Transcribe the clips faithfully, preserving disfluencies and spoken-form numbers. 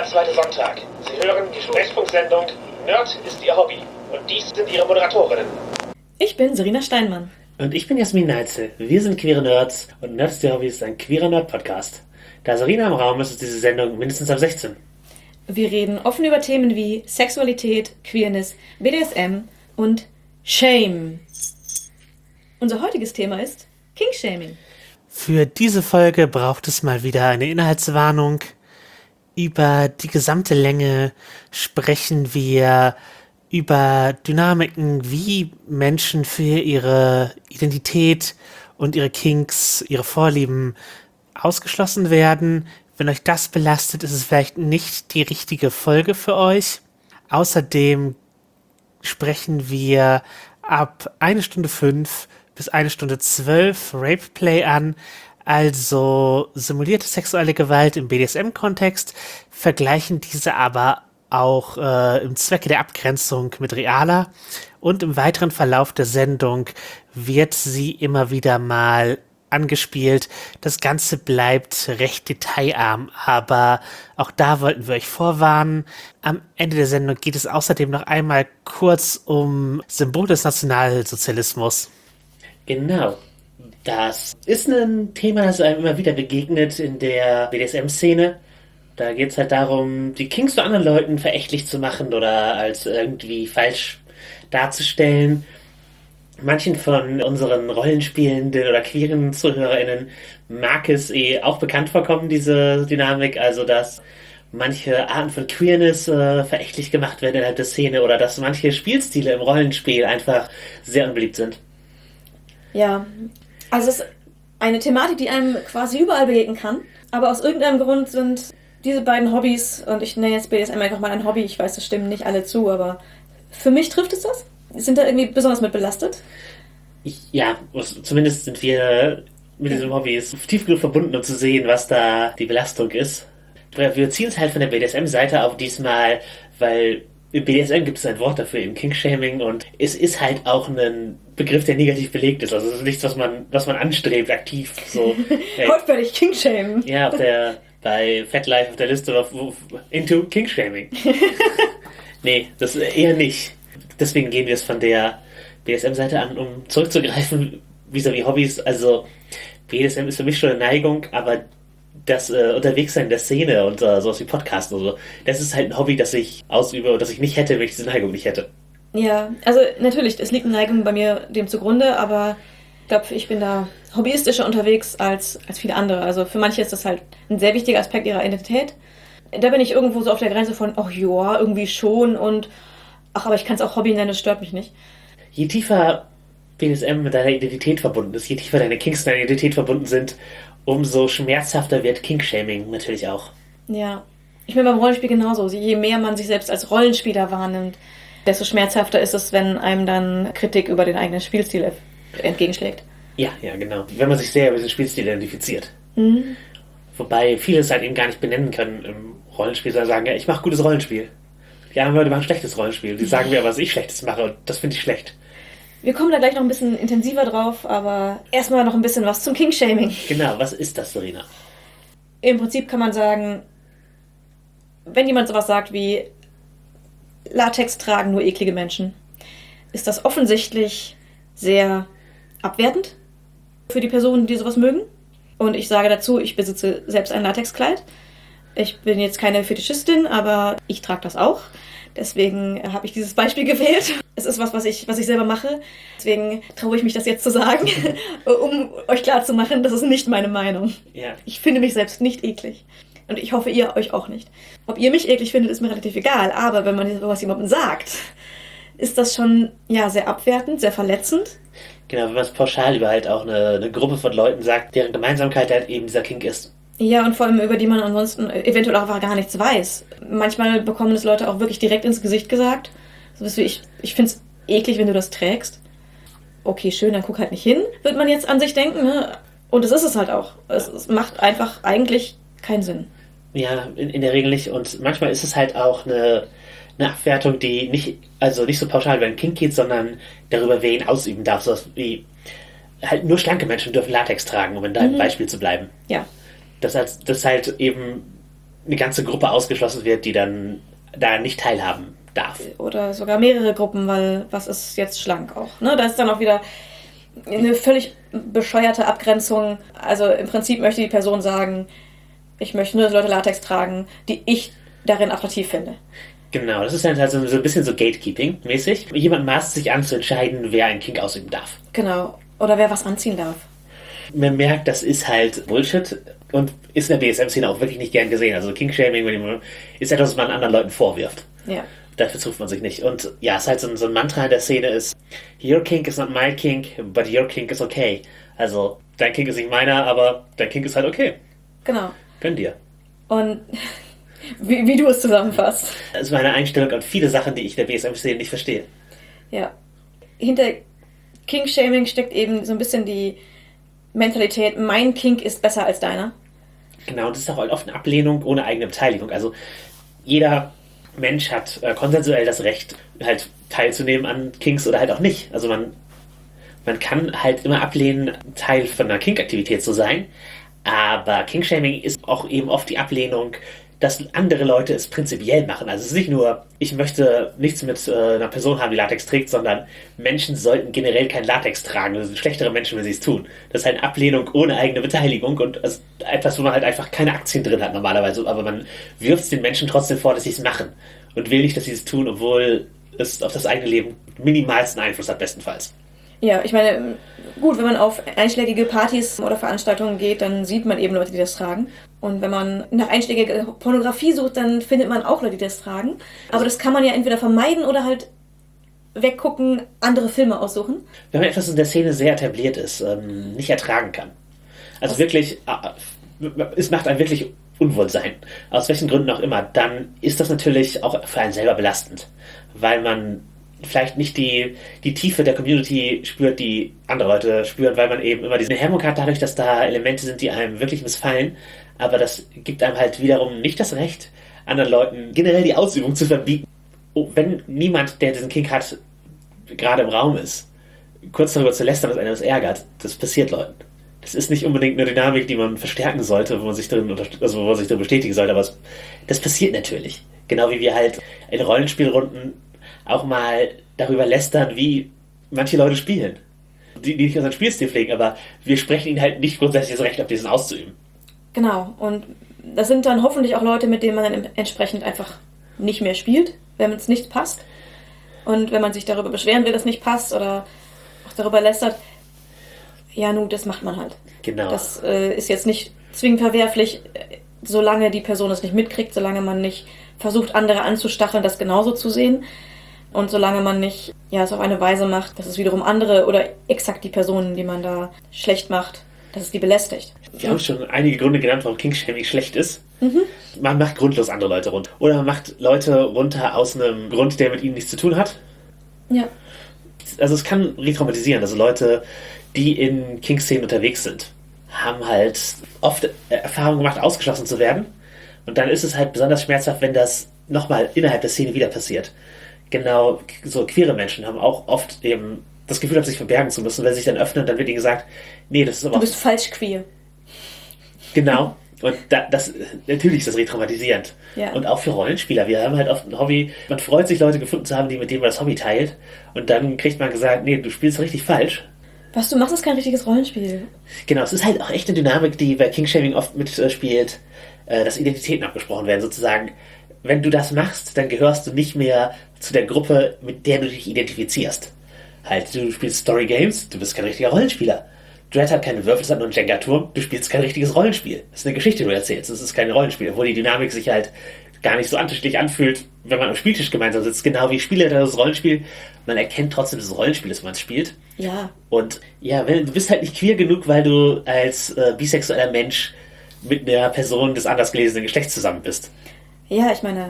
zweite Sonntag. Sie hören die Sprechfunksendung Nerd ist Ihr Hobby. Und dies sind Ihre Moderatorinnen. Ich bin Serena Steinmann. Und ich bin Jasmin Neitzel. Wir sind queere Nerds und Nerd ist Ihr Hobby ist ein queerer Nerd-Podcast. Da Serena im Raum ist, ist diese Sendung mindestens ab sechzehn. Wir reden offen über Themen wie Sexualität, Queerness, B D S M und Shame. Unser heutiges Thema ist Kinkshaming. Für diese Folge braucht es mal wieder eine Inhaltswarnung. Über die gesamte Länge sprechen wir über Dynamiken, wie Menschen für ihre Identität und ihre Kinks, ihre Vorlieben ausgeschlossen werden. Wenn euch das belastet, ist es vielleicht nicht die richtige Folge für euch. Außerdem sprechen wir ab eine Stunde fünf bis eine Stunde zwölf Rapeplay an, also simulierte sexuelle Gewalt im B D S M-Kontext, vergleichen diese aber auch äh, im Zwecke der Abgrenzung mit realer, und im weiteren Verlauf der Sendung wird sie immer wieder mal angespielt. Das Ganze bleibt recht detailarm, aber auch da wollten wir euch vorwarnen. Am Ende der Sendung geht es außerdem noch einmal kurz um Symbol des Nationalsozialismus. Genau. Das ist ein Thema, das einem immer wieder begegnet in der B D S M-Szene. Da geht es halt darum, die Kinks zu anderen Leuten verächtlich zu machen oder als irgendwie falsch darzustellen. Manchen von unseren Rollenspielenden oder queeren ZuhörerInnen mag es eh auch bekannt vorkommen, diese Dynamik, also dass manche Arten von Queerness äh, verächtlich gemacht werden innerhalb der Szene oder dass manche Spielstile im Rollenspiel einfach sehr unbeliebt sind. Ja, also es ist eine Thematik, die einem quasi überall begegnen kann, aber aus irgendeinem Grund sind diese beiden Hobbys, und ich nenne jetzt B D S M einfach mal ein Hobby, ich weiß, das stimmen nicht alle zu, aber für mich trifft es das. Sind da irgendwie besonders mit belastet? Ich, ja, zumindest sind wir mit diesem Hobby tief genug verbunden, um zu sehen, was da die Belastung ist. Wir ziehen es halt von der B D S M-Seite auf diesmal, weil im B D S M gibt es ein Wort dafür, im Kinkshaming, und es ist halt auch ein Begriff, der negativ belegt ist. Also es ist nichts, was man, was man anstrebt, aktiv. So, hey. Heute werde ich Kinkshamen. Ja, auf der, bei FatLife auf der Liste war into Kinkshaming. Nee, das eher nicht. Deswegen gehen wir es von der B D S M-Seite an, um zurückzugreifen, vis-à-vis Hobbys. Also B D S M ist für mich schon eine Neigung, aber das äh, Unterwegssein in der Szene und äh, sowas wie Podcast und so, das ist halt ein Hobby, das ich ausübe und das ich nicht hätte, wenn ich diese Neigung nicht hätte. Ja, also natürlich, es liegt eine Neigung bei mir dem zugrunde, aber ich glaube, ich bin da hobbyistischer unterwegs als, als viele andere. Also für manche ist das halt ein sehr wichtiger Aspekt ihrer Identität. Da bin ich irgendwo so auf der Grenze von, oh ja, irgendwie schon, und ach, aber ich kann es auch Hobby nennen, das stört mich nicht. Je tiefer B D S M mit deiner Identität verbunden ist, je tiefer deine Kinks mit deiner Identität verbunden sind, umso schmerzhafter wird Kinkshaming natürlich auch. Ja, ich meine beim Rollenspiel genauso. Je mehr man sich selbst als Rollenspieler wahrnimmt, desto schmerzhafter ist es, wenn einem dann Kritik über den eigenen Spielstil entgegenschlägt. Ja, ja, genau. Wenn man sich sehr über diesen Spielstil identifiziert. Mhm. Wobei viele es halt eben gar nicht benennen können im Rollenspiel, sondern sagen, ja, ich mache gutes Rollenspiel. Die anderen Leute machen schlechtes Rollenspiel. Die sagen mir, was ich Schlechtes mache, und das finde ich schlecht. Wir kommen da gleich noch ein bisschen intensiver drauf, aber erstmal noch ein bisschen was zum Kinkshaming. Genau, was ist das, Serena? Im Prinzip kann man sagen, wenn jemand sowas sagt wie Latex tragen nur eklige Menschen, ist das offensichtlich sehr abwertend für die Personen, die sowas mögen. Und ich sage dazu, ich besitze selbst ein Latexkleid. Ich bin jetzt keine Fetischistin, aber ich trage das auch. Deswegen habe ich dieses Beispiel gewählt. Es ist was, was ich, was ich selber mache. Deswegen traue ich mich, das jetzt zu sagen, um euch klarzumachen, das ist nicht meine Meinung. Ja. Ich finde mich selbst nicht eklig. Und ich hoffe, ihr euch auch nicht. Ob ihr mich eklig findet, ist mir relativ egal. Aber wenn man sowas jemandem sagt, ist das schon ja sehr abwertend, sehr verletzend. Genau, wenn man es pauschal über halt auch eine, eine Gruppe von Leuten sagt, deren Gemeinsamkeit halt eben dieser Kink ist. Ja, und vor allem über die man ansonsten eventuell auch gar nichts weiß. Manchmal bekommen das Leute auch wirklich direkt ins Gesicht gesagt. So wie ich, ich finde es eklig, wenn du das trägst. Okay, schön, dann guck halt nicht hin, wird man jetzt an sich denken, ne? Und das ist es halt auch. Es, es macht einfach eigentlich keinen Sinn. Ja, in, in der Regel nicht. Und manchmal ist es halt auch eine, eine Abwertung, die nicht, also nicht so pauschal über den Kink geht, sondern darüber, wer ihn ausüben darf. So wie halt nur schlanke Menschen dürfen Latex tragen, um in deinem mhm. Beispiel zu bleiben. Ja. Das, halt, das halt eben eine ganze Gruppe ausgeschlossen wird, die dann da nicht teilhaben darf. Oder sogar mehrere Gruppen, weil was ist jetzt schlank auch? Ne? Da ist dann auch wieder eine völlig bescheuerte Abgrenzung. Also im Prinzip möchte die Person sagen, ich möchte nur, dass Leute Latex tragen, die ich darin attraktiv finde. Genau, das ist dann halt so, so ein bisschen so Gatekeeping-mäßig. Jemand maßt sich an zu entscheiden, wer einen Kink ausüben darf. Genau. Oder wer was anziehen darf. Man merkt, das ist halt Bullshit und ist in der B D S M-Szene auch wirklich nicht gern gesehen. Also Kink-Shaming ist etwas, was man anderen Leuten vorwirft. Ja. Dafür sucht man sich nicht. Und ja, es ist halt so ein, so ein Mantra in der Szene ist, your kink is not my kink, but your kink is okay. Also, dein Kink ist nicht meiner, aber dein Kink ist halt okay. Genau. Gönn dir. Und wie, wie du es zusammenfasst. Das ist meine Einstellung an viele Sachen, die ich in der B D S M-Szene nicht verstehe. Ja. Hinter Kink-Shaming steckt eben so ein bisschen die Mentalität, mein Kink ist besser als deiner. Genau, und das ist auch oft eine Ablehnung ohne eigene Beteiligung. Also jeder Mensch hat äh, konsensuell das Recht, halt teilzunehmen an Kinks oder halt auch nicht. Also man, man kann halt immer ablehnen, Teil von einer Kink-Aktivität zu sein, aber Kink-Shaming ist auch eben oft die Ablehnung, dass andere Leute es prinzipiell machen. Also es ist nicht nur, ich möchte nichts mit äh, einer Person haben, die Latex trägt, sondern Menschen sollten generell kein Latex tragen. Das sind schlechtere Menschen, wenn sie es tun. Das ist halt eine Ablehnung ohne eigene Beteiligung und also etwas, wo man halt einfach keine Aktien drin hat normalerweise. Aber man wirft es den Menschen trotzdem vor, dass sie es machen und will nicht, dass sie es tun, obwohl es auf das eigene Leben minimalsten Einfluss hat, bestenfalls. Ja, ich meine, gut, wenn man auf einschlägige Partys oder Veranstaltungen geht, dann sieht man eben Leute, die das tragen. Und wenn man nach einschlägiger Pornografie sucht, dann findet man auch Leute, die das tragen. Aber das kann man ja entweder vermeiden oder halt weggucken, andere Filme aussuchen. Wenn man etwas in der Szene sehr etabliert ist, ähm, nicht ertragen kann. Also Was? wirklich, äh, es macht einem wirklich Unwohlsein. Aus welchen Gründen auch immer. Dann ist das natürlich auch für einen selber belastend. Weil man vielleicht nicht die, die Tiefe der Community spürt, die andere Leute spüren, weil man eben immer diese Hemmung hat, dadurch, dass da Elemente sind, die einem wirklich missfallen. Aber das gibt einem halt wiederum nicht das Recht, anderen Leuten generell die Ausübung zu verbieten. Oh, wenn niemand, der diesen Kink hat, gerade im Raum ist, kurz darüber zu lästern, dass einer das ärgert, das passiert Leuten. Das ist nicht unbedingt eine Dynamik, die man verstärken sollte, wo man sich drin, also wo man sich drin bestätigen sollte, aber es, das passiert natürlich. Genau wie wir halt in Rollenspielrunden auch mal darüber lästern, wie manche Leute spielen. Die, die nicht unseren Spielstil pflegen, aber wir sprechen ihnen halt nicht grundsätzlich das Recht ab, diesen auszuüben. Genau, und das sind dann hoffentlich auch Leute, mit denen man dann entsprechend einfach nicht mehr spielt, wenn es nicht passt. Und wenn man sich darüber beschweren will, dass es nicht passt oder auch darüber lästert, ja, nun, das macht man halt. Genau. Das äh, ist jetzt nicht zwingend verwerflich, solange die Person es nicht mitkriegt, solange man nicht versucht, andere anzustacheln, das genauso zu sehen. Und solange man nicht ja, es auf eine Weise macht, dass es wiederum andere oder exakt die Personen, die man da schlecht macht, dass es die belästigt. Wir haben schon einige Gründe genannt, warum Kink-Shaming schlecht ist. Mhm. Man macht grundlos andere Leute runter. Oder man macht Leute runter aus einem Grund, der mit ihnen nichts zu tun hat. Ja. Also es kann retraumatisieren. Also Leute, die in Kink-Szenen unterwegs sind, haben halt oft Erfahrungen gemacht, ausgeschlossen zu werden. Und dann ist es halt besonders schmerzhaft, wenn das nochmal innerhalb der Szene wieder passiert. Genau, so queere Menschen haben auch oft eben das Gefühl, sich verbergen zu müssen. Wenn sie sich dann öffnen, dann wird ihnen gesagt, nee, das ist aber... Du bist falsch queer. Genau. Und da, das, natürlich ist das retraumatisierend. Ja. Und auch für Rollenspieler. Wir haben halt oft ein Hobby, man freut sich, Leute gefunden zu haben, die mit denen man das Hobby teilt. Und dann kriegt man gesagt, nee, du spielst richtig falsch. Was du machst, ist kein richtiges Rollenspiel. Genau, es ist halt auch echt eine Dynamik, die bei Kink-Shaming oft mitspielt, äh, dass Identitäten abgesprochen werden. Sozusagen, wenn du das machst, dann gehörst du nicht mehr zu der Gruppe, mit der du dich identifizierst. Halt, du spielst Story Games, du bist kein richtiger Rollenspieler. Dread hat keine Würfel, es hat nur einen Jenga-Turm, du spielst kein richtiges Rollenspiel. Das ist eine Geschichte, die du erzählst, das ist kein Rollenspiel, obwohl die Dynamik sich halt gar nicht so antischlich anfühlt, wenn man am Spieltisch gemeinsam sitzt. Genau wie Spieler das Rollenspiel, man erkennt trotzdem das Rollenspiel, das man spielt. Ja. Und ja, wenn, du bist halt nicht queer genug, weil du als äh, bisexueller Mensch mit einer Person des anders gelesenen Geschlechts zusammen bist. Ja, ich meine,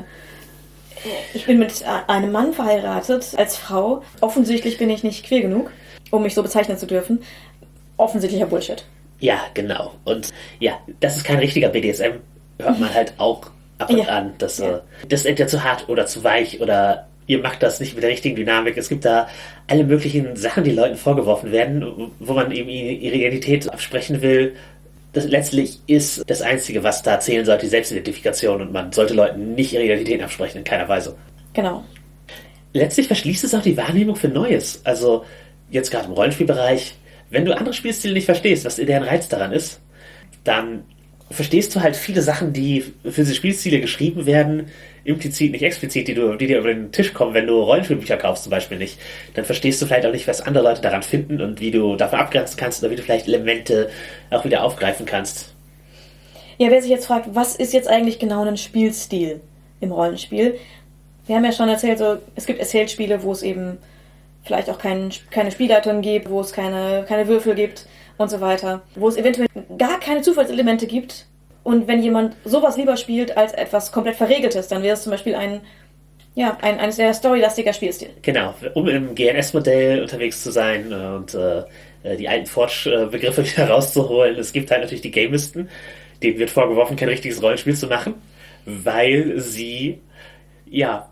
ich bin mit einem Mann verheiratet als Frau. Offensichtlich bin ich nicht queer genug, um mich so bezeichnen zu dürfen. Offensichtlicher Bullshit. Ja, genau. Und ja, das ist kein richtiger B D S M. Hört man halt auch ab und ja. an. Dass, ja. äh, das ist entweder zu hart oder zu weich oder ihr macht das nicht mit der richtigen Dynamik. Es gibt da alle möglichen Sachen, die Leuten vorgeworfen werden, wo man eben ihre Identität absprechen will, Das letztlich ist das Einzige, was da zählen sollte, die Selbstidentifikation, und man sollte Leuten nicht ihre Identität absprechen, in keiner Weise. Genau. Letztlich verschließt es auch die Wahrnehmung für Neues. Also jetzt gerade im Rollenspielbereich, wenn du andere Spielstile nicht verstehst, was deren Reiz daran ist, dann verstehst du halt viele Sachen, die für diese Spielstile geschrieben werden, implizit, nicht explizit, die, du, die dir über den Tisch kommen, wenn du Rollenspielbücher kaufst zum Beispiel nicht. Dann verstehst du vielleicht auch nicht, was andere Leute daran finden und wie du davon abgrenzen kannst oder wie du vielleicht Elemente auch wieder aufgreifen kannst. Ja, wer sich jetzt fragt, was ist jetzt eigentlich genau ein Spielstil im Rollenspiel? Wir haben ja schon erzählt, so, es gibt Erzählspiele, wo es eben vielleicht auch kein, keine Spielleitung gibt, wo es keine, keine Würfel gibt und so weiter, wo es eventuell gar keine Zufallselemente gibt. Und wenn jemand sowas lieber spielt als etwas komplett Verregeltes, dann wäre es zum Beispiel ein, ja, ein, ein sehr storylastiger Spielstil. Genau, um im G N S-Modell unterwegs zu sein und äh, die alten Forge-Begriffe wieder rauszuholen. Es gibt halt natürlich die Gamisten, denen wird vorgeworfen, kein richtiges Rollenspiel zu machen, weil sie, ja,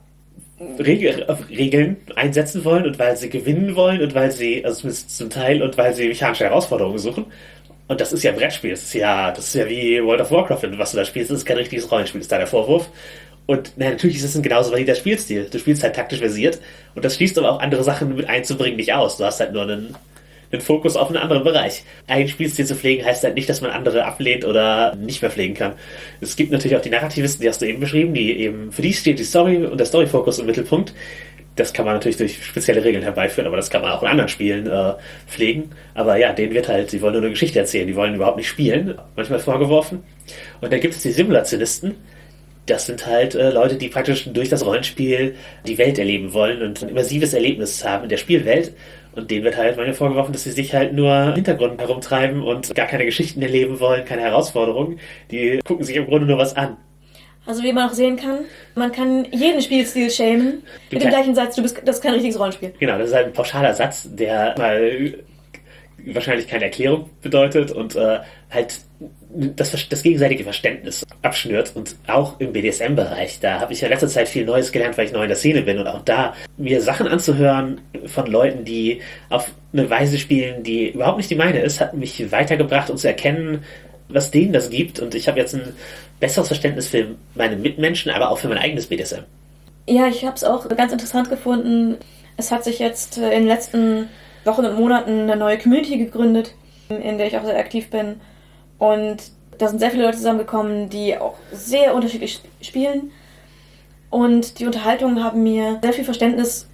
Regel, Regeln einsetzen wollen und weil sie gewinnen wollen und weil sie, also zumindest zum Teil, und weil sie mechanische Herausforderungen suchen. Und das ist ja ein Brettspiel, das ist ja, das ist ja wie World of Warcraft, was du da spielst, das ist kein richtiges Rollenspiel, ist da der Vorwurf. Und na, natürlich ist es ein genauso valider Spielstil. Du spielst halt taktisch versiert und das schließt aber auch andere Sachen mit einzubringen nicht aus. Du hast halt nur einen, einen Fokus auf einen anderen Bereich. Einen Spielstil zu pflegen heißt halt nicht, dass man andere ablehnt oder nicht mehr pflegen kann. Es gibt natürlich auch die Narrativisten, die hast du eben beschrieben, die eben, für die steht die Story und der Story-Fokus im Mittelpunkt. Das kann man natürlich durch spezielle Regeln herbeiführen, aber das kann man auch in anderen Spielen äh, pflegen. Aber ja, denen wird halt, sie wollen nur eine Geschichte erzählen, die wollen überhaupt nicht spielen, manchmal vorgeworfen. Und dann gibt es die Simulationisten. Das sind halt äh, Leute, die praktisch durch das Rollenspiel die Welt erleben wollen und ein immersives Erlebnis haben in der Spielwelt. Und denen wird halt manchmal vorgeworfen, dass sie sich halt nur im Hintergrund herumtreiben und gar keine Geschichten erleben wollen, keine Herausforderungen. Die gucken sich im Grunde nur was an. Also wie man auch sehen kann, man kann jeden Spielstil schämen mit dem gleichen Satz, du bist, das ist kein richtiges Rollenspiel. Genau, das ist halt ein pauschaler Satz, der mal wahrscheinlich keine Erklärung bedeutet und äh, halt das, das gegenseitige Verständnis abschnürt. Und auch im B D S M-Bereich, da habe ich ja in letzter Zeit viel Neues gelernt, weil ich neu in der Szene bin, und auch da mir Sachen anzuhören von Leuten, die auf eine Weise spielen, die überhaupt nicht die meine ist, hat mich weitergebracht, um zu erkennen, was denen das gibt. Und ich habe jetzt ein besseres Verständnis für meine Mitmenschen, aber auch für mein eigenes B D S M. Ja, ich habe es auch ganz interessant gefunden. Es hat sich jetzt in den letzten Wochen und Monaten eine neue Community gegründet, in der ich auch sehr aktiv bin. Und da sind sehr viele Leute zusammengekommen, die auch sehr unterschiedlich spielen. Und die Unterhaltungen haben mir sehr viel Verständnis,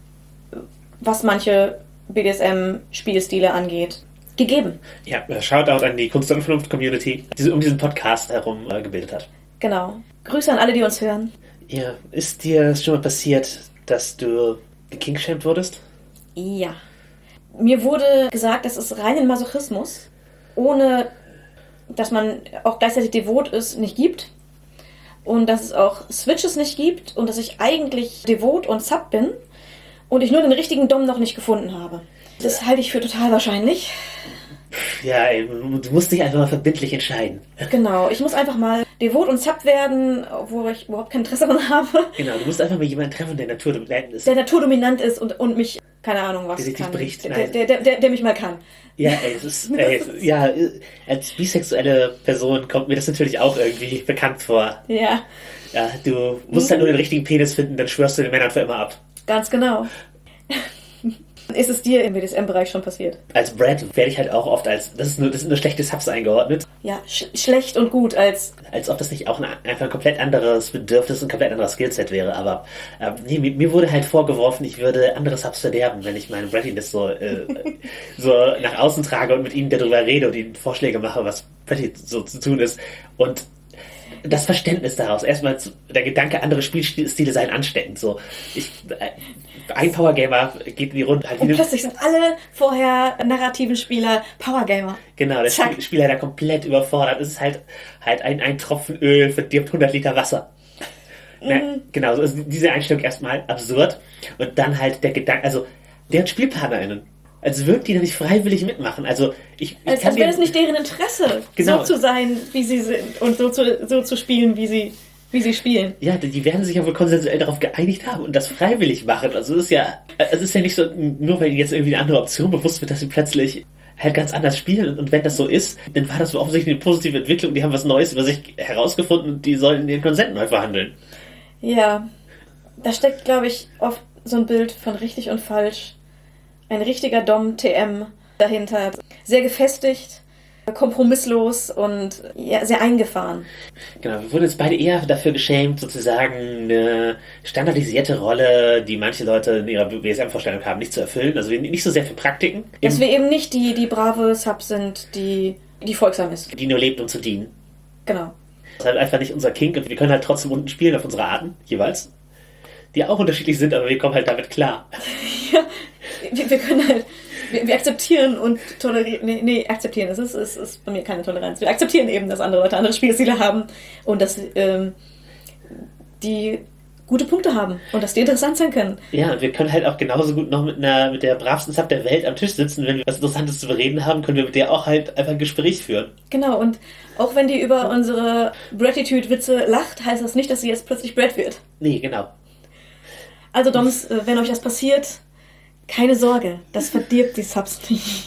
was manche B D S M-Spielstile angeht, gegeben. Ja, Shoutout an die Kunst und Vernunft-Community, die sich um diesen Podcast herum äh, gebildet hat. Genau. Grüße an alle, die uns hören. Ja, ist dir schon mal passiert, dass du gekingshamed wurdest? Ja. Mir wurde gesagt, das ist reinen Masochismus, ohne dass man auch gleichzeitig devot ist, nicht gibt. Und dass es auch Switches nicht gibt und dass ich eigentlich devot und Sub bin und ich nur den richtigen Dom noch nicht gefunden habe. Das halte ich für total wahrscheinlich. Ja, ey, du musst dich einfach mal verbindlich entscheiden. Genau, ich muss einfach mal devot und Sub werden, wo ich überhaupt kein Interesse daran habe. Genau, du musst einfach mal jemanden treffen, der naturdominant ist. Der naturdominant ist und, und mich, keine Ahnung was, der sich kann. bricht. Der, der, der, der, der mich mal kann. Ja, ey, das ist, ey, ja, als bisexuelle Person kommt mir das natürlich auch irgendwie bekannt vor. Ja. Ja, du musst halt nur den richtigen Penis finden, dann schwörst du den Männern für immer ab. Ganz genau. Ist es dir im B D S M-Bereich schon passiert? Als Brad werde ich halt auch oft als, das, ist nur, das sind nur schlechte Subs eingeordnet. Ja, sch- schlecht und gut als... Als ob das nicht auch ein, einfach ein komplett anderes Bedürfnis, ein komplett anderes Skillset wäre. Aber äh, nee, mir, mir wurde halt vorgeworfen, ich würde andere Subs verderben, wenn ich meine Brattiness so, äh, so nach außen trage und mit ihnen darüber rede und ihnen Vorschläge mache, was Bratty so zu tun ist. Und das Verständnis daraus, erstmal der Gedanke, andere Spielstile seien ansteckend. So, ich, äh, ein Powergamer geht in die Runde. Halt und plötzlich sind alle vorher narrativen Spieler Powergamer. Genau, der Spiel, Spieler da komplett überfordert. Es ist halt, halt ein, ein Tropfen Öl verdirbt hundert Liter Wasser. Mhm. Na, genau, so ist diese Einstellung erstmal absurd. Und dann halt der Gedanke, also, der hat SpielpartnerInnen. Als würden die da nicht freiwillig mitmachen. Also, ich, ich als kann als wäre es nicht deren Interesse, genau. so zu sein, wie sie sind und so zu, so zu spielen, wie sie, wie sie spielen. Ja, die werden sich ja wohl konsensuell darauf geeinigt haben und das freiwillig machen. Also, es ist ja, es ist ja nicht so, nur weil ihnen jetzt irgendwie eine andere Option bewusst wird, dass sie plötzlich halt ganz anders spielen. Und wenn das so ist, dann war das so offensichtlich eine positive Entwicklung. Die haben was Neues über sich herausgefunden und die sollen ihren Konsent neu verhandeln. Ja, da steckt, glaube ich, oft so ein Bild von richtig und falsch. Ein richtiger Dom-T M dahinter. Sehr gefestigt, kompromisslos und ja, sehr eingefahren. Genau, wir wurden jetzt beide eher dafür geschämt, sozusagen eine standardisierte Rolle, die manche Leute in ihrer B S M-Vorstellung haben, nicht zu erfüllen. Also nicht so sehr für Praktiken. Dass wir eben nicht die, die brave Sub sind, die, die folgsam ist. Die nur lebt, um zu dienen. Genau. Das ist halt einfach nicht unser Kink und wir können halt trotzdem unten spielen auf unsere Arten, jeweils. Die auch unterschiedlich sind, aber wir kommen halt damit klar. Ja, wir, wir können halt, wir, wir akzeptieren und tolerieren, nee, nee, akzeptieren, das ist, ist, ist bei mir keine Toleranz. Wir akzeptieren eben, dass andere Leute andere Spielstile haben und dass ähm, die gute Punkte haben und dass die interessant sein können. Ja, und wir können halt auch genauso gut noch mit einer mit der bravsten Sub der Welt am Tisch sitzen. Wenn wir was Interessantes zu bereden haben, können wir mit der auch halt einfach ein Gespräch führen. Genau, und auch wenn die über unsere Bratitude-Witze lacht, heißt das nicht, dass sie jetzt plötzlich Brat wird. Nee, genau. Also Doms, äh, wenn euch das passiert, keine Sorge, das verdirbt die Subs nicht.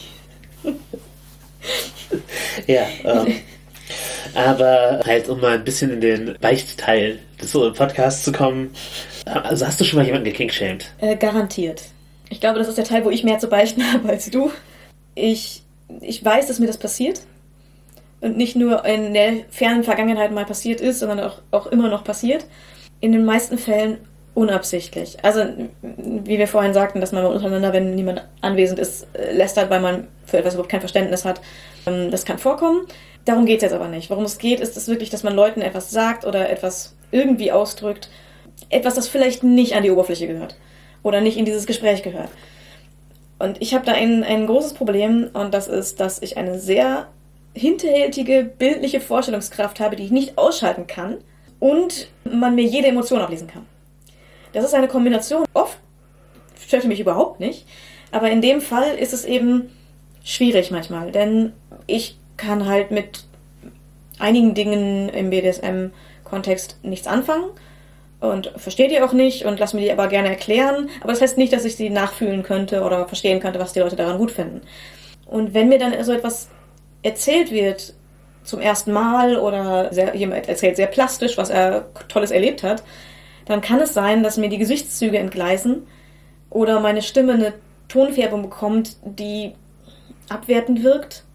Ja, ähm, aber halt, um mal ein bisschen in den Beichtteil des so Podcasts zu kommen. Also hast du schon mal jemanden gekingshamed? Äh, garantiert. Ich glaube, das ist der Teil, wo ich mehr zu beichten habe als du. Ich, ich weiß, dass mir das passiert. Und nicht nur in der fernen Vergangenheit mal passiert ist, sondern auch, auch immer noch passiert. In den meisten Fällen unabsichtlich. Also, wie wir vorhin sagten, dass man untereinander, wenn niemand anwesend ist, lästert, weil man für etwas überhaupt kein Verständnis hat. Das kann vorkommen. Darum geht es jetzt aber nicht. Worum es geht, ist es wirklich, dass man Leuten etwas sagt oder etwas irgendwie ausdrückt. Etwas, das vielleicht nicht an die Oberfläche gehört. Oder nicht in dieses Gespräch gehört. Und ich habe da ein, ein großes Problem und das ist, dass ich eine sehr hinterhältige, bildliche Vorstellungskraft habe, die ich nicht ausschalten kann und man mir jede Emotion ablesen kann. Das ist eine Kombination. Oft stört mich überhaupt nicht. Aber in dem Fall ist es eben schwierig manchmal. Denn ich kann halt mit einigen Dingen im B D S M-Kontext nichts anfangen. Und verstehe die auch nicht und lass mir die aber gerne erklären. Aber das heißt nicht, dass ich sie nachfühlen könnte oder verstehen könnte, was die Leute daran gut finden. Und wenn mir dann so etwas erzählt wird, zum ersten Mal oder sehr, jemand erzählt sehr plastisch, was er Tolles erlebt hat, dann kann es sein, dass mir die Gesichtszüge entgleisen oder meine Stimme eine Tonfärbung bekommt, die abwertend wirkt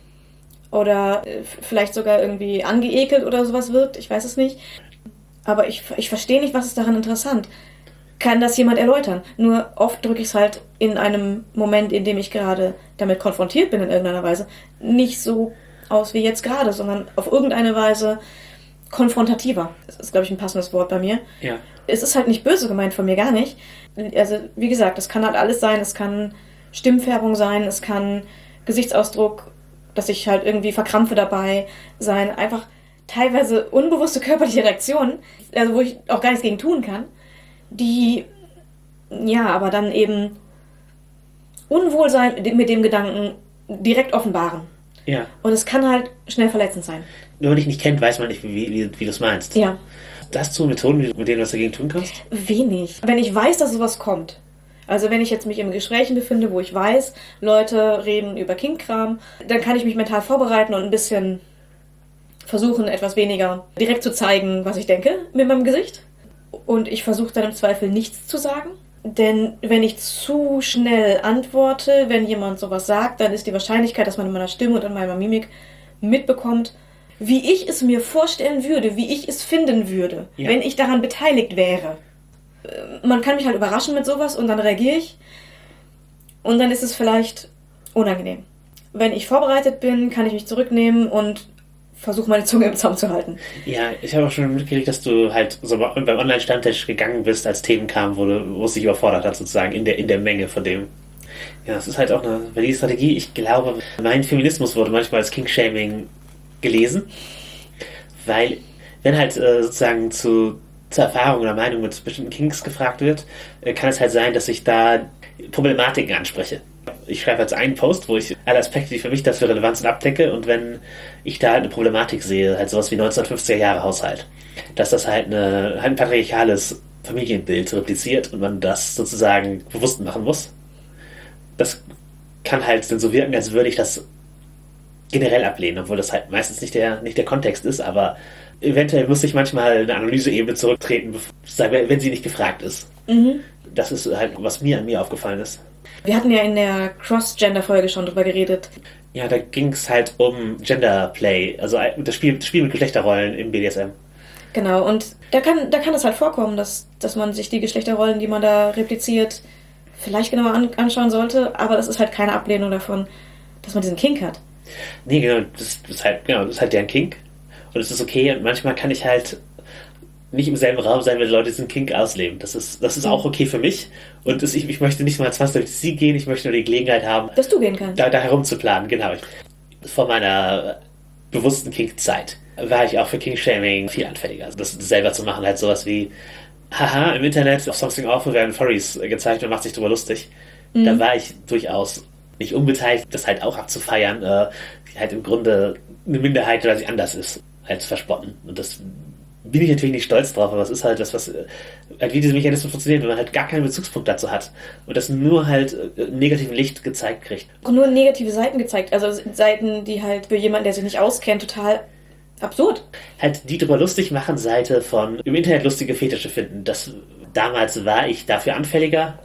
oder vielleicht sogar irgendwie angeekelt oder sowas wirkt. Ich weiß es nicht. Aber ich, ich verstehe nicht, was ist daran interessant. Kann das jemand erläutern? Nur oft drücke ich es halt in einem Moment, in dem ich gerade damit konfrontiert bin in irgendeiner Weise, nicht so aus wie jetzt gerade, sondern auf irgendeine Weise konfrontativer. Das ist, glaube ich, ein passendes Wort bei mir. Ja. Es ist halt nicht böse gemeint von mir, gar nicht. Also, wie gesagt, es kann halt alles sein. Es kann Stimmfärbung sein, es kann Gesichtsausdruck, dass ich halt irgendwie verkrampfe dabei sein. Einfach teilweise unbewusste körperliche Reaktionen, also wo ich auch gar nichts gegen tun kann, die, ja, aber dann eben Unwohlsein mit dem Gedanken direkt offenbaren. Ja. Und es kann halt schnell verletzend sein. Nur wenn dich nicht kennt, weiß man nicht, wie, wie, wie du es meinst. Ja. Hast du Methoden, mit denen du was dagegen tun kannst? Wenig. Wenn ich weiß, dass sowas kommt. Also wenn ich jetzt mich in Gesprächen befinde, wo ich weiß, Leute reden über Kink-Kram, dann kann ich mich mental vorbereiten und ein bisschen versuchen, etwas weniger direkt zu zeigen, was ich denke mit meinem Gesicht. Und ich versuche dann im Zweifel nichts zu sagen. Denn wenn ich zu schnell antworte, wenn jemand sowas sagt, dann ist die Wahrscheinlichkeit, dass man in meiner Stimme und in meiner Mimik mitbekommt, wie ich es mir vorstellen würde, wie ich es finden würde, ja, wenn ich daran beteiligt wäre. Man kann mich halt überraschen mit sowas und dann reagiere ich. Und dann ist es vielleicht unangenehm. Wenn ich vorbereitet bin, kann ich mich zurücknehmen und versuche, meine Zunge im Zaum zu halten. Ja, ich habe auch schon mitgekriegt, dass du halt so beim Online-Stammtisch gegangen bist, als Themen kamen, wo, du, wo es dich überfordert hat, sozusagen, in der, in der Menge von dem. Ja, das ist halt auch eine valide Strategie. Ich glaube, mein Feminismus wurde manchmal als Kink-Shaming gelesen, weil, wenn halt äh, sozusagen zu, zur Erfahrung oder Meinung mit bestimmten Kinks gefragt wird, äh, kann es halt sein, dass ich da Problematiken anspreche. Ich schreibe jetzt einen Post, wo ich alle Aspekte, die für mich dafür relevant sind, abdecke, und wenn ich da halt eine Problematik sehe, halt sowas wie neunzehnhundertfünfziger Jahre Haushalt, dass das halt, eine, halt ein patriarchales Familienbild repliziert und man das sozusagen bewusst machen muss. Das kann halt dann so wirken, als würde ich das generell ablehnen, obwohl das halt meistens nicht der, nicht der Kontext ist, aber eventuell muss ich manchmal eine Analyseebene zurücktreten, wenn sie nicht gefragt ist. Mhm. Das ist halt, was mir an mir aufgefallen ist. Wir hatten ja in der Cross-Gender-Folge schon drüber geredet. Ja, da ging es halt um Gender-Play, also das Spiel, das Spiel mit Geschlechterrollen im B D S M. Genau, und da kann, da kann es halt vorkommen, dass, dass man sich die Geschlechterrollen, die man da repliziert, vielleicht genauer an, anschauen sollte, aber das ist halt keine Ablehnung davon, dass man diesen Kink hat. Nee, genau, das ist halt, genau, das ist halt deren Kink. Und es ist okay, und manchmal kann ich halt nicht im selben Raum sein, wenn Leute diesen Kink ausleben. Das ist, das ist auch okay für mich. Und das, ich, ich möchte nicht mal zwangsläufig sie gehen, ich möchte nur die Gelegenheit haben, dass du gehen kannst. Da, da herumzuplanen, genau. Vor meiner bewussten Kink-Zeit war ich auch für Kink-Shaming viel anfälliger. Also das selber zu machen, halt sowas wie, haha, im Internet auf Something Awful werden Furries gezeigt und macht sich drüber lustig. Mhm. Da war ich durchaus nicht unbeteiligt, das halt auch abzufeiern, äh, die halt im Grunde eine Minderheit, weil sie anders ist, als verspotten. Und das bin ich natürlich nicht stolz drauf, aber es ist halt das, was halt wie diese Mechanismen funktionieren, wenn man halt gar keinen Bezugspunkt dazu hat und das nur halt im negativen Licht gezeigt kriegt. Und nur negative Seiten gezeigt, also Seiten, die halt für jemanden, der sich nicht auskennt, total absurd. Halt die drüber lustig machen Seite von im Internet lustige Fetische finden. Das, damals war ich dafür anfälliger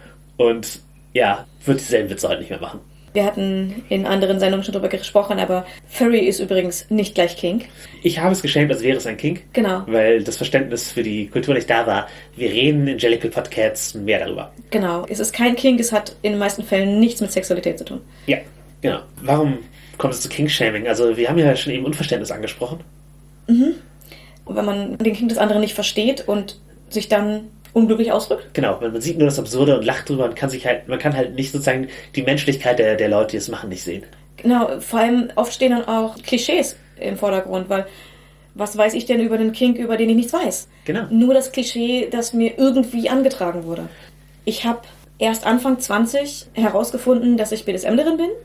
und ja, würde dieselben Witze heute nicht mehr machen. Wir hatten in anderen Sendungen schon drüber gesprochen, aber Furry ist übrigens nicht gleich Kink. Ich habe es geschämt, als wäre es ein Kink. Genau. Weil das Verständnis für die Kultur nicht da war. Wir reden in Jellicle Podcasts mehr darüber. Genau. Es ist kein Kink, es hat in den meisten Fällen nichts mit Sexualität zu tun. Ja, genau. Warum kommt es zu Kink-Shaming? Also wir haben ja schon eben Unverständnis angesprochen. Mhm. Und wenn man den Kink des anderen nicht versteht und sich dann unglücklich ausdrückt? Genau, man sieht nur das Absurde und lacht drüber und kann sich halt, man kann halt nicht sozusagen die Menschlichkeit der, der Leute, die es machen, nicht sehen. Genau, vor allem oft stehen dann auch Klischees im Vordergrund, weil was weiß ich denn über den Kink, über den ich nichts weiß? Genau. Nur das Klischee, das mir irgendwie angetragen wurde. Ich habe erst Anfang zwanzig herausgefunden, dass ich B D S M lerin bin.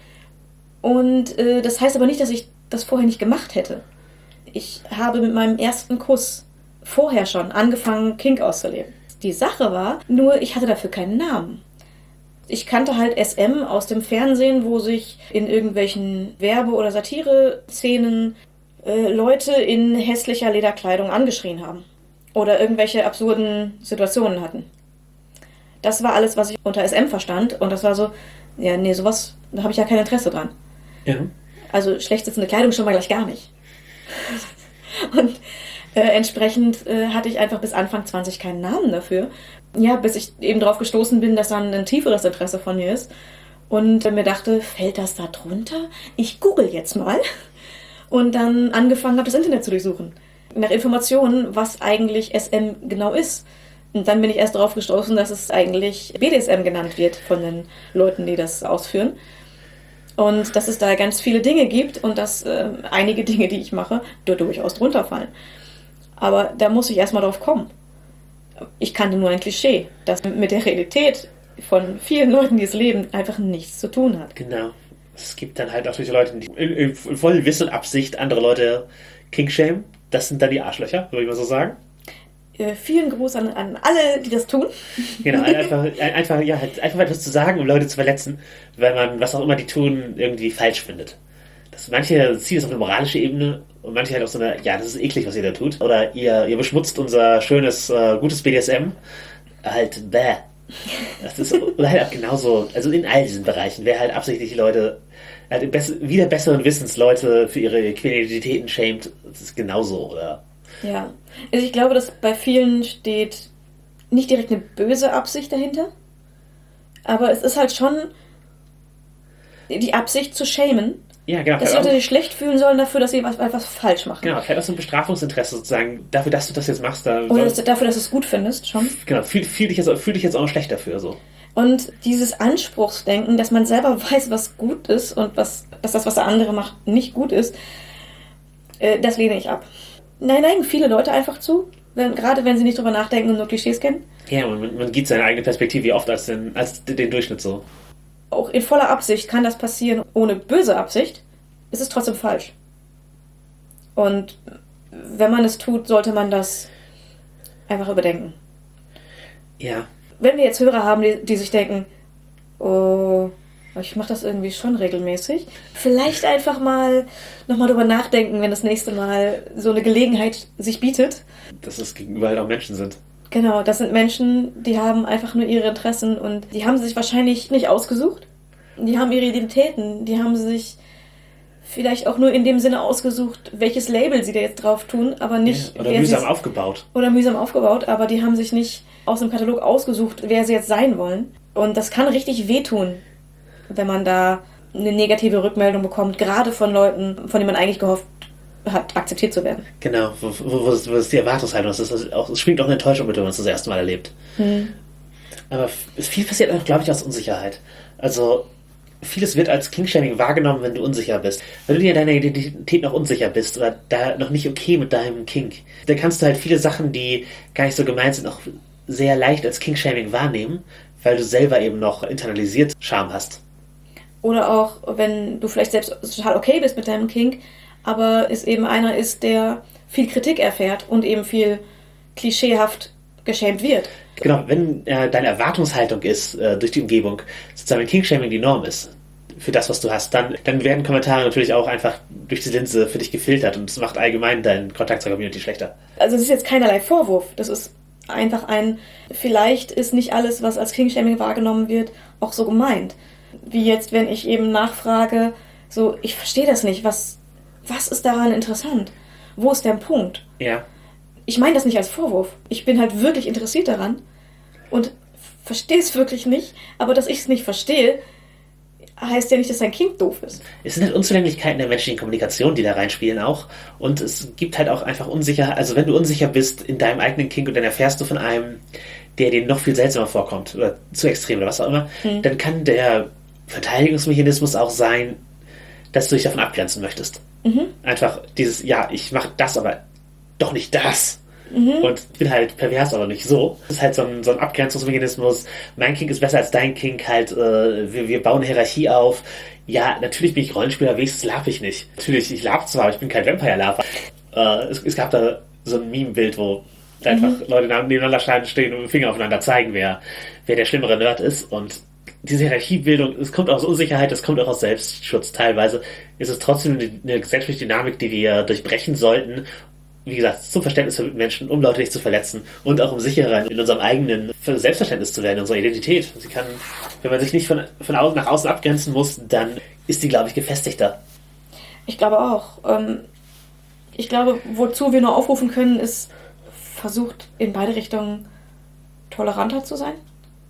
Und äh, das heißt aber nicht, dass ich das vorher nicht gemacht hätte. Ich habe mit meinem ersten Kuss vorher schon angefangen, Kink auszuleben. Die Sache war, nur ich hatte dafür keinen Namen. Ich kannte halt S M aus dem Fernsehen, wo sich in irgendwelchen Werbe- oder Satire-Szenen äh, Leute in hässlicher Lederkleidung angeschrien haben. Oder irgendwelche absurden Situationen hatten. Das war alles, was ich unter S M verstand. Und das war so, ja, nee, sowas, da habe ich ja kein Interesse dran. Ja. Also schlecht sitzende Kleidung schon mal gleich gar nicht. Und Äh, entsprechend äh, hatte ich einfach bis Anfang zwanzig keinen Namen dafür. Ja, bis ich eben drauf gestoßen bin, dass dann ein tieferes Interesse von mir ist. Und äh, mir dachte, fällt das da drunter? Ich google jetzt mal. Und dann angefangen habe, das Internet zu durchsuchen. Nach Informationen, was eigentlich S M genau ist. Und dann bin ich erst drauf gestoßen, dass es eigentlich B D S M genannt wird von den Leuten, die das ausführen. Und dass es da ganz viele Dinge gibt und dass äh, einige Dinge, die ich mache, da durchaus drunter fallen. Aber da muss ich erstmal drauf kommen. Ich kannte nur ein Klischee, das mit der Realität von vielen Leuten, die es leben, einfach nichts zu tun hat. Genau. Es gibt dann halt auch solche Leute, die in, in voll Wissen und Absicht andere Leute Kink-shamen. Das sind dann die Arschlöcher, würde ich mal so sagen. Äh, vielen Gruß an, an alle, die das tun. Genau, einfach, einfach, ja, halt, einfach etwas zu sagen, um Leute zu verletzen, weil man, was auch immer die tun, irgendwie falsch findet. Das, manche ziehen es auf eine moralische Ebene und manche halt auf so eine, ja, das ist eklig, was ihr da tut. Oder ihr, ihr beschmutzt unser schönes, äh, gutes B D S M. Halt, bäh. Das ist oder halt auch genauso, also in all diesen Bereichen, wer halt absichtlich die Leute, halt bess- wieder besseren Wissens Leute für ihre Queer-Identitäten schämt, das ist genauso, oder? Ja, also ich glaube, dass bei vielen steht nicht direkt eine böse Absicht dahinter, aber es ist halt schon die Absicht zu shamen. Ja, genau. Dass die Leute sich schlecht fühlen sollen dafür, dass sie was, was falsch machen. Genau, vielleicht auch so ein Bestrafungsinteresse sozusagen, dafür, dass du das jetzt machst. Da Oder dass, dafür, dass du es gut findest, schon. Genau, fühl, fühl, dich jetzt, fühl dich jetzt auch noch schlecht dafür, so. Und dieses Anspruchsdenken, dass man selber weiß, was gut ist und was, dass das, was der andere macht, nicht gut ist, äh, das lehne ich ab. Nein, nein, viele Leute einfach zu, wenn, gerade wenn sie nicht drüber nachdenken und nur Klischees kennen. Ja, man, man gibt seine eigene Perspektive wie oft als den, als den Durchschnitt so. Auch in voller Absicht kann das passieren, ohne böse Absicht, ist es trotzdem falsch. Und wenn man es tut, sollte man das einfach überdenken. Ja. Wenn wir jetzt Hörer haben, die, die sich denken, oh, Aber ich mache das irgendwie schon regelmäßig. Vielleicht einfach mal nochmal drüber nachdenken, wenn das nächste Mal so eine Gelegenheit sich bietet. Dass es gegenüber halt auch Menschen sind. Genau, das sind Menschen, die haben einfach nur ihre Interessen und die haben sie sich wahrscheinlich nicht ausgesucht. Die haben ihre Identitäten, die haben sie sich vielleicht auch nur in dem Sinne ausgesucht, welches Label sie da jetzt drauf tun, aber nicht... Ja, oder wer mühsam sie, aufgebaut. Oder mühsam aufgebaut, aber die haben sich nicht aus dem Katalog ausgesucht, wer sie jetzt sein wollen. Und das kann richtig wehtun, wenn man da eine negative Rückmeldung bekommt, gerade von Leuten, von denen man eigentlich gehofft hat, akzeptiert zu werden. Genau, wo, wo, wo, ist, wo ist die Erwartungshaltung? Das ist auch, es schwingt auch eine Enttäuschung mit, wenn man es das erste Mal erlebt. Hm. Aber viel passiert auch, glaube ich, aus Unsicherheit. Also, vieles wird als King-Shaming wahrgenommen, wenn du unsicher bist. Wenn du dir deiner Identität noch unsicher bist oder da noch nicht okay mit deinem Kink, dann kannst du halt viele Sachen, die gar nicht so gemeint sind, auch sehr leicht als King-Shaming wahrnehmen, weil du selber eben noch internalisiert Scham hast. Oder auch, wenn du vielleicht selbst total okay bist mit deinem Kink, aber es eben einer ist, der viel Kritik erfährt und eben viel klischeehaft geschämt wird. Genau, wenn äh, deine Erwartungshaltung ist, äh, durch die Umgebung, sozusagen wenn King-Shaming die Norm ist, für das, was du hast, dann, dann werden Kommentare natürlich auch einfach durch die Linse für dich gefiltert und es macht allgemein deinen Kontakt zur Community schlechter. Also es ist jetzt keinerlei Vorwurf, das ist einfach ein, vielleicht ist nicht alles, was als King-Shaming wahrgenommen wird, auch so gemeint. Wie jetzt, wenn ich eben nachfrage, so, ich verstehe das nicht, was, was ist daran interessant? Wo ist der Punkt? Ja. Ich meine das nicht als Vorwurf. Ich bin halt wirklich interessiert daran und verstehe es wirklich nicht, aber dass ich es nicht verstehe, heißt ja nicht, dass dein Kind doof ist. Es sind halt Unzulänglichkeiten der menschlichen Kommunikation, die da reinspielen auch. Und es gibt halt auch einfach Unsicherheit. Also wenn du unsicher bist in deinem eigenen Kink und dann erfährst du von einem, der dir noch viel seltsamer vorkommt oder zu extrem oder was auch immer, hm. dann kann der Verteidigungsmechanismus auch sein, dass du dich davon abgrenzen möchtest. Mhm. Einfach dieses, ja, ich mache das, aber doch nicht das. Mhm. Und ich bin halt pervers, aber nicht so. Das ist halt so ein, so ein Abgrenzungsmechanismus. Mein Kink ist besser als dein Kink. Halt, äh, wir, wir bauen eine Hierarchie auf. Ja, natürlich bin ich Rollenspieler, wenigstens lab ich nicht. Natürlich, ich lab zwar, aber ich bin kein Vampire-Laber. Äh, es, es gab da so ein Meme-Bild, wo einfach mhm. Leute nebeneinander stehen und mit dem Finger aufeinander zeigen, wer, wer der schlimmere Nerd ist. Und diese Hierarchiebildung, es kommt aus Unsicherheit, es kommt auch aus Selbstschutz teilweise. Es ist trotzdem eine gesellschaftliche Dynamik, die wir durchbrechen sollten. Wie gesagt, zum Verständnis für Menschen, um Leute nicht zu verletzen und auch um sicherer in unserem eigenen Selbstverständnis zu werden, in unserer Identität. Sie kann, wenn man sich nicht von, von außen nach außen abgrenzen muss, dann ist die, glaube ich, gefestigter. Ich glaube auch. Ähm, ich glaube, wozu wir nur aufrufen können, ist, versucht in beide Richtungen toleranter zu sein.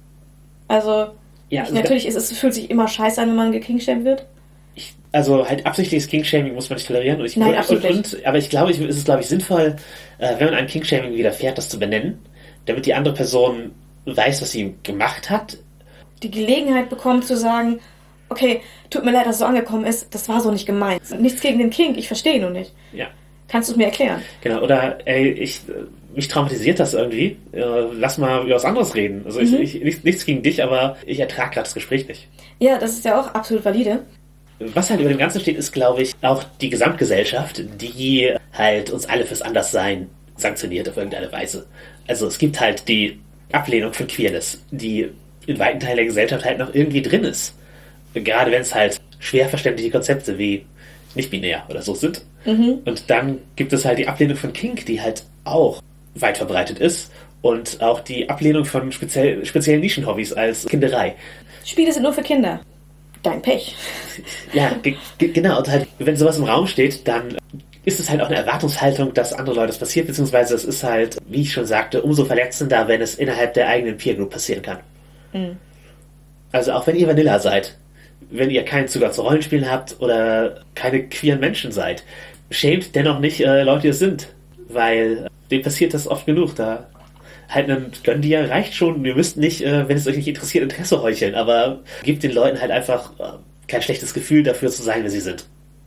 Also, ja, ich, natürlich ist es fühlt sich immer scheiße an, wenn man gekingshamed wird. Ich, also halt absichtliches King-Shaming muss man nicht tolerieren. Und ich, Nein, und, absolut und, nicht. Aber ich glaube, ich, ist es glaube ich sinnvoll, äh, wenn man einem King-Shaming widerfährt, das zu benennen, damit die andere Person weiß, was sie gemacht hat. Die Gelegenheit bekommt zu sagen, okay, tut mir leid, dass es so angekommen ist, das war so nicht gemeint. Nichts gegen den King, ich verstehe ihn nur nicht. Ja. Kannst du es mir erklären? Genau, oder ey, ich, mich traumatisiert das irgendwie. Äh, lass mal über was anderes reden. Also mhm. ich, ich, nichts, nichts gegen dich, aber ich ertrage gerade das Gespräch nicht. Ja, das ist ja auch absolut valide. Was halt über dem Ganzen steht, ist, glaube ich, auch die Gesamtgesellschaft, die halt uns alle fürs Anderssein sanktioniert auf irgendeine Weise. Also es gibt halt die Ablehnung von Queerness, die in weiten Teilen der Gesellschaft halt noch irgendwie drin ist. Gerade wenn es halt schwer verständliche Konzepte wie nicht-binär oder so sind. Mhm. Und dann gibt es halt die Ablehnung von Kink, die halt auch weit verbreitet ist. Und auch die Ablehnung von speziell, speziellen Nischenhobbys als Kinderei. Spiele sind nur für Kinder. Dein Pech. Ja, ge- ge- genau. Und halt, wenn sowas im Raum steht, dann ist es halt auch eine Erwartungshaltung, dass andere Leute es passiert, beziehungsweise es ist halt, wie ich schon sagte, umso verletzender, wenn es innerhalb der eigenen Peer Group passieren kann. Mhm. Also auch wenn ihr Vanilla seid, wenn ihr keinen Zugang zu Rollenspielen habt oder keine queeren Menschen seid, schämt dennoch nicht äh, Leute, die es sind, weil äh, denen passiert das oft genug. Da halt ein Gönn dir reicht schon. Ihr müsst nicht, äh, wenn es euch nicht interessiert, Interesse heucheln, aber gebt den Leuten halt einfach äh, kein schlechtes Gefühl dafür zu sein, wer sie sind.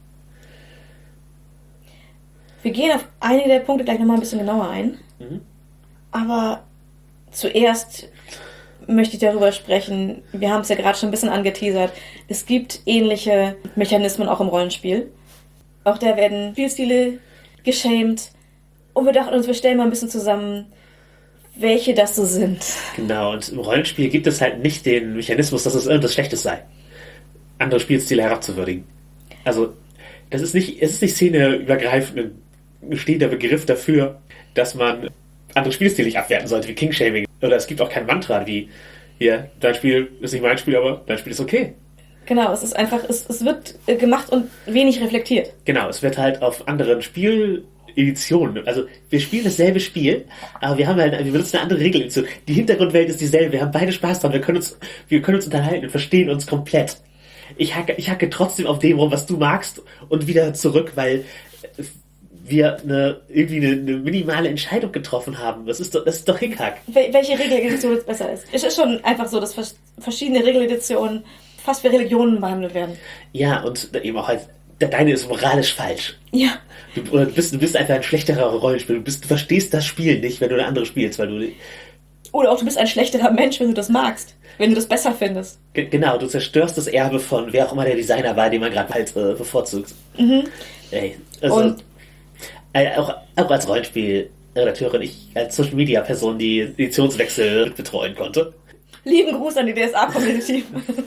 Wir gehen auf einige der Punkte gleich nochmal ein bisschen genauer ein. Mhm. Aber zuerst möchte ich darüber sprechen, wir haben es ja gerade schon ein bisschen angeteasert, es gibt ähnliche Mechanismen auch im Rollenspiel. Auch da werden Spielstile geschämt und wir dachten uns, wir stellen mal ein bisschen zusammen, welche das so sind. Genau, und im Rollenspiel gibt es halt nicht den Mechanismus, dass es irgendwas Schlechtes sei. andere Spielstile herabzuwürdigen. Also, das ist nicht, es ist nicht szeneübergreifend ein stehender Begriff dafür, dass man andere Spielstile nicht abwerten sollte, wie King-Shaming. Oder es gibt auch kein Mantra, wie, hier, dein Spiel ist nicht mein Spiel, aber dein Spiel ist okay. Genau, es ist einfach, es, es wird äh, gemacht und wenig reflektiert. Genau, es wird halt auf anderen Spieleditionen, also wir spielen dasselbe Spiel, aber wir haben halt, wir benutzen eine andere Regeledition. Die Hintergrundwelt ist dieselbe, wir haben beide Spaß dran, wir können uns, wir können uns unterhalten und verstehen uns komplett. Ich hacke, ich hacke trotzdem auf dem rum, was du magst und wieder zurück, weil wir eine, irgendwie eine, eine minimale Entscheidung getroffen haben. Das ist doch, das ist doch Hickhack. Wel- welche Regeledition jetzt besser ist? Es ist schon einfach so, dass vers- verschiedene Regeleditionen fast wie Religionen behandelt werden. Ja, und eben auch halt, deine ist moralisch falsch. Ja. Du, oder du, bist, du bist einfach ein schlechterer Rollenspieler. Du, bist, du verstehst das Spiel nicht, wenn du eine andere spielst, weil du... Oder auch du bist ein schlechterer Mensch, wenn du das magst. Wenn du das besser findest. G- genau, du zerstörst das Erbe von wer auch immer der Designer war, den man gerade halt äh, bevorzugt. Mhm. Ey, also, Und äh, auch, auch als Rollenspielredakteurin, ich als Social-Media-Person, die Editionswechsel betreuen konnte. lieben Gruß an die D S A-Community.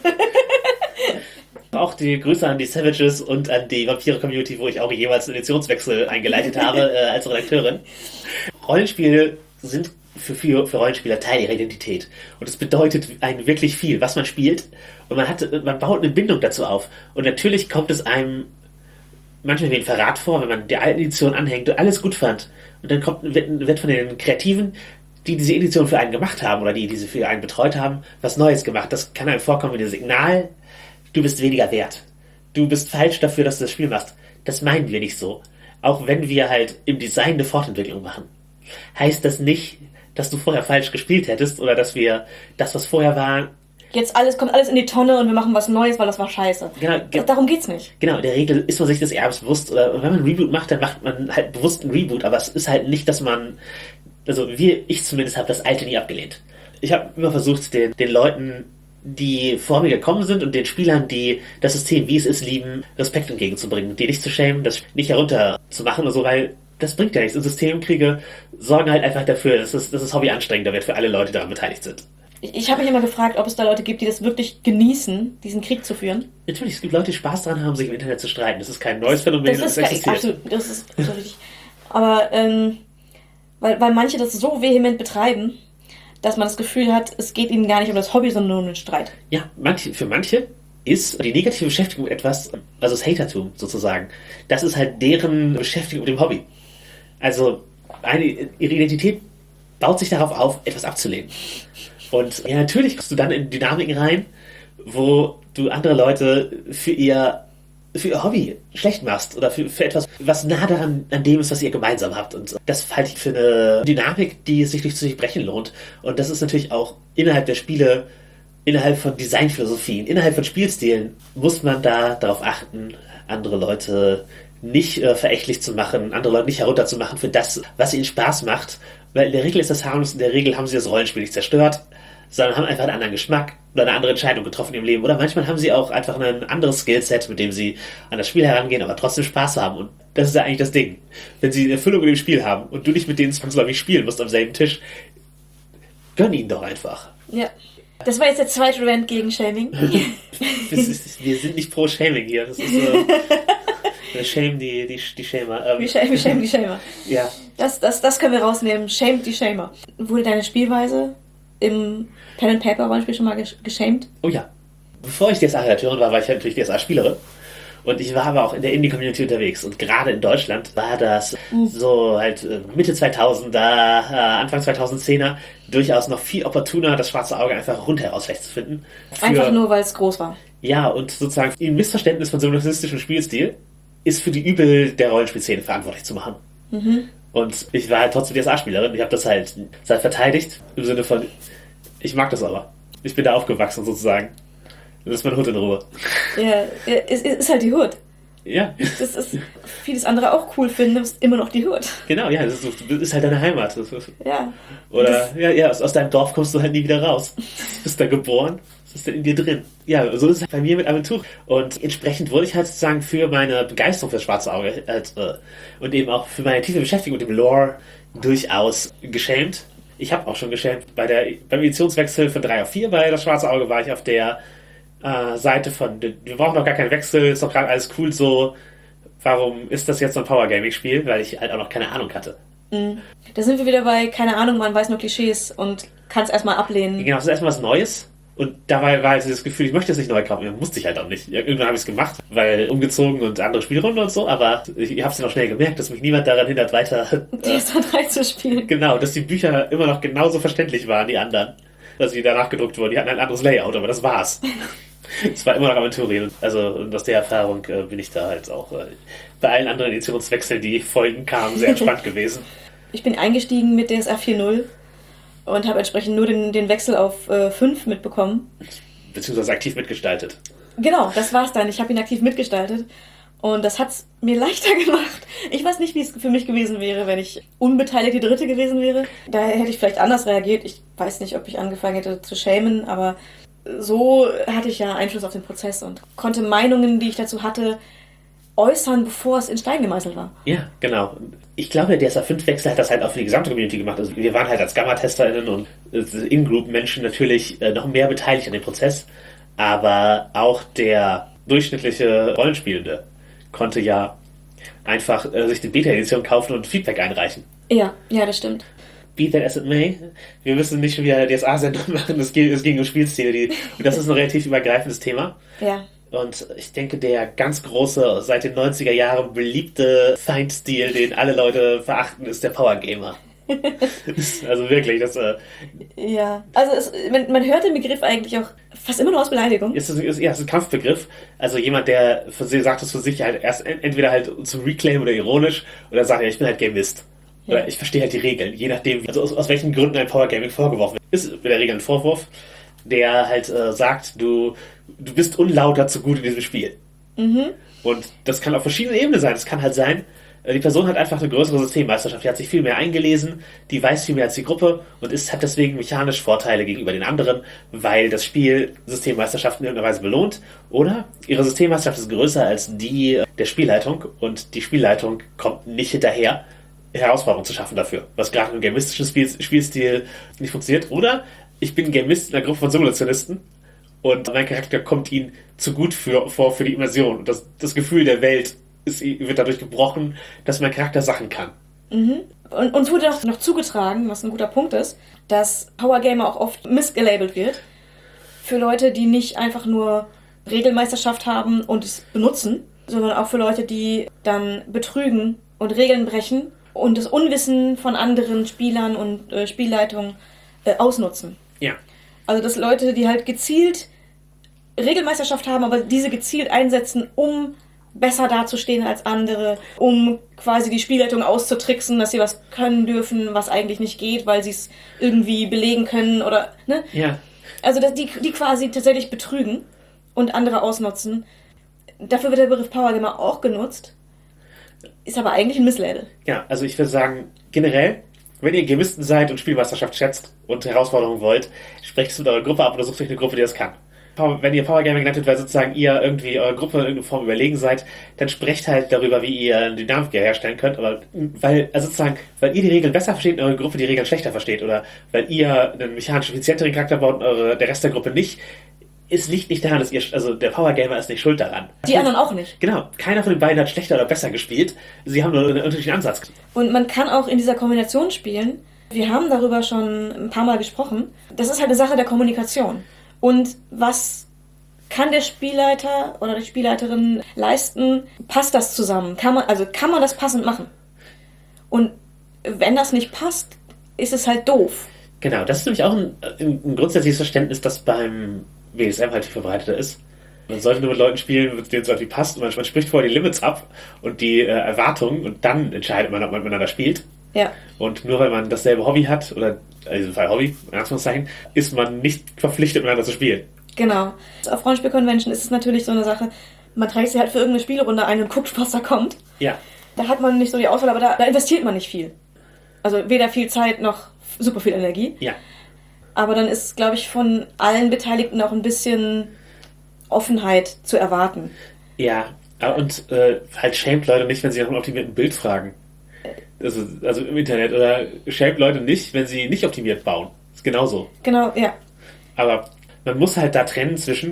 Auch die Grüße an die Savages und an die Vampire-Community, wo ich auch jeweils einen Editionswechsel eingeleitet habe äh, als Redakteurin. Rollenspiele sind für, für, für Rollenspieler Teil ihrer Identität. Und es bedeutet einen wirklich viel, was man spielt. Und man hat, man baut eine Bindung dazu auf. Und natürlich kommt es einem manchmal wie ein Verrat vor, wenn man der alten Edition anhängt und alles gut fand. Und dann kommt, wird, wird von den Kreativen, die diese Edition für einen gemacht haben oder die diese für einen betreut haben, was Neues gemacht. Das kann einem vorkommen wie ein Signal, du bist weniger wert. Du bist falsch dafür, dass du das Spiel machst. Das meinen wir nicht so. Auch wenn wir halt im Design eine Fortentwicklung machen. Heißt das nicht, dass du vorher falsch gespielt hättest oder dass wir das, was vorher war... Jetzt alles kommt alles in die Tonne und wir machen was Neues, weil das war scheiße. Genau, ge- Darum geht's nicht. Genau, in der Regel ist man sich des Erbes bewusst. Oder wenn man ein Reboot macht, dann macht man halt bewusst einen Reboot. Aber es ist halt nicht, dass man... Also wir, ich zumindest, habe das Alte nie abgelehnt. Ich habe immer versucht, den, den Leuten, die vor mir gekommen sind und den Spielern, die das System, wie es ist, lieben, Respekt entgegenzubringen. Die nicht zu schämen, das nicht herunterzumachen oder so, weil das bringt ja nichts. Und Systemkriege sorgen halt einfach dafür, dass das, dass das Hobby anstrengender wird für alle Leute, die daran beteiligt sind. Ich, ich habe mich immer gefragt, ob es da Leute gibt, die das wirklich genießen, diesen Krieg zu führen. Natürlich, es gibt Leute, die Spaß daran haben, sich im Internet zu streiten. Das ist kein neues Phänomen, Das ist das gar- existiert. absolut, das ist so richtig. Aber ähm, weil, weil manche das so vehement betreiben, dass man das Gefühl hat, es geht ihnen gar nicht um das Hobby, sondern nur um den Streit. Ja, manche, für manche ist die negative Beschäftigung mit etwas, also das Hatertum sozusagen, das ist halt deren Beschäftigung mit dem Hobby. Also eine, ihre Identität baut sich darauf auf, etwas abzulehnen. Und ja, natürlich kommst du dann in Dynamiken rein, wo du andere Leute für ihr, für ihr Hobby schlecht machst oder für, für etwas, was nah daran an dem ist, was ihr gemeinsam habt. Und das halte ich für eine Dynamik, die es sich durch zu durchbrechen lohnt. Und das ist natürlich auch innerhalb der Spiele, innerhalb von Designphilosophien, innerhalb von Spielstilen, muss man da darauf achten, andere Leute nicht äh, verächtlich zu machen, andere Leute nicht herunterzumachen für das, was ihnen Spaß macht. Weil in der Regel ist das harmlos, in der Regel haben sie das Rollenspiel nicht zerstört, sondern haben einfach einen anderen Geschmack oder eine andere Entscheidung getroffen in ihrem Leben. Oder manchmal haben sie auch einfach ein anderes Skillset, mit dem sie an das Spiel herangehen, aber trotzdem Spaß haben. Und das ist ja eigentlich das Ding. Wenn sie eine Erfüllung mit dem Spiel haben und du nicht mit denen zwangsläufig spielen musst am selben Tisch, gönn ihnen doch einfach. Ja. Das war jetzt der zweite Rant gegen Shaming. Das ist, wir sind nicht pro Shaming hier. Das ist äh, wir shame die, die, die Shamer. Ähm, Wir schämen, wir schämen die Shamer. ja. Das, das, das können wir rausnehmen. Shamed die Shamer. Wurde deine Spielweise im Pen-and-Paper-Rollenspiel schon mal gesch- geschämt? Oh ja. Bevor ich D S A-Redakteurin war, war ich natürlich D S A-Spielerin. Und ich war aber auch in der Indie-Community unterwegs. Und gerade in Deutschland war das so halt äh, Mitte zweitausender, äh, Anfang zweitausendzehner durchaus noch viel opportuner, das schwarze Auge einfach rundheraus schlecht zu finden. Für, Einfach nur, weil es groß war. Ja, und sozusagen ein Missverständnis von simulationistischem Spielstil ist für die Übel der Rollenspielszene verantwortlich zu machen. Mhm. Und ich war halt trotzdem D S A-Spielerin. Ich habe das halt, das halt verteidigt, im Sinne von, ich mag das aber. Ich bin da aufgewachsen sozusagen. Lass meine Hut in Ruhe. Ja, ja, es es ist halt die Hood. Ja, Das ist vieles andere auch cool finden, aber es ist immer noch die Hood. genau, ja, das ist, das ist halt deine Heimat. Das ist, Ja. oder, Das- ja, ja, aus, aus deinem Dorf kommst du halt nie wieder raus. Du bist da geboren, das ist dann in dir drin. Ja, so ist es halt bei mir mit Aventur. Und entsprechend wurde ich halt sozusagen für meine Begeisterung für das schwarze Auge halt, äh, und eben auch für meine tiefe Beschäftigung mit dem Lore durchaus geschämt. Ich habe auch schon geschämt. Bei der, beim Editionswechsel von drei auf vier bei das schwarze Auge war ich auf der äh, Seite von, wir brauchen doch gar keinen Wechsel, ist doch gerade alles cool so, warum ist das jetzt so ein Power-Gaming-Spiel? Weil ich halt auch noch keine Ahnung hatte. Mhm. Da sind wir wieder bei, keine Ahnung, man weiß nur Klischees und kann es erstmal ablehnen. Genau, es ist erstmal was Neues. Und dabei war halt das Gefühl, ich möchte es nicht neu kaufen. Ja, musste ich halt auch nicht. Irgendwann habe ich es gemacht, weil umgezogen und andere Spielrunden und so. Aber ich, ich habe es dann auch schnell gemerkt, dass mich niemand daran hindert, weiter... D S A drei zu spielen. Genau, dass die Bücher immer noch genauso verständlich waren, die anderen. Dass sie danach gedruckt wurden. Die hatten ein anderes Layout, aber das war's. Es war immer noch Aventurien. Also und aus der Erfahrung äh, bin ich da halt auch äh, bei allen anderen Editionswechseln, die Folgen kamen, sehr entspannt gewesen. Ich bin eingestiegen mit D S A vier Punkt null und habe entsprechend nur den, den Wechsel auf äh, fünf mitbekommen. Beziehungsweise aktiv mitgestaltet. Genau, das war's dann. Ich habe ihn aktiv mitgestaltet und das hat's mir leichter gemacht. Ich weiß nicht, wie es für mich gewesen wäre, wenn ich unbeteiligte Dritte gewesen wäre. Da hätte ich vielleicht anders reagiert. Ich weiß nicht, ob ich angefangen hätte zu schämen, aber so hatte ich ja Einfluss auf den Prozess und konnte Meinungen, die ich dazu hatte, äußern, bevor es in Stein gemeißelt war. Ja, genau. Ich glaube, der D S A fünf Wechsel hat das halt auch für die gesamte Community gemacht. Also wir waren halt als Gamma-TesterInnen und In-Group-Menschen natürlich noch mehr beteiligt an dem Prozess. Aber auch der durchschnittliche Rollenspielende konnte ja einfach äh, sich die Beta-Edition kaufen und Feedback einreichen. Ja, ja, das stimmt. Be that as it may. Wir müssen nicht schon wieder D S A-Sendung machen, es ging, es ging um Spielstile. Die, und das ist ein relativ übergreifendes Thema. Ja. Und ich denke, der ganz große, seit den neunziger Jahren beliebte Feindstil, den alle Leute verachten, ist der Power Gamer. Also wirklich, das äh, ja, also es, man, man hört den Begriff eigentlich auch fast immer nur aus Beleidigung. ist, ist, ja, es ist ein Kampfbegriff. Also jemand, der für sich, sagt es für sich halt erst entweder halt zum Reclaim oder ironisch oder sagt, ja, ich bin halt Gamist. Ja. Oder ich verstehe halt die Regeln, je nachdem, also aus, aus welchen Gründen ein Power Gaming vorgeworfen wird. Ist in der Regel ein Vorwurf, der halt äh, sagt, du, du bist unlauter zu gut in diesem Spiel. Mhm. Und das kann auf verschiedenen Ebenen sein. Es kann halt sein, die Person hat einfach eine größere Systemmeisterschaft, die hat sich viel mehr eingelesen, die weiß viel mehr als die Gruppe und ist, hat deswegen mechanisch Vorteile gegenüber den anderen, weil das Spiel Systemmeisterschaften in irgendeiner Weise belohnt. Oder ihre Systemmeisterschaft ist größer als die der Spielleitung und die Spielleitung kommt nicht hinterher, Herausforderungen zu schaffen dafür, was gerade im gamistischen Spiel, Spielstil nicht funktioniert. Oder ich bin Gamist in einer Gruppe von Simulationisten und mein Charakter kommt ihnen zu gut für, vor für die Immersion und das, das Gefühl der Welt ist, wird dadurch gebrochen, dass mein Charakter Sachen kann. Mhm. Und uns wurde auch noch zugetragen, was ein guter Punkt ist, dass Power Gamer auch oft missgelabelt wird für Leute, die nicht einfach nur Regelmeisterschaft haben und es benutzen, sondern auch für Leute, die dann betrügen und Regeln brechen und das Unwissen von anderen Spielern und äh, Spielleitungen äh, ausnutzen. Ja. Also dass Leute, die halt gezielt Regelmeisterschaft haben, aber diese gezielt einsetzen, um besser dazustehen als andere, um quasi die Spielleitung auszutricksen, dass sie was können dürfen, was eigentlich nicht geht, weil sie es irgendwie belegen können oder, ne? Ja. Also dass die, die quasi tatsächlich betrügen und andere ausnutzen. Dafür wird der Begriff Power Gamer auch genutzt, ist aber eigentlich ein Misslabel. Ja, also ich würde sagen, generell, wenn ihr Gamisten seid und Spielmeisterschaft schätzt und Herausforderungen wollt, sprecht es mit eurer Gruppe ab oder sucht euch eine Gruppe, die das kann. Wenn ihr Power Gaming genannt wird, weil sozusagen ihr irgendwie eure Gruppe in irgendeiner Form überlegen seid, dann sprecht halt darüber, wie ihr eine Dynamik herstellen könnt, aber weil, also sozusagen, weil ihr die Regeln besser versteht und eure Gruppe die Regeln schlechter versteht oder weil ihr einen mechanisch effizienteren Charakter baut und eure, der Rest der Gruppe nicht, es liegt nicht daran, dass ihr, also der Power Gamer ist nicht schuld daran. Die anderen auch nicht. Genau, keiner von den beiden hat schlechter oder besser gespielt, sie haben nur einen unterschiedlichen Ansatz. Und man kann auch in dieser Kombination spielen. Wir haben darüber schon ein paar Mal gesprochen. Das ist halt eine Sache der Kommunikation. Und was kann der Spielleiter oder die Spielleiterin leisten? Passt das zusammen? Kann man, also kann man das passend machen? Und wenn das nicht passt, ist es halt doof. Genau, das ist nämlich auch ein, ein grundsätzliches Verständnis, das beim W S M halt viel verbreiteter ist. Man sollte nur mit Leuten spielen, mit denen es irgendwie passt. Und man, man spricht vorher die Limits ab und die äh, Erwartungen und dann entscheidet man, ob man miteinander spielt. Ja. Und nur weil man dasselbe Hobby hat, oder in diesem Fall Hobby, in Anführungszeichen, ist man nicht verpflichtet, miteinander zu spielen. Genau. Auf Rollenspiel-Convention ist es natürlich so eine Sache, man trägt sich halt für irgendeine Spielrunde ein und guckt, was da kommt. Ja. Da hat man nicht so die Auswahl, aber da, da investiert man nicht viel. Also weder viel Zeit noch super viel Energie. Ja. Aber dann ist, glaube ich, von allen Beteiligten auch ein bisschen Offenheit zu erwarten. Ja, und äh, halt schämt Leute nicht, wenn sie nach einem optimierten Bild fragen. Also, also im Internet. Oder schämt Leute nicht, wenn sie nicht optimiert bauen. Ist genauso. Genau, ja. Aber man muss halt da trennen zwischen,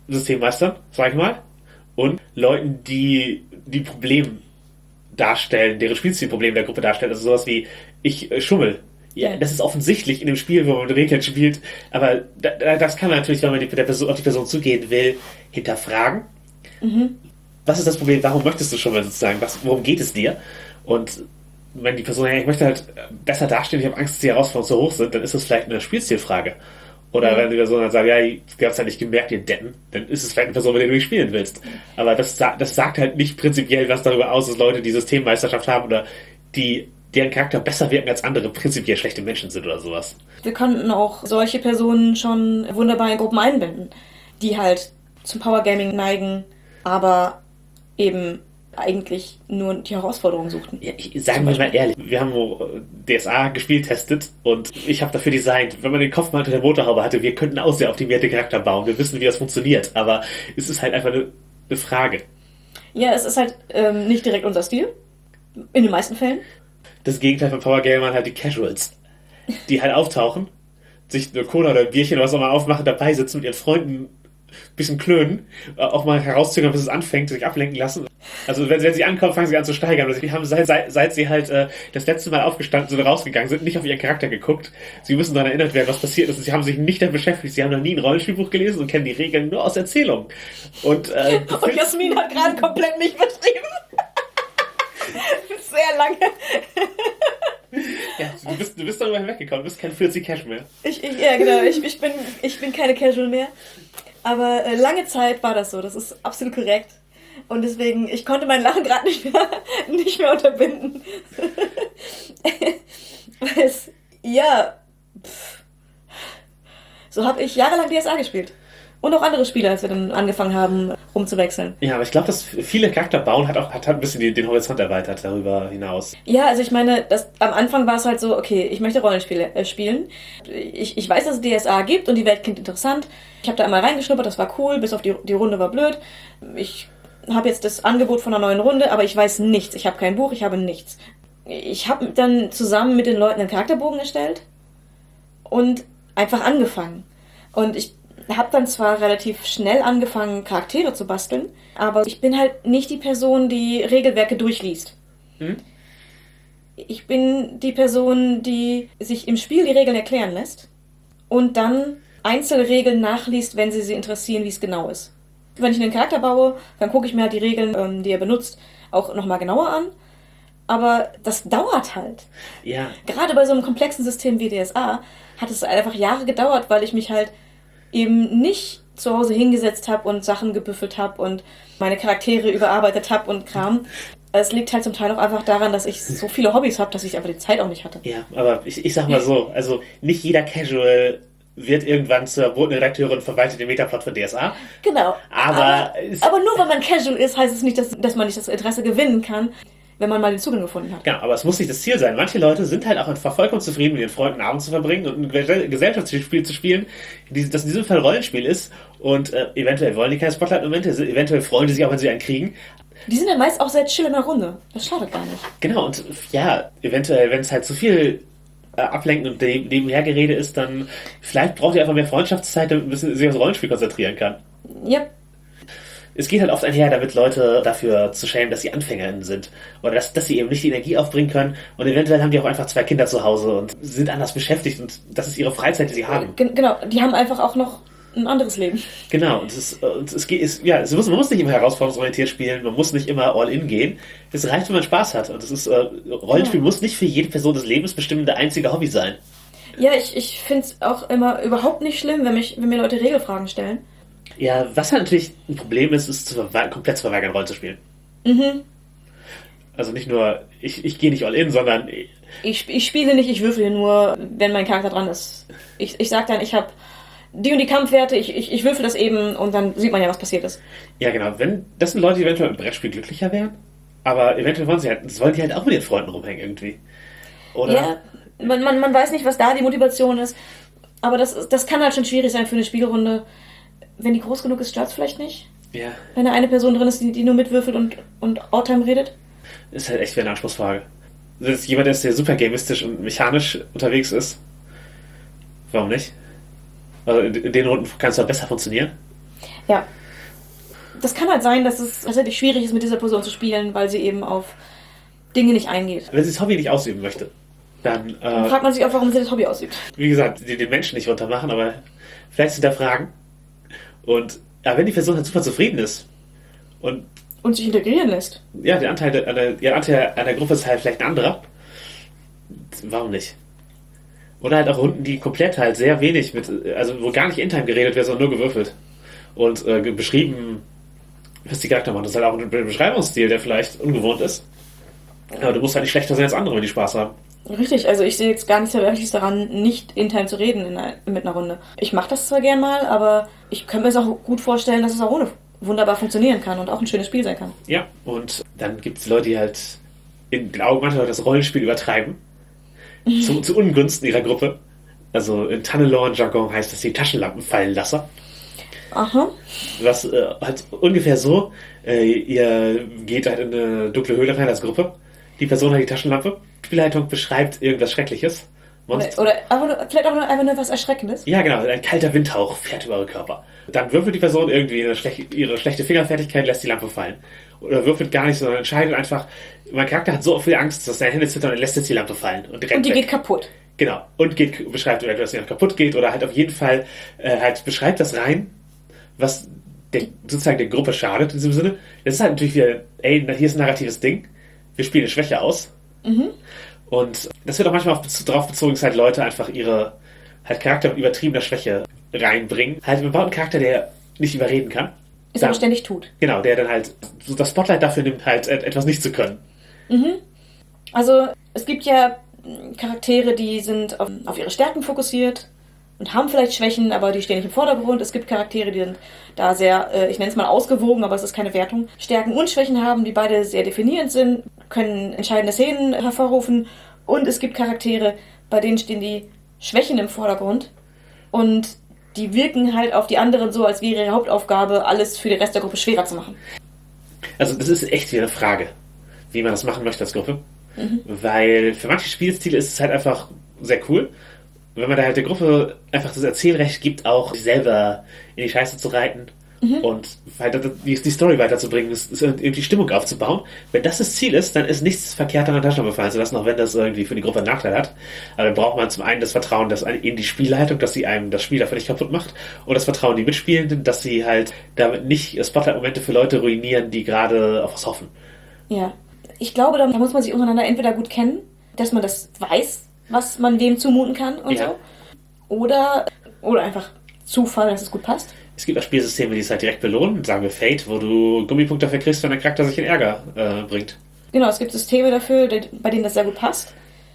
Systemmeistern, sag ich mal, und Leuten, die die Problem darstellen, deren Spielstilproblem der Gruppe darstellen. Also sowas wie, ich äh, schummel. Ja, das ist offensichtlich in dem Spiel, wo man mit Regeln spielt, aber da, das kann man natürlich, wenn man die, der Person, auf die Person zugehen will, hinterfragen. Mhm. Was ist das Problem? Warum möchtest du schummeln sozusagen? Was, worum geht es dir? Und wenn die Person, ja, ich möchte halt besser dastehen, ich habe Angst, dass die Herausforderungen zu hoch sind, dann ist das vielleicht eine Spielstilfrage. Oder mhm. wenn die Person dann sagt, ja, ich hab's ja nicht gemerkt, ihr Deppen, dann ist es vielleicht eine Person, mit der du nicht spielen willst. Aber das, das sagt halt nicht prinzipiell was darüber aus, dass Leute die Systemmeisterschaft haben oder die deren Charakter besser wirken als andere prinzipiell schlechte Menschen sind oder sowas. Wir konnten auch solche Personen schon wunderbar in Gruppen einbinden, die halt zum Powergaming neigen, aber eben eigentlich nur die Herausforderungen suchten. Ja, ich, sagen wir mal ehrlich, wir haben D S A gespielt, testet und ich habe dafür designt, wenn man den Kopfmantel der Motorhaube hatte, wir könnten auch sehr optimierte Charakter bauen, wir wissen, wie das funktioniert, aber es ist halt einfach eine, eine Frage. Ja, es ist halt ähm, nicht direkt unser Stil, in den meisten Fällen. Das Gegenteil von Power Gamer halt die Casuals, die halt auftauchen, sich eine Cola oder ein Bierchen oder was auch immer aufmachen, dabei sitzen mit ihren Freunden ein bisschen klönen, auch mal herauszögern, bis es anfängt, sich ablenken lassen. Also wenn, wenn sie ankommen, fangen sie an zu steigern. Also die haben seit, seit, seit sie halt äh, das letzte Mal aufgestanden sind, rausgegangen sind, nicht auf ihren Charakter geguckt. Sie müssen daran erinnert werden, was passiert ist. Und sie haben sich nicht damit beschäftigt. Sie haben noch nie ein Rollenspielbuch gelesen und kennen die Regeln nur aus Erzählungen. Und, äh, und Jasmin hat gerade komplett mich beschrieben. Sehr lange. Ja, du bist, du bist darüber hinweggekommen, du bist kein vierzig Cash mehr. Ich, ich, ja, genau, ich, ich, bin, ich bin keine Casual mehr. Aber äh, lange Zeit war das so, das ist absolut korrekt. Und deswegen, ich konnte mein Lachen gerade nicht mehr, nicht mehr unterbinden. Weil es, ja, pff, so habe ich jahrelang D S A gespielt. Und auch andere Spiele, als wir dann angefangen haben, rumzuwechseln. Ja, aber ich glaube, dass viele Charakter bauen hat auch hat ein bisschen den, den Horizont erweitert darüber hinaus. Ja, also ich meine, das, am Anfang war es halt so, okay, ich möchte Rollenspiele äh, spielen. Ich, ich weiß, dass es D S A gibt und die Welt klingt interessant. Ich habe da einmal reingeschnuppert, das war cool, bis auf die, die Runde war blöd. Ich habe jetzt das Angebot von einer neuen Runde, aber ich weiß nichts. Ich habe kein Buch, ich habe nichts. Ich habe dann zusammen mit den Leuten einen Charakterbogen erstellt und einfach angefangen. Und ich habe dann zwar relativ schnell angefangen, Charaktere zu basteln, aber ich bin halt nicht die Person, die Regelwerke durchliest. Hm? Ich bin die Person, die sich im Spiel die Regeln erklären lässt und dann Einzelregeln nachliest, wenn sie sie interessieren, wie es genau ist. Wenn ich einen Charakter baue, dann gucke ich mir halt die Regeln, die er benutzt, auch nochmal genauer an. Aber das dauert halt. Ja. Gerade bei so einem komplexen System wie D S A hat es einfach Jahre gedauert, weil ich mich halt eben nicht zu Hause hingesetzt habe und Sachen gebüffelt habe und meine Charaktere überarbeitet habe und Kram. Es liegt halt zum Teil auch einfach daran, dass ich so viele Hobbys habe, dass ich einfach die Zeit auch nicht hatte. Ja, aber ich, ich sag mal so, also nicht jeder Casual wird irgendwann zur Bodenredakteurin und verwaltet den Metaplot für D S A. Genau. Aber, aber, aber nur weil man Casual ist, heißt es nicht, dass, dass man nicht das Interesse gewinnen kann, wenn man mal den Zugang gefunden hat. Genau, aber es muss nicht das Ziel sein. Manche Leute sind halt auch einfach vollkommen zufrieden, mit ihren Freunden Abend zu verbringen und ein Gesellschaftsspiel zu spielen, das in diesem Fall Rollenspiel ist. Und äh, eventuell wollen die keine Spotlight-Momente, eventuell freuen die sich auch, wenn sie einen kriegen. Die sind ja meist auch sehr chill in der Runde. Das schadet gar nicht. Genau, und ja, eventuell, wenn es halt zu viel äh, ablenken und nebenhergerede ist, dann vielleicht braucht ihr einfach mehr Freundschaftszeit, damit man sich aufs Rollenspiel konzentrieren kann. Ja. Es geht halt oft einher, damit Leute dafür zu schämen, dass sie AnfängerInnen sind. Oder dass, dass sie eben nicht die Energie aufbringen können. Und eventuell haben die auch einfach zwei Kinder zu Hause und sind anders beschäftigt. Und das ist ihre Freizeit, die sie haben. G- genau, die haben einfach auch noch ein anderes Leben. Genau, und es, ist, und es geht, es, ja, es muss, man muss nicht immer herausforderungsorientiert spielen, man muss nicht immer all in gehen. Es reicht, wenn man Spaß hat. Und es ist, äh, Rollenspiel ja. muss nicht für jede Person des Lebens bestimmende einzige Hobby sein. Ja, ich, ich finde es auch immer überhaupt nicht schlimm, wenn, mich, wenn mir Leute Regelfragen stellen. Ja, was halt natürlich ein Problem ist, ist zu verwe- komplett zu verweigern, Rollen zu spielen. Mhm. Also nicht nur, ich, ich gehe nicht all in, sondern... Ich, ich spiele nicht, ich würfel nur, wenn mein Charakter dran ist. Ich, ich sag dann, ich habe die und die Kampfwerte, ich, ich, ich würfel das eben und dann sieht man ja, was passiert ist. Ja, genau. Wenn, das sind Leute, die eventuell im Brettspiel glücklicher wären, aber eventuell wollen sie halt, das wollen die halt auch mit ihren Freunden rumhängen irgendwie. Oder? Ja, man, man, man weiß nicht, was da die Motivation ist, aber das, das kann halt schon schwierig sein für eine Spielrunde. Wenn die groß genug ist, stört es vielleicht nicht. Ja. Wenn da eine Person drin ist, die, die nur mitwürfelt und, und Outtime redet. Ist halt echt wieder eine Anspruchsfrage. Wenn jetzt jemand ist, der super gamistisch und mechanisch unterwegs ist, warum nicht? Also in, in den Runden kann es doch besser funktionieren. Ja. Das kann halt sein, dass es tatsächlich schwierig ist, mit dieser Person zu spielen, weil sie eben auf Dinge nicht eingeht. Wenn sie das Hobby nicht ausüben möchte, dann... Äh, Dann fragt man sich auch, warum sie das Hobby ausübt. Wie gesagt, die den Menschen nicht runtermachen, aber vielleicht hinterfragen. Und ja, wenn die Person halt super zufrieden ist und Und sich integrieren lässt. ja, der Anteil der, der, der Anteil an der Gruppe ist halt vielleicht ein anderer, warum nicht? Oder halt auch Runden, die komplett halt sehr wenig mit, also wo gar nicht in-time geredet wird, sondern nur gewürfelt. Und äh, beschrieben, was die Charakter machen. Das ist halt auch ein Beschreibungsstil, der vielleicht ungewohnt ist. Aber du musst halt nicht schlechter sein als andere, wenn die Spaß haben. Richtig, also ich sehe jetzt gar nichts Verwerfliches daran, nicht in-time zu reden in einer, mit einer Runde. Ich mache das zwar gern mal, aber ich könnte mir es auch gut vorstellen, dass es auch ohne wunderbar funktionieren kann und auch ein schönes Spiel sein kann. Ja, und dann gibt es Leute, die halt in den Augen manchmal das Rollenspiel übertreiben. zu, zu Ungunsten ihrer Gruppe. Also in Tunnelorn-Jargon heißt das die Taschenlampenfallenlasser. Aha. Was äh, halt ungefähr so, äh, ihr geht halt in eine dunkle Höhle rein als Gruppe. Die Person hat die Taschenlampe. Die Spielleitung beschreibt irgendwas Schreckliches. Monster. Oder, oder einfach nur, vielleicht auch nur, einfach nur was Erschreckendes. Ja, genau. Ein kalter Windhauch fährt über ihren Körper. Dann würfelt die Person irgendwie eine schlech- ihre schlechte Fingerfertigkeit, lässt die Lampe fallen. Oder würfelt gar nicht, sondern entscheidet einfach, mein Charakter hat so viel Angst, dass seine Hände zittern und lässt jetzt die Lampe fallen. Und, rennt Und die weg. geht kaputt. Genau. Und geht, beschreibt entweder, dass sie noch kaputt geht oder halt auf jeden Fall äh, halt beschreibt das rein, was der, sozusagen der Gruppe schadet in diesem Sinne. Das ist halt natürlich wieder, ey, hier ist ein narratives Ding. Wir spielen eine Schwäche aus. Mhm. Und das wird auch manchmal auch darauf bezogen, dass halt Leute einfach ihre halt Charakter mit übertriebener Schwäche reinbringen. Halt, man baut einen Charakter, der nicht überreden kann. Ist Dann, aber ständig tut. Genau, der dann halt so das Spotlight dafür nimmt, halt etwas nicht zu können. Mhm. Also, es gibt ja Charaktere, die sind auf, auf ihre Stärken fokussiert und haben vielleicht Schwächen, aber die stehen nicht im Vordergrund. Es gibt Charaktere, die sind da sehr, äh, ich nenne es mal ausgewogen, aber es ist keine Wertung. Stärken und Schwächen haben, die beide sehr definierend sind, können entscheidende Szenen hervorrufen. Und es gibt Charaktere, bei denen stehen die Schwächen im Vordergrund und die wirken halt auf die anderen so, als wäre ihre Hauptaufgabe, alles für den Rest der Gruppe schwerer zu machen. Also das ist echt wieder eine Frage, wie man das machen möchte als Gruppe. Mhm. Weil für manche Spielstile ist es halt einfach sehr cool. Wenn man da halt der Gruppe einfach das Erzählrecht gibt, auch sich selber in die Scheiße zu reiten mhm. und weiter die, die Story weiterzubringen, ist, ist irgendwie die Stimmung aufzubauen. Wenn das das Ziel ist, dann ist nichts verkehrt an der Taschenlampe fallen zu lassen, auch wenn das irgendwie für die Gruppe einen Nachteil hat. Aber dann braucht man zum einen das Vertrauen dass in die Spielleitung, dass sie einem das Spiel dafür nicht kaputt macht, und das Vertrauen in die Mitspielenden, dass sie halt damit nicht Spotlight-Momente für Leute ruinieren, die gerade auf was hoffen. Ja, ich glaube, da muss man sich untereinander entweder gut kennen, dass man das weiß, was man wem zumuten kann und ja. so. Oder, oder einfach Zufall, dass es gut passt. Es gibt auch Spielsysteme, die es halt direkt belohnen. Sagen wir Fate, wo du Gummipunkte dafür kriegst, wenn der Charakter sich in Ärger äh, bringt. Genau, es gibt Systeme dafür, bei denen das sehr gut passt.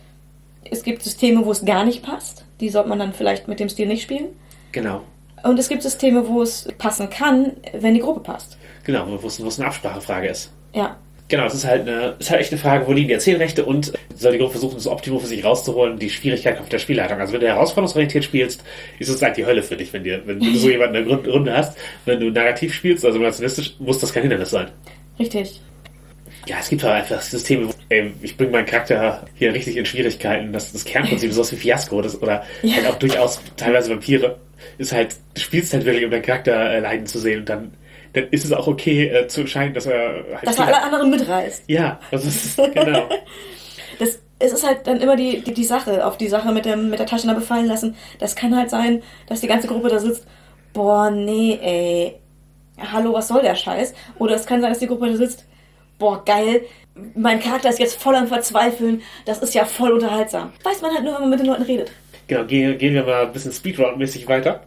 Es gibt Systeme, wo es gar nicht passt. Die sollte man dann vielleicht mit dem Stil nicht spielen. Genau. Und es gibt Systeme, wo es passen kann, wenn die Gruppe passt. Genau, wo es, wo es eine Absprachefrage ist. Ja. Genau, es ist halt eine, ist halt echt eine Frage, wo liegen die Erzählrechte und soll die Gruppe versuchen, das Optimum für sich rauszuholen. Die Schwierigkeit kommt der Spielleitung. Also wenn du herausforderungsorientiert spielst, ist es halt die Hölle für dich, wenn, dir, wenn du so jemanden in der Runde hast. Wenn du narrativ spielst, also nationalistisch, muss das kein Hindernis sein. Richtig. Ja, es gibt halt einfach Systeme, wo ey, ich bringe meinen Charakter hier richtig in Schwierigkeiten. Das, das Kernprinzip ist sowas wie Fiasko das, oder ja. halt auch durchaus teilweise Vampire. Ist halt, du spielst halt wirklich, um deinen Charakter äh, leiden zu sehen, und dann dann ist es auch okay, äh, zu entscheiden, dass er... Halt dass er alle anderen mitreißt. Ja, das ist... Genau. das, es ist halt dann immer die, die, die Sache, auf die Sache mit, dem, mit der Taschenlampe fallen lassen. Das kann halt sein, dass die ganze Gruppe da sitzt, boah, nee, ey, hallo, was soll der Scheiß? Oder es kann sein, dass die Gruppe da sitzt, boah, geil, mein Charakter ist jetzt voll am Verzweifeln, das ist ja voll unterhaltsam. Weiß man halt nur, wenn man mit den Leuten redet. Genau, gehen, gehen wir mal ein bisschen Speedrun-mäßig weiter.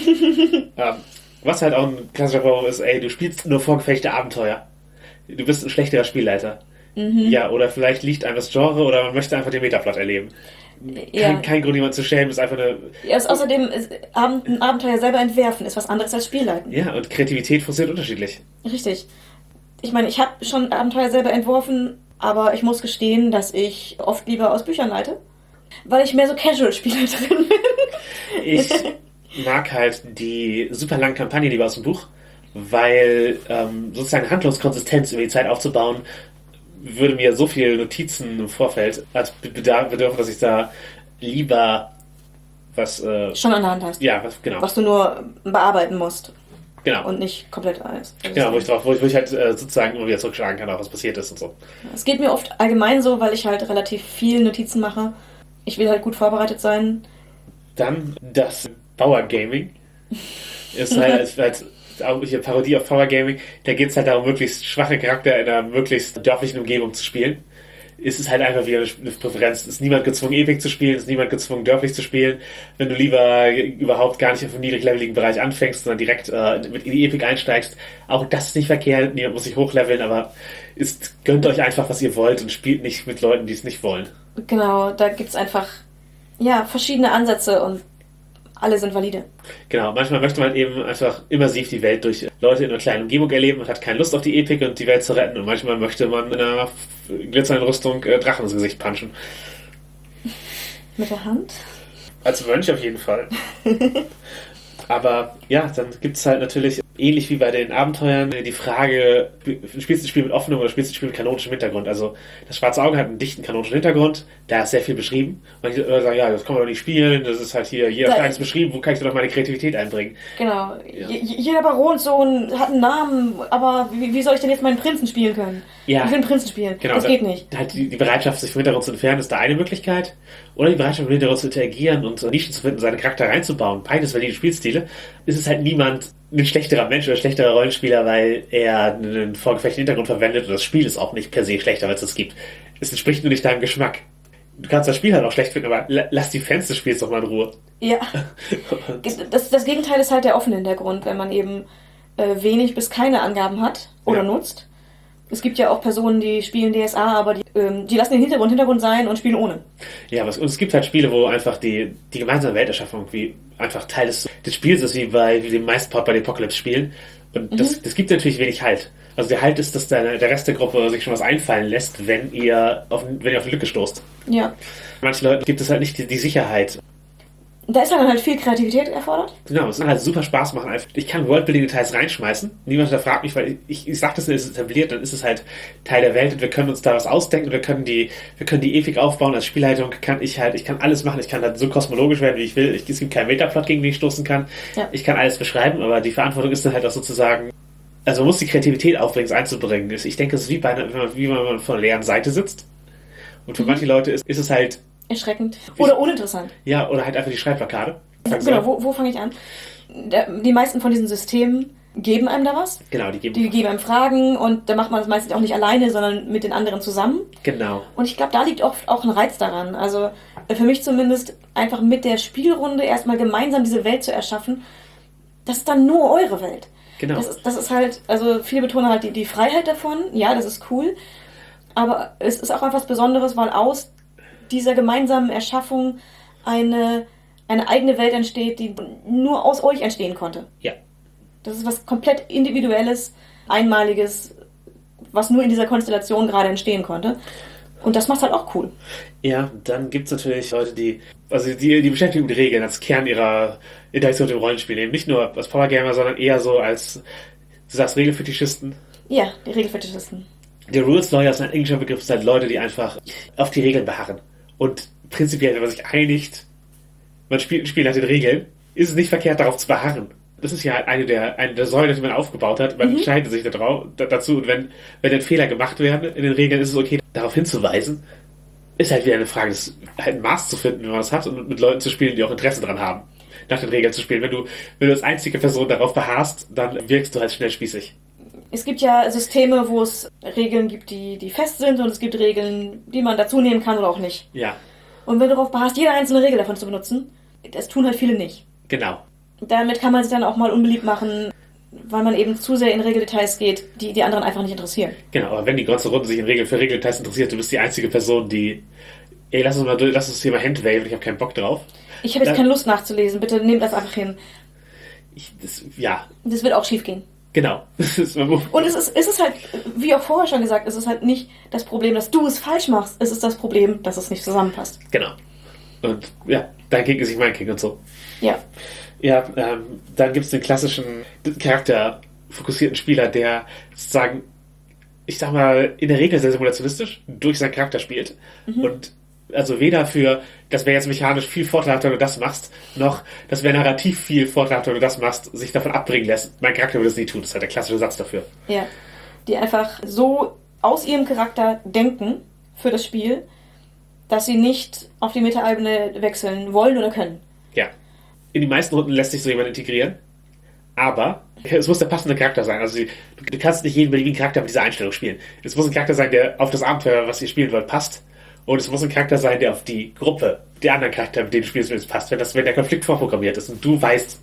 ähm, Was halt auch ein klassischer Problem ist, ey, du spielst nur vorgefertigte Abenteuer. Du bist ein schlechterer Spielleiter. Mhm. Ja, oder vielleicht liegt einem das Genre oder man möchte einfach den Metaplot erleben. Ja. Kein, kein Grund, jemanden zu schämen, ist einfach eine... Ja, ist außerdem, ist, ein Abenteuer selber entwerfen ist was anderes als Spielleiten. Ja, und Kreativität funktioniert unterschiedlich. Richtig. Ich meine, ich habe schon Abenteuer selber entworfen, aber ich muss gestehen, dass ich oft lieber aus Büchern leite, weil ich mehr so Casual-Spielleiterin bin. Ich... mag halt die super langen Kampagnen lieber aus dem Buch, weil ähm, sozusagen Handlungskonsistenz über die Zeit aufzubauen, würde mir so viele Notizen im Vorfeld als bedürfen, dass ich da lieber was... Äh, schon an der Hand hast. Ja, was, genau. Was du nur bearbeiten musst. Genau. Und nicht komplett alles. Genau, wo ich, drauf, wo ich, wo ich halt äh, sozusagen immer wieder zurückschlagen kann, auch was passiert ist und so. Es geht mir oft allgemein so, weil ich halt relativ viel Notizen mache. Ich will halt gut vorbereitet sein. Dann das Power Gaming. Ist halt als, als auch hier Parodie auf Power Gaming. Da geht es halt darum, möglichst schwache Charakter in einer möglichst dörflichen Umgebung zu spielen. Ist es halt einfach wieder eine Präferenz. Ist niemand gezwungen, Epic zu spielen, ist niemand gezwungen, dörflich zu spielen. Wenn du lieber überhaupt gar nicht auf dem niedrigleveligen Bereich anfängst, sondern direkt äh, mit in die Epic einsteigst, auch das ist nicht verkehrt. Niemand muss sich hochleveln, aber ist, gönnt euch einfach, was ihr wollt und spielt nicht mit Leuten, die es nicht wollen. Genau, da gibt es einfach ja, verschiedene Ansätze und alle sind valide. Genau, manchmal möchte man eben einfach immersiv die Welt durch Leute in einer kleinen Umgebung erleben und hat keine Lust auf die Epik und die Welt zu retten. Und manchmal möchte man in einer glitzernden Rüstung äh, Drachen ins Gesicht punchen. Mit der Hand? Als Mönch auf jeden Fall. Aber ja, dann gibt es halt natürlich, ähnlich wie bei den Abenteuern, die Frage, spielst du ein Spiel mit offenem oder spielst du ein Spiel mit kanonischem Hintergrund? Also das Schwarze Auge hat einen dichten kanonischen Hintergrund, da ist sehr viel beschrieben. Und die sagen, ja, das kann man doch nicht spielen, das ist halt hier, jeder Stein ist beschrieben, wo kann ich denn noch meine Kreativität einbringen? Genau, ja. Jeder Baronssohn hat einen Namen, aber wie, wie soll ich denn jetzt meinen Prinzen spielen können? Ja. Ich will einen Prinzen spielen, genau, das da, geht nicht. Halt die, die Bereitschaft, sich vom Hintergrund zu entfernen, ist da eine Möglichkeit. Oder die Bereitschaft, im Hintergrund zu interagieren und Nischen zu finden, seine Charakter reinzubauen. Beides valide Spielstile. Ist es halt niemand ein schlechterer Mensch oder ein schlechterer Rollenspieler, weil er einen vorgefertigten Hintergrund verwendet und das Spiel ist auch nicht per se schlechter, als es gibt. Es entspricht nur nicht deinem Geschmack. Du kannst das Spiel halt auch schlecht finden, aber lass die Fans des Spiels doch mal in Ruhe. Ja. das, das Gegenteil ist halt der offene Hintergrund, wenn man eben äh, wenig bis keine Angaben hat oder ja. nutzt. Es gibt ja auch Personen, die spielen D S A, aber die, ähm, die lassen den Hintergrund Hintergrund sein und spielen ohne. Ja, was, und es gibt halt Spiele, wo einfach die, die gemeinsame Welterschaffung wie einfach Teil des, des Spiels ist, wie bei wie dem meisten Part bei den Apocalypse-Spielen. Und mhm. das, das gibt natürlich wenig Halt. Also der Halt ist, dass der, der Rest der Gruppe sich schon was einfallen lässt, wenn ihr auf, wenn ihr auf eine Lücke stoßt. Ja. Manchen Leuten gibt es halt nicht die, die Sicherheit. Da ist dann halt viel Kreativität erfordert. Genau, es kann halt super Spaß machen. Ich kann Worldbuilding-Details reinschmeißen. Niemand hinterfragt mich, weil ich, ich sag das, ist etabliert, dann ist es halt Teil der Welt und wir können uns da was ausdenken und wir können die, wir können die Epik aufbauen. Als Spielleitung kann ich halt, ich kann alles machen. Ich kann halt so kosmologisch werden, wie ich will. Ich, es gibt keinen Metaplot, gegen den ich stoßen kann. Ja. Ich kann alles beschreiben, aber die Verantwortung ist dann halt auch sozusagen, also man muss die Kreativität aufbringen, es einzubringen. Ich denke, es ist wie bei einer, wie wenn man vor einer leeren Seite sitzt. Und für mhm. manche Leute ist, ist es halt erschreckend. Oder uninteressant. Ja, oder halt einfach die Schreibplakate. Genau, wo, wo fange ich an? Der, die meisten von diesen Systemen geben einem da was. Genau, die geben Die geben einem Fragen und da macht man das meistens auch nicht alleine, sondern mit den anderen zusammen. Genau. Und ich glaube, da liegt oft auch ein Reiz daran. Also für mich zumindest einfach mit der Spielrunde erstmal gemeinsam diese Welt zu erschaffen. Das ist dann nur eure Welt. Genau. Das ist, das ist halt, also viele betonen halt die, die Freiheit davon. Ja, das ist cool. Aber es ist auch etwas Besonderes, weil aus dieser gemeinsamen Erschaffung eine, eine eigene Welt entsteht, die nur aus euch entstehen konnte. Ja. Das ist was komplett Individuelles, Einmaliges, was nur in dieser Konstellation gerade entstehen konnte. Und das macht halt auch cool. Ja, dann gibt es natürlich Leute, die, also die, die Beschäftigung mit Regeln als Kern ihrer Interaktion mit dem Rollenspiel nehmen. Nicht nur als Powergamer, sondern eher so als, du sagst, Regelfetischisten. Ja, die Regelfetischisten. Die Rules Lawyers, ein englischer Begriff, sind halt Leute, die einfach auf die Regeln beharren. Und prinzipiell, wenn man sich einigt, man spielt ein Spiel nach den Regeln, ist es nicht verkehrt, darauf zu beharren. Das ist ja eine der, eine der Säulen, die man aufgebaut hat. Man mhm. entscheidet sich darauf, dazu. Und wenn, wenn dann Fehler gemacht werden in den Regeln, ist es okay, darauf hinzuweisen. Ist halt wieder eine Frage, das, halt ein Maß zu finden, wenn man das hat und mit Leuten zu spielen, die auch Interesse daran haben, nach den Regeln zu spielen. Wenn du, wenn du als einzige Person darauf beharrst, dann wirkst du halt schnell spießig. Es gibt ja Systeme, wo es Regeln gibt, die, die fest sind und es gibt Regeln, die man dazu nehmen kann oder auch nicht. Ja. Und wenn du darauf beharrst, jede einzelne Regel davon zu benutzen, das tun halt viele nicht. Genau. Damit kann man sich dann auch mal unbeliebt machen, weil man eben zu sehr in Regeldetails geht, die die anderen einfach nicht interessieren. Genau, aber wenn die ganze Runde sich in Regel für Regeldetails interessiert, du bist die einzige Person, die, ey, lass uns mal, lass uns hier mal Handwaven, ich habe keinen Bock drauf. Ich habe jetzt da, keine Lust nachzulesen, bitte nehmt das einfach hin. Ich, das, ja. Das wird auch schief gehen. Genau. Und es ist, es ist halt, wie auch vorher schon gesagt, es ist halt nicht das Problem, dass du es falsch machst. Es ist das Problem, dass es nicht zusammenpasst. Genau. Und ja, dein King ist nicht mein King und so. Ja. Ja, ähm, dann gibt es den klassischen charakterfokussierten Spieler, der sozusagen, ich sag mal, in der Regel sehr simulationistisch durch seinen Charakter spielt. Mhm. Und Also weder für, das wäre jetzt mechanisch viel vorteilhafter, wenn du das machst, noch, das wäre narrativ viel vorteilhafter, wenn du das machst, sich davon abbringen lässt. Mein Charakter würde es nie tun, das ist halt der klassische Satz dafür. Ja, die einfach so aus ihrem Charakter denken für das Spiel, dass sie nicht auf die Meta-Ebene wechseln wollen oder können. Ja. In die meisten Runden lässt sich so jemand integrieren, aber es muss der passende Charakter sein. Also du kannst nicht jeden beliebigen Charakter mit dieser Einstellung spielen. Es muss ein Charakter sein, der auf das Abenteuer, was ihr spielen wollt, passt. Und es muss ein Charakter sein, der auf die Gruppe, die anderen Charakter, mit denen du spielst, willst, passt. Wenn, das, wenn der Konflikt vorprogrammiert ist und du weißt,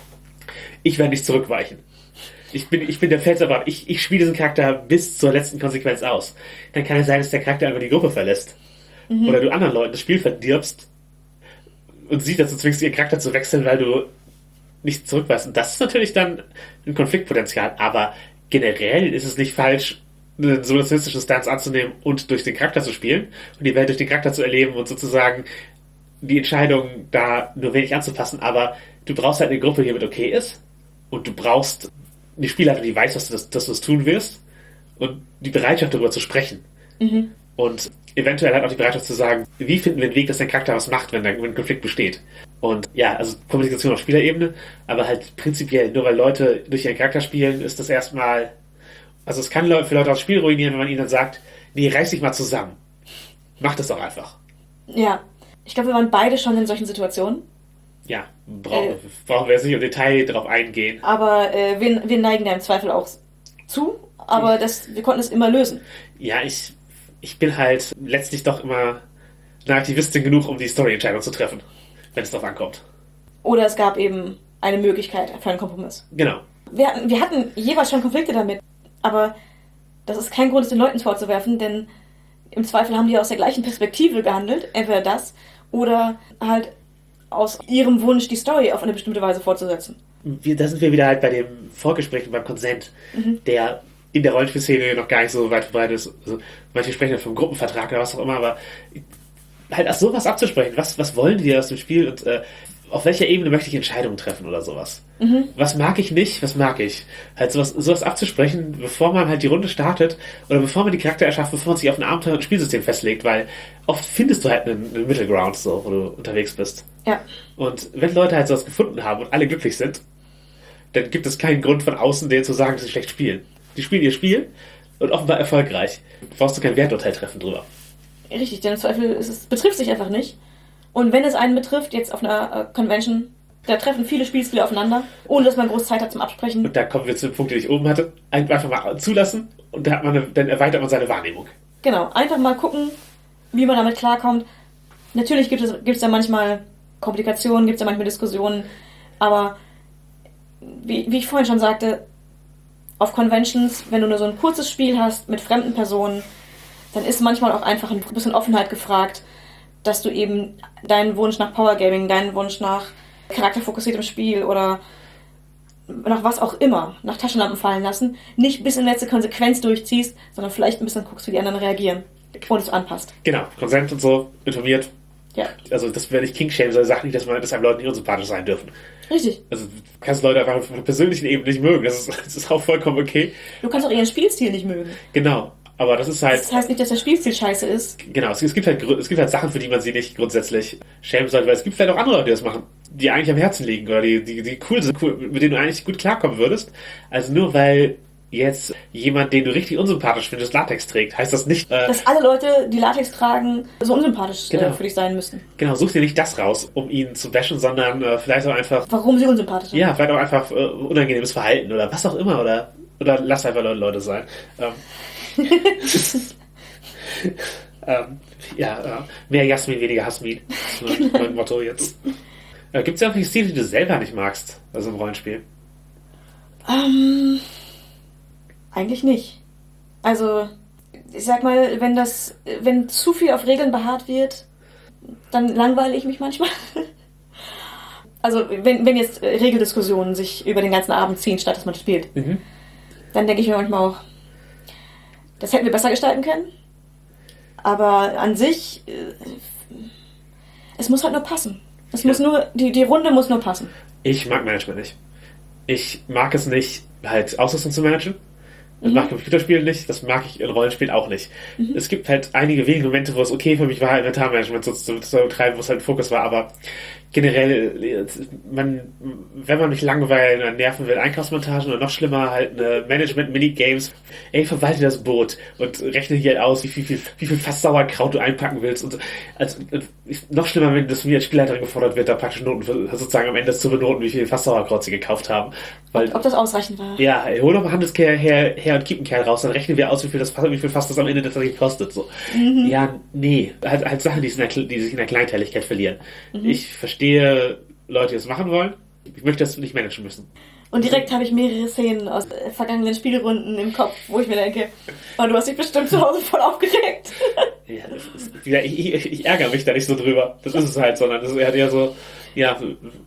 ich werde nicht zurückweichen. Ich bin, ich bin der Felserwart. Ich, ich spiele diesen Charakter bis zur letzten Konsequenz aus. Dann kann es sein, dass der Charakter einfach die Gruppe verlässt. Mhm. Oder du anderen Leuten das Spiel verdirbst und sie dazu zwingst, ihren Charakter zu wechseln, weil du nicht zurückweist. Und das ist natürlich dann ein Konfliktpotenzial. Aber generell ist es nicht falsch, eine soloistische Stance anzunehmen und durch den Charakter zu spielen und die Welt durch den Charakter zu erleben und sozusagen die Entscheidung da nur wenig anzupassen. Aber du brauchst halt eine Gruppe, die mit okay ist, und du brauchst eine Spielleitung, die weiß, dass du das, dass du das tun wirst, und die Bereitschaft, darüber zu sprechen. Mhm. Und eventuell halt auch die Bereitschaft zu sagen, wie finden wir einen Weg, dass dein Charakter was macht, wenn, da, wenn ein Konflikt besteht. Und ja, also Kommunikation auf Spielerebene, aber halt prinzipiell, nur weil Leute durch ihren Charakter spielen, ist das erstmal, also es kann für Leute das Spiel ruinieren, wenn man ihnen dann sagt, nee, reiß dich mal zusammen. Mach das doch einfach. Ja, ich glaube, wir waren beide schon in solchen Situationen. Ja, brauchen, äh, brauchen wir jetzt nicht im Detail darauf eingehen. Aber äh, wir, wir neigen da im Zweifel auch zu, aber das, wir konnten es immer lösen. Ja, ich, ich bin halt letztlich doch immer eine Aktivistin genug, um die Story-Entscheidung zu treffen, wenn es darauf ankommt. Oder es gab eben eine Möglichkeit für einen Kompromiss. Genau. Wir hatten, wir hatten jeweils schon Konflikte damit, aber das ist kein Grund, es den Leuten vorzuwerfen, denn im Zweifel haben die aus der gleichen Perspektive gehandelt, entweder das oder halt aus ihrem Wunsch, die Story auf eine bestimmte Weise fortzusetzen. Wir, da sind wir wieder halt bei dem Vorgespräch und beim Konsent, mhm. der in der Rollenspielszene noch gar nicht so weit verbreitet ist. Also, manche sprechen vom Gruppenvertrag oder was auch immer, aber halt auch sowas abzusprechen. Was, was wollen die aus dem Spiel und äh, auf welcher Ebene möchte ich Entscheidungen treffen oder sowas? Mhm. Was mag ich nicht, was mag ich? Halt sowas, sowas abzusprechen, bevor man halt die Runde startet oder bevor man die Charakter erschafft, bevor man sich auf ein Abenteuer und ein Spielsystem festlegt, weil oft findest du halt einen, einen Middle Ground, so, wo du unterwegs bist. Ja. Und wenn Leute halt sowas gefunden haben und alle glücklich sind, dann gibt es keinen Grund von außen, denen zu sagen, dass sie schlecht spielen. Die spielen ihr Spiel und offenbar erfolgreich. Da brauchst du kein Werturteil treffen drüber. Richtig, denn im Zweifel ist es, betrifft sich einfach nicht. Und wenn es einen betrifft, jetzt auf einer äh, Convention, da treffen viele Spielstile aufeinander, ohne dass man groß Zeit hat zum Absprechen. Und da kommen wir zu dem Punkt, den ich oben hatte. Einfach mal zulassen und da hat man eine, dann erweitert man seine Wahrnehmung. Genau, einfach mal gucken, wie man damit klarkommt. Natürlich gibt es, gibt es da manchmal Komplikationen, gibt es da manchmal Diskussionen, aber wie, wie ich vorhin schon sagte, auf Conventions, wenn du nur so ein kurzes Spiel hast mit fremden Personen, dann ist manchmal auch einfach ein bisschen Offenheit gefragt, dass du eben deinen Wunsch nach Power Gaming, deinen Wunsch nach charakterfokussiertem Spiel oder nach was auch immer, nach Taschenlampen fallen lassen, nicht bis in letzte Konsequenz durchziehst, sondern vielleicht ein bisschen guckst, wie die anderen reagieren und es anpasst. Genau, Konsent und so, informiert. Ja. Also das wäre nicht King-Shame, sondern sagt nicht, dass man, dass einem Leute nicht unsympathisch sein dürfen. Richtig. Also du kannst Leute einfach auf einer persönlichen Ebene nicht mögen, das ist, das ist auch vollkommen okay. Du kannst auch ihren Spielstil nicht mögen. Genau. Aber das ist halt... Das heißt nicht, dass der Spielstil scheiße ist. Genau, es, es, gibt halt, es gibt halt Sachen, für die man sie nicht grundsätzlich schämen sollte, weil es gibt vielleicht auch andere Leute, die das machen, die eigentlich am Herzen liegen oder die, die, die cool sind, cool, mit denen du eigentlich gut klarkommen würdest. Also nur weil jetzt jemand, den du richtig unsympathisch findest, Latex trägt, heißt das nicht... Äh, dass alle Leute, die Latex tragen, so unsympathisch genau. äh, für dich sein müssen. Genau, such dir nicht das raus, um ihn zu bashen, sondern äh, vielleicht auch einfach... Warum sie unsympathisch sind. Ja, vielleicht auch einfach äh, unangenehmes Verhalten oder was auch immer. Oder, oder lass einfach Leute, Leute sein. Ähm, ähm, ja, äh, mehr Jasmin, weniger Hasmin. Das ist mein, mein Motto jetzt. Äh, Gibt es ja irgendwelche Stile, die du selber nicht magst, also im Rollenspiel? Ähm, eigentlich nicht. Also, ich sag mal, wenn das, wenn zu viel auf Regeln beharrt wird, dann langweile ich mich manchmal. Also, wenn, wenn jetzt Regeldiskussionen sich über den ganzen Abend ziehen, statt dass man spielt, mhm. dann denke ich mir manchmal auch, das hätten wir besser gestalten können. Aber an sich, es muss halt nur passen. Es ja. muss nur, die, die Runde muss nur passen. Ich mag Management nicht. Ich mag es nicht, halt Ausrüstung zu managen. Das mag ich in Computerspielen nicht, das mag ich in Rollenspielen auch nicht. Mhm. Es gibt halt einige wenige Momente, wo es okay für mich war, Inventarmanagement so zu betreiben, wo es halt ein Fokus war, aber generell, man, wenn man mich langweilen oder nerven will, Einkaufsmontagen oder noch schlimmer, halt eine Management-Minigames, ey, verwalte das Boot und rechne hier aus, wie viel, wie viel, wie viel Fass Sauerkraut du einpacken willst. Und also, noch schlimmer, wenn das mir als Spielleiterin gefordert wird, da praktisch Noten für, sozusagen am Ende zu benoten, wie viel Fass Sauerkraut sie gekauft haben. Weil, ob das ausreichend war. Ja, hol doch mal Handelskerl her, her und gib einen Kerl raus, dann rechnen wir aus, wie viel das wie viel Fass das am Ende tatsächlich kostet. So. Mhm. Ja, nee. Halt, halt Sachen, die sich, in der, die sich in der Kleinteiligkeit verlieren. Mhm. Ich verstehe Leute, die das machen wollen. Ich möchte das nicht managen müssen. Und direkt habe ich mehrere Szenen aus vergangenen Spielrunden im Kopf, wo ich mir denke, oh, du hast dich bestimmt zu Hause voll aufgeregt. Ja, das ist, ja ich, ich, ich ärgere mich da nicht so drüber. Das ist es halt, sondern das ist halt eher so, ja,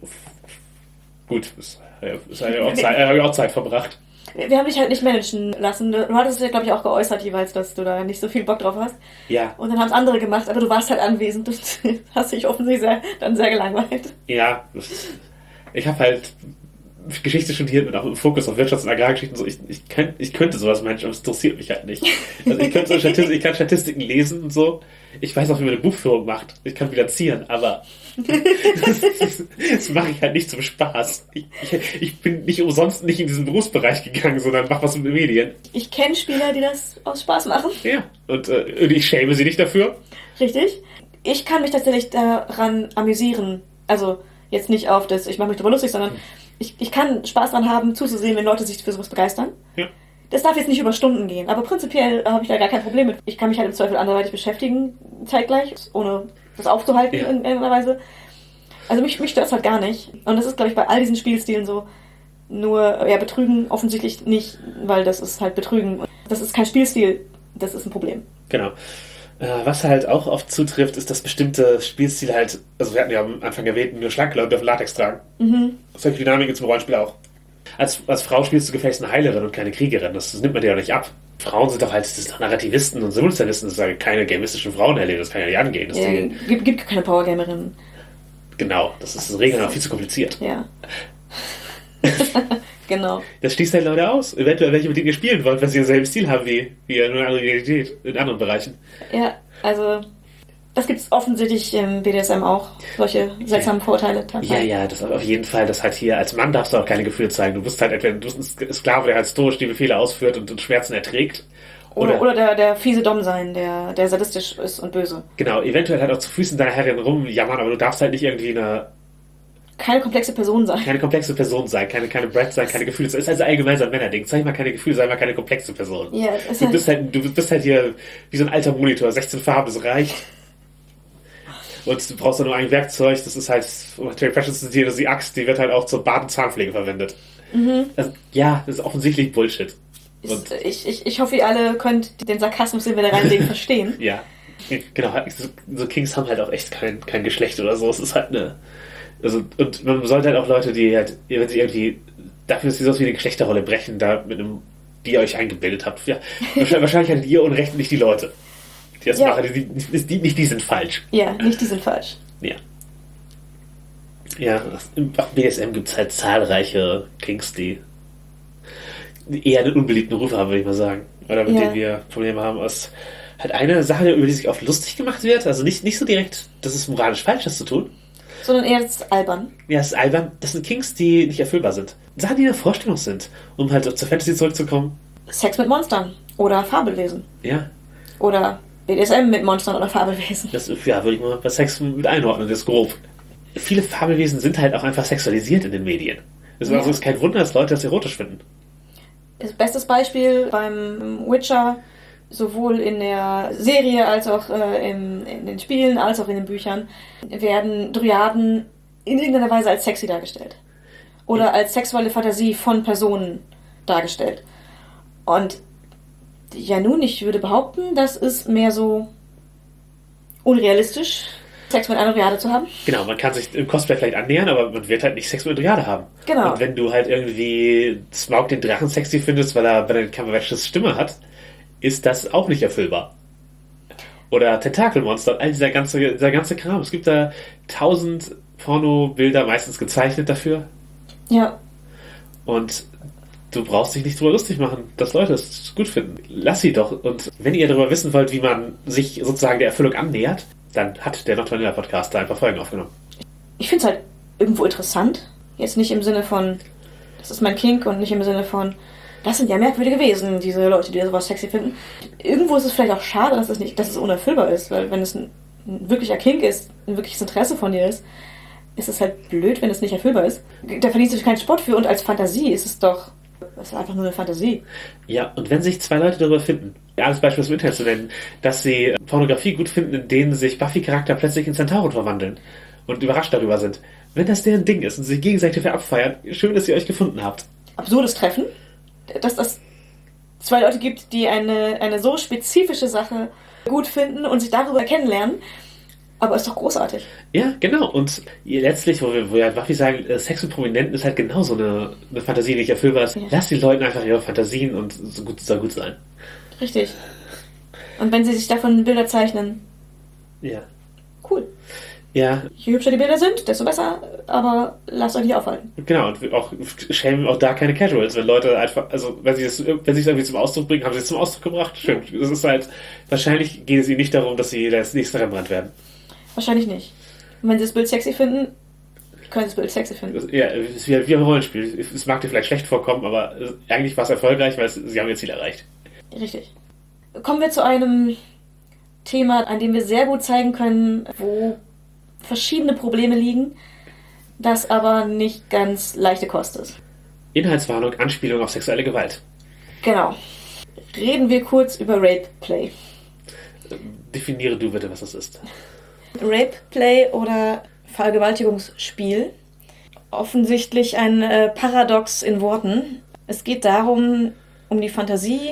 gut, ist, ist halt auch Zeit, habe ich auch Zeit verbracht. Wir haben dich halt nicht managen lassen. Du hattest es ja, glaube ich, auch geäußert jeweils, dass du da nicht so viel Bock drauf hast. Ja. Und dann haben es andere gemacht, aber du warst halt anwesend und hast dich offensichtlich sehr, dann sehr gelangweilt. Ja, das, ich habe halt Geschichte studiert mit auch einem Fokus auf Wirtschafts- und Agrargeschichten. So, ich, ich, könnt, ich könnte sowas managen, aber es interessiert mich halt nicht. Also ich, könnte so Statistik, ich kann Statistiken lesen und so. Ich weiß auch, wie man eine Buchführung macht. Ich kann bilanzieren, aber das, das, das mache ich halt nicht zum Spaß. Ich, ich, ich bin nicht umsonst nicht in diesen Berufsbereich gegangen, sondern mache was mit den Medien. Ich kenne Spieler, die das aus Spaß machen. Ja, und äh, ich schäme sie nicht dafür. Richtig. Ich kann mich tatsächlich daran amüsieren. Also jetzt nicht auf das, ich mache mich darüber lustig, sondern ich, ich kann Spaß daran haben, zuzusehen, wenn Leute sich für sowas begeistern. Ja. Das darf jetzt nicht über Stunden gehen, aber prinzipiell habe ich da gar kein Problem mit. Ich kann mich halt im Zweifel anderweitig beschäftigen, zeitgleich, ohne das aufzuhalten ja. in irgendeiner Weise. Also mich, mich stört es halt gar nicht. Und das ist, glaube ich, bei all diesen Spielstilen so. Nur, ja, Betrügen offensichtlich nicht, weil das ist halt Betrügen. Das ist kein Spielstil, das ist ein Problem. Genau. Was halt auch oft zutrifft, ist, dass bestimmte Spielstile halt, also wir hatten ja am Anfang erwähnt, nur schlanke Leute dürfen Latex tragen. Mhm. Solche Dynamiken zum Rollenspiel auch. Als, als Frau spielst du gefälligst eine Heilerin und keine Kriegerin. Das, das nimmt man dir auch nicht ab. Frauen sind doch halt das sind doch Narrativisten und Simultanisten. Das sind keine gamistischen Frauen erleben. Das kann ja nicht angehen. Das ja, die, gibt, gibt keine Powergamerinnen. Genau. Das ist in der Regel noch viel zu kompliziert. Ja. Genau. Das schließt halt Leute aus. Eventuell welche, mit denen ihr spielen wollt, wenn sie denselben Stil haben wie, wie nur eine andere Realität in anderen Bereichen. Ja, also das gibt es offensichtlich im B D S M auch, solche seltsamen Vorurteile. Ja, ja, das auf jeden Fall. Das halt hier, als Mann darfst du auch keine Gefühle zeigen. Du bist halt entweder du bist ein Sklave, der halt stoisch die Befehle ausführt und, und Schmerzen erträgt. Oder, oder, oder der, der fiese Dom sein, der, der sadistisch ist und böse. Genau, eventuell halt auch zu Füßen deiner Herrin rumjammern, aber du darfst halt nicht irgendwie eine keine komplexe Person sein. Keine komplexe Person sein, keine, keine Brat sein, keine Gefühle. Das ist also allgemein so ein Männerding. Zeig mal keine Gefühle, sei mal keine komplexe Person. Ja, du, bist halt, du bist halt hier wie so ein alter Monitor, sechzehn Farben, das reicht. Und du brauchst dann nur ein Werkzeug, das ist halt, Terry Pratchett zitiert, das ist die Axt, die wird halt auch zur Bad- und Zahnpflege verwendet. Mhm. Also, ja, das ist offensichtlich Bullshit. Und ich, ich, ich hoffe, ihr alle könnt den Sarkasmus, den wir da reinlegen, verstehen. Ja, genau. So, so Kings haben halt auch echt kein, kein Geschlecht oder so. Es ist halt eine... Also, und man sollte halt auch Leute, die halt, wenn sie irgendwie, dafür, dass sie sowas wie eine Geschlechterrolle brechen, da mit einem, die ihr euch eingebildet habt. Ja, wahrscheinlich, wahrscheinlich halt ihr Unrecht, nicht die Leute, die das ja. machen. Die, die, die, nicht die sind falsch. Ja, nicht die sind falsch. Ja. Ja, im B D S M gibt es halt zahlreiche Kings, die eher einen unbeliebten Ruf haben, würde ich mal sagen. Oder mit ja. denen wir Probleme haben. Es halt eine Sache, über die sich oft lustig gemacht wird, also nicht, nicht so direkt, das ist moralisch falsch, das zu tun. Sondern eher das ist albern. Ja, das ist albern. Das sind Kings, die nicht erfüllbar sind. Sachen, die in der Vorstellung sind. Um halt zur Fantasy zurückzukommen. Sex mit Monstern. Oder Fabelwesen. Ja. Oder B D S M mit Monstern oder Fabelwesen. Das, ja, würde ich mal bei Sex mit einordnen, das ist grob. Viele Fabelwesen sind halt auch einfach sexualisiert in den Medien. Es ist ja. also ist kein Wunder, dass Leute das erotisch finden. Das bestes Beispiel beim Witcher, sowohl in der Serie als auch äh, in, in den Spielen, als auch in den Büchern, werden Dryaden in irgendeiner Weise als sexy dargestellt. Oder ja. als sexuelle Fantasie von Personen dargestellt. Und ja nun, ich würde behaupten, das ist mehr so unrealistisch, Sex mit einer Dryade zu haben. Genau, man kann sich im Cosplay vielleicht annähern, aber man wird halt nicht Sex mit einer Dryade haben. Genau. Und wenn du halt irgendwie Smaug den Drachen sexy findest, weil er bei der Cumberbatch's Stimme hat, ist das auch nicht erfüllbar. Oder Tentakelmonster, all dieser ganze, dieser ganze Kram. Es gibt da tausend Pornobilder, meistens gezeichnet dafür. Ja. Und du brauchst dich nicht drüber lustig machen, dass Leute es gut finden. Lass sie doch. Und wenn ihr darüber wissen wollt, wie man sich sozusagen der Erfüllung annähert, dann hat der Nocturnal Podcast da ein paar Folgen aufgenommen. Ich finde es halt irgendwo interessant. Jetzt nicht im Sinne von, das ist mein Kink, und nicht im Sinne von, das sind ja merkwürdige Wesen, diese Leute, die sowas sexy finden. Irgendwo ist es vielleicht auch schade, dass es nicht, dass es unerfüllbar ist, weil wenn es ein, ein wirklicher Kink ist, ein wirkliches Interesse von dir ist, ist es halt blöd, wenn es nicht erfüllbar ist. Da verdienst du keinen Sport für, und als Fantasie ist es doch, das ist einfach nur eine Fantasie. Ja, und wenn sich zwei Leute darüber finden, ja, als Beispiel aus dem Internet zu nennen, dass sie Pornografie gut finden, in denen sich Buffy-Charakter plötzlich in Zentauren verwandeln und überrascht darüber sind. Wenn das deren Ding ist und sie sich gegenseitig dafür abfeiern, schön, dass ihr euch gefunden habt. Absurdes Treffen, dass das zwei Leute gibt, die eine, eine so spezifische Sache gut finden und sich darüber kennenlernen. Aber ist doch großartig. Ja, genau. Und letztlich, wo wir, wo wir Buffy sagen, Sex mit Prominenten ist halt genauso eine, eine Fantasie, die nicht erfüllbar ist. Ja. Lass die Leuten einfach ihre Fantasien, und so gut soll gut sein. Richtig. Und wenn sie sich davon Bilder zeichnen. Ja. Cool. Ja. Je hübscher die Bilder sind, desto besser, aber lasst euch nicht aufhalten. Genau, und auch schämen auch da keine Casuals, wenn Leute einfach, also wenn sie das, wenn sie es irgendwie zum Ausdruck bringen, haben sie es zum Ausdruck gebracht. Schön. Es ist halt, wahrscheinlich geht es ihnen nicht darum, dass sie das nächste Rembrandt werden. Wahrscheinlich nicht. Und wenn sie das Bild sexy finden, können sie das Bild sexy finden. Ja, es ist wie, wie ein Rollenspiel. Es mag dir vielleicht schlecht vorkommen, aber eigentlich war es erfolgreich, weil es, sie haben ihr Ziel erreicht. Richtig. Kommen wir zu einem Thema, an dem wir sehr gut zeigen können, wo verschiedene Probleme liegen, das aber nicht ganz leichte Kost ist. Inhaltswarnung, Anspielung auf sexuelle Gewalt. Genau. Reden wir kurz über Rape Play. Definiere du bitte, was das ist. Rape Play oder Vergewaltigungsspiel. Offensichtlich ein äh, Paradox in Worten. Es geht darum, um die Fantasie,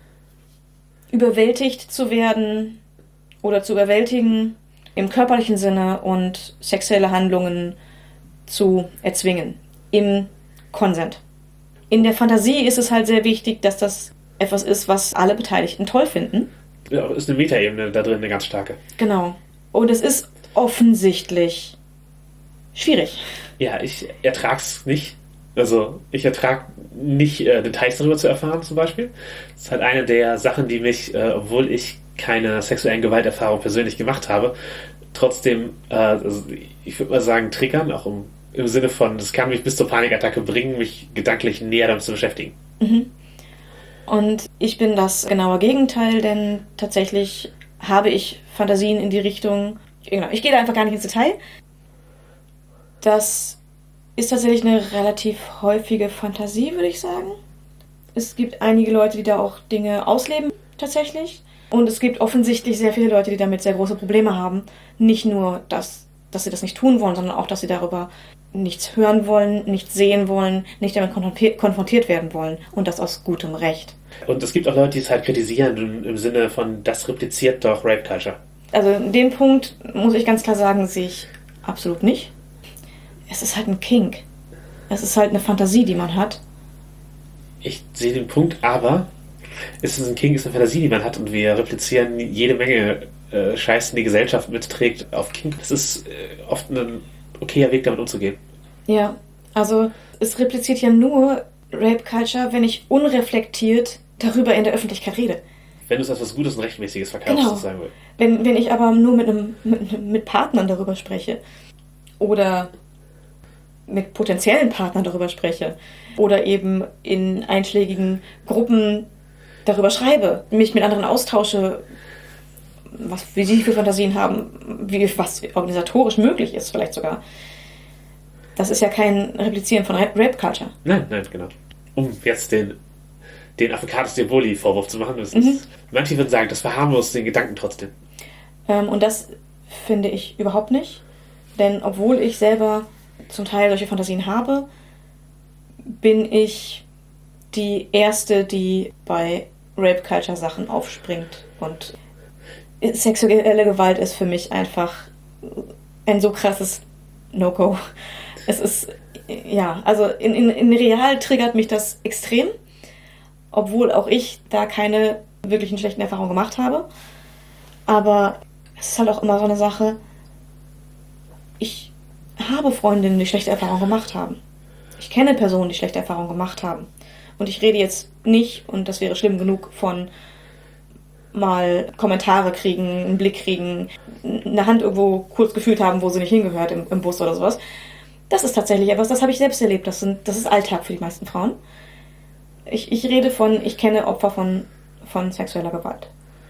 überwältigt zu werden oder zu überwältigen im körperlichen Sinne und sexuelle Handlungen zu erzwingen. Im Konsent. In der Fantasie ist es halt sehr wichtig, dass das etwas ist, was alle Beteiligten toll finden. Ja, ist eine Metaebene da drin, eine ganz starke. Genau. Und es ist offensichtlich schwierig. Ja, ich ertrag's nicht. Also, ich ertrag nicht, äh, Details darüber zu erfahren, zum Beispiel. Das ist halt eine der Sachen, die mich, äh, obwohl ich keine sexuellen Gewalterfahrung persönlich gemacht habe, trotzdem, äh, also ich würde mal sagen, triggern, auch im, im Sinne von, das kann mich bis zur Panikattacke bringen, mich gedanklich näher damit zu beschäftigen. Mhm. Und ich bin das genaue Gegenteil, denn tatsächlich habe ich Fantasien in die Richtung, genau, ich gehe da einfach gar nicht ins Detail. Das ist tatsächlich eine relativ häufige Fantasie, würde ich sagen. Es gibt einige Leute, die da auch Dinge ausleben, tatsächlich. Und es gibt offensichtlich sehr viele Leute, die damit sehr große Probleme haben. Nicht nur, dass, dass sie das nicht tun wollen, sondern auch, dass sie darüber nichts hören wollen, nichts sehen wollen, nicht damit konfrontiert werden wollen. Und das aus gutem Recht. Und es gibt auch Leute, die es halt kritisieren, im, im Sinne von, das repliziert doch Rape Culture. Also den Punkt, muss ich ganz klar sagen, sehe ich absolut nicht. Es ist halt ein Kink. Es ist halt eine Fantasie, die man hat. Ich sehe den Punkt, aber es ist ein Kink, es ist eine Fantasie, die man hat, und wir replizieren jede Menge äh, Scheiß, die die Gesellschaft mitträgt auf Kink. Es ist äh, oft ein okayer Weg, damit umzugehen. Ja, also es repliziert ja nur Rape Culture, wenn ich unreflektiert darüber in der Öffentlichkeit rede. Wenn du es als was Gutes und Rechtmäßiges verkaufst, genau. sozusagen. Wenn, wenn ich aber nur mit, einem, mit, mit Partnern darüber spreche oder mit potenziellen Partnern darüber spreche oder eben in einschlägigen Gruppen darüber schreibe, mich mit anderen austausche, was, wie sie für Fantasien haben, wie, was organisatorisch möglich ist vielleicht sogar. Das ist ja kein Replizieren von Rape Culture. Nein, nein, genau. Um jetzt den, den Africanus Diaboli-Vorwurf zu machen, das mhm. ist, manche würden sagen, das verharmlost den Gedanken trotzdem. Ähm, und das finde ich überhaupt nicht. Denn obwohl ich selber zum Teil solche Fantasien habe, bin ich die Erste, die bei Rape Culture Sachen aufspringt. Und sexuelle Gewalt ist für mich einfach ein so krasses No-Go. Es ist, ja, also in, in, in real triggert mich das extrem, obwohl auch ich da keine wirklichen schlechten Erfahrungen gemacht habe. Aber es ist halt auch immer so eine Sache, ich habe Freundinnen, die schlechte Erfahrungen gemacht haben. Ich kenne Personen, die schlechte Erfahrungen gemacht haben. Und ich rede jetzt nicht, und das wäre schlimm genug, von mal Kommentare kriegen, einen Blick kriegen, eine Hand irgendwo kurz gefühlt haben, wo sie nicht hingehört im, im Bus oder sowas. Das ist tatsächlich etwas, das habe ich selbst erlebt. Das, sind, das ist Alltag für die meisten Frauen. Ich, ich rede von, ich kenne Opfer von, von sexueller Gewalt.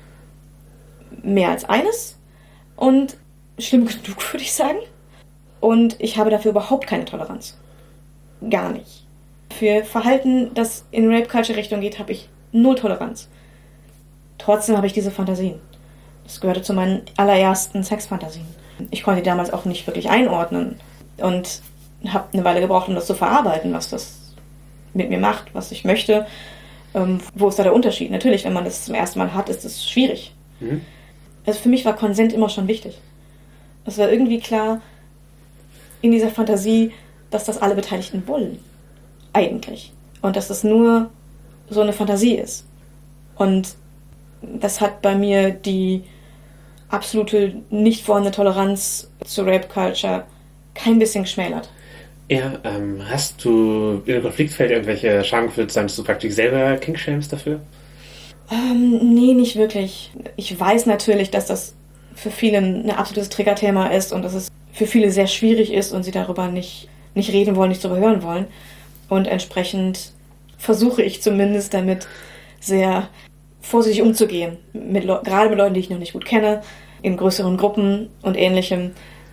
Mehr als eines. Und schlimm genug, würde ich sagen. Und ich habe dafür überhaupt keine Toleranz. Gar nicht. Für Verhalten, das in Rape-Culture-Richtung geht, habe ich null Toleranz. Trotzdem habe ich diese Fantasien. Das gehörte zu meinen allerersten Sexfantasien. Ich konnte die damals auch nicht wirklich einordnen und habe eine Weile gebraucht, um das zu verarbeiten, was das mit mir macht, was ich möchte. Ähm, wo ist da der Unterschied? Natürlich, wenn man das zum ersten Mal hat, ist es schwierig. Mhm. Also für mich war Konsent immer schon wichtig. Es war irgendwie klar in dieser Fantasie, dass das alle Beteiligten wollen. Eigentlich. Und dass das nur so eine Fantasie ist. Und das hat bei mir die absolute nicht vorhandene Toleranz zu Rape Culture kein bisschen geschmälert. Ja, ähm, hast du in einem Konfliktfeld irgendwelche Schamgefühle sein, dass du praktisch selber King-Shames dafür? Ähm, nee, nicht wirklich. Ich weiß natürlich, dass das für viele ein absolutes Triggerthema ist und dass es für viele sehr schwierig ist und sie darüber nicht, nicht reden wollen, nicht darüber hören wollen. Und entsprechend versuche ich zumindest damit sehr vorsichtig umzugehen, mit Le- gerade mit Leuten, die ich noch nicht gut kenne, in größeren Gruppen und Ähnlichem,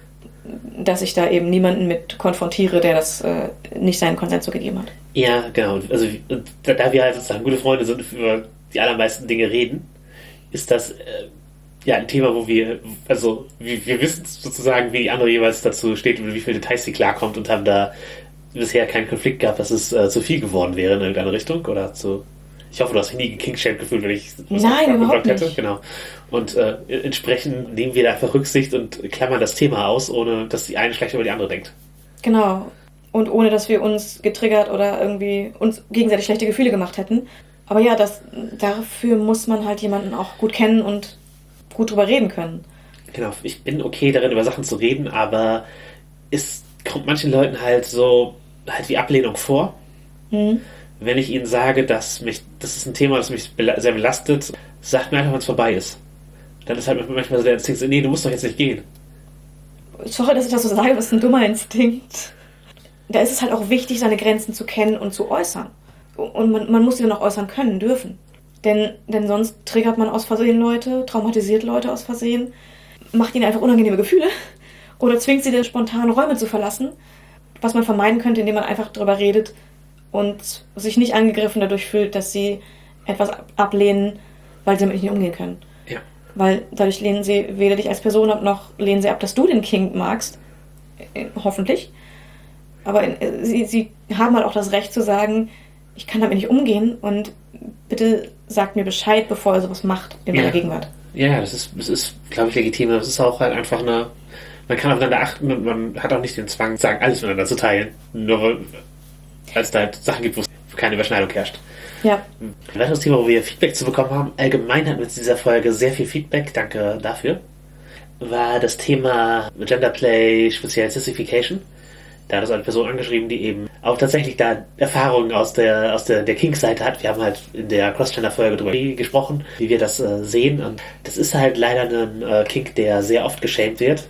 dass ich da eben niemanden mit konfrontiere, der das äh, nicht seinen Konsent so gegeben hat. Ja, genau. Also da, da wir halt sozusagen gute Freunde sind und über die allermeisten Dinge reden, ist das äh, ja ein Thema, wo wir, also wir, wir wissen sozusagen, wie die andere jeweils dazu steht und wie viele Details sie klarkommt und haben da bisher keinen Konflikt gehabt, dass es äh, zu viel geworden wäre in irgendeine Richtung oder zu... Ich hoffe, du hast dich nie gekingshamed gefühlt, wenn ich das Nein, überhaupt hätte. nicht. Genau. Und äh, entsprechend nehmen wir da einfach Rücksicht und klammern das Thema aus, ohne dass die eine schlecht über die andere denkt. Genau. Und ohne, dass wir uns getriggert oder irgendwie uns gegenseitig schlechte Gefühle gemacht hätten. Aber ja, das, dafür muss man halt jemanden auch gut kennen und gut drüber reden können. Genau. Ich bin okay darin, über Sachen zu reden, aber es kommt manchen Leuten halt so halt wie Ablehnung vor. Mhm. Wenn ich ihnen sage, dass mich, das ist ein Thema, das mich sehr belastet, sagt mir einfach, wenn es vorbei ist. Dann ist halt manchmal so der Instinkt, nee, du musst doch jetzt nicht gehen. Sorry, dass ich das so sage, das ist ein dummer Instinkt. Da ist es halt auch wichtig, seine Grenzen zu kennen und zu äußern. Und man, man muss sie dann auch äußern können, dürfen. Denn, denn sonst triggert man aus Versehen Leute, traumatisiert Leute aus Versehen, macht ihnen einfach unangenehme Gefühle oder zwingt sie, spontan Räume zu verlassen, was man vermeiden könnte, indem man einfach drüber redet und sich nicht angegriffen dadurch fühlt, dass sie etwas ablehnen, weil sie damit nicht umgehen können. Ja. Weil dadurch lehnen sie weder dich als Person ab, noch lehnen sie ab, dass du den King magst. Hoffentlich. Aber sie, sie haben halt auch das Recht zu sagen, ich kann damit nicht umgehen und bitte sagt mir Bescheid, bevor ihr sowas macht in ja. meiner Gegenwart. Ja, das ist, das ist, glaube ich, legitim. Das ist auch halt einfach eine, man kann aufeinander achten und man hat auch nicht den Zwang, sagen, alles miteinander zu teilen. Nur weil es da halt Sachen gibt, wo keine Überschneidung herrscht. Ja. Ein weiteres Thema, wo wir Feedback zu bekommen haben, allgemein hatten wir in dieser Folge sehr viel Feedback, danke dafür, war das Thema Genderplay, speziell Sissification. Da hat uns eine Person angeschrieben, die eben auch tatsächlich da Erfahrungen aus der aus der, der Kink-Seite hat. Wir haben halt in der Cross-Gender-Folge darüber gesprochen, wie wir das äh, sehen. Und das ist halt leider ein äh, Kink, der sehr oft geschämt wird,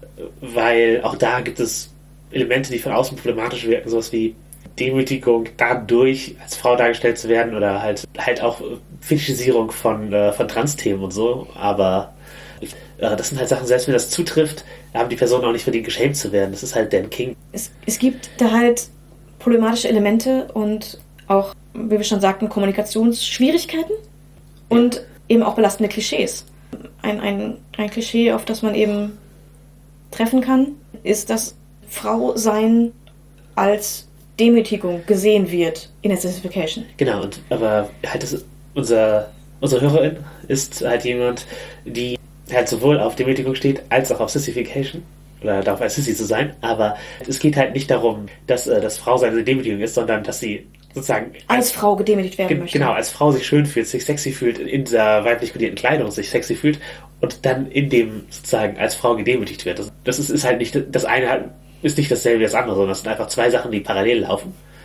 weil auch da gibt es Elemente, die von außen problematisch wirken, sowas wie Demütigung, dadurch als Frau dargestellt zu werden oder halt halt auch Fetischisierung von, äh, von Trans-Themen und so. Aber äh, das sind halt Sachen, selbst wenn das zutrifft, haben die Personen auch nicht verdient, geschämt zu werden. Das ist halt deren King. Es, es gibt da halt problematische Elemente und auch, wie wir schon sagten, Kommunikationsschwierigkeiten und eben auch belastende Klischees. Ein, ein, ein Klischee, auf das man eben treffen kann, ist, dass Frau sein als Demütigung gesehen wird in der Sissification. Genau, und aber halt das, unser, unsere Hörerin ist halt jemand, die halt sowohl auf Demütigung steht, als auch auf Sissification. Oder darauf als Sissi zu sein. Aber es geht halt nicht darum, dass äh, das Frau seine Demütigung ist, sondern dass sie sozusagen als, als Frau gedemütigt werden ge- möchte. Genau, als Frau sich schön fühlt, sich sexy fühlt, in dieser weiblich kodierten Kleidung sich sexy fühlt und dann in dem sozusagen als Frau gedemütigt wird. Das, das ist, ist halt nicht, das eine halt ist nicht dasselbe wie das andere, sondern das sind einfach zwei Sachen, die parallel laufen.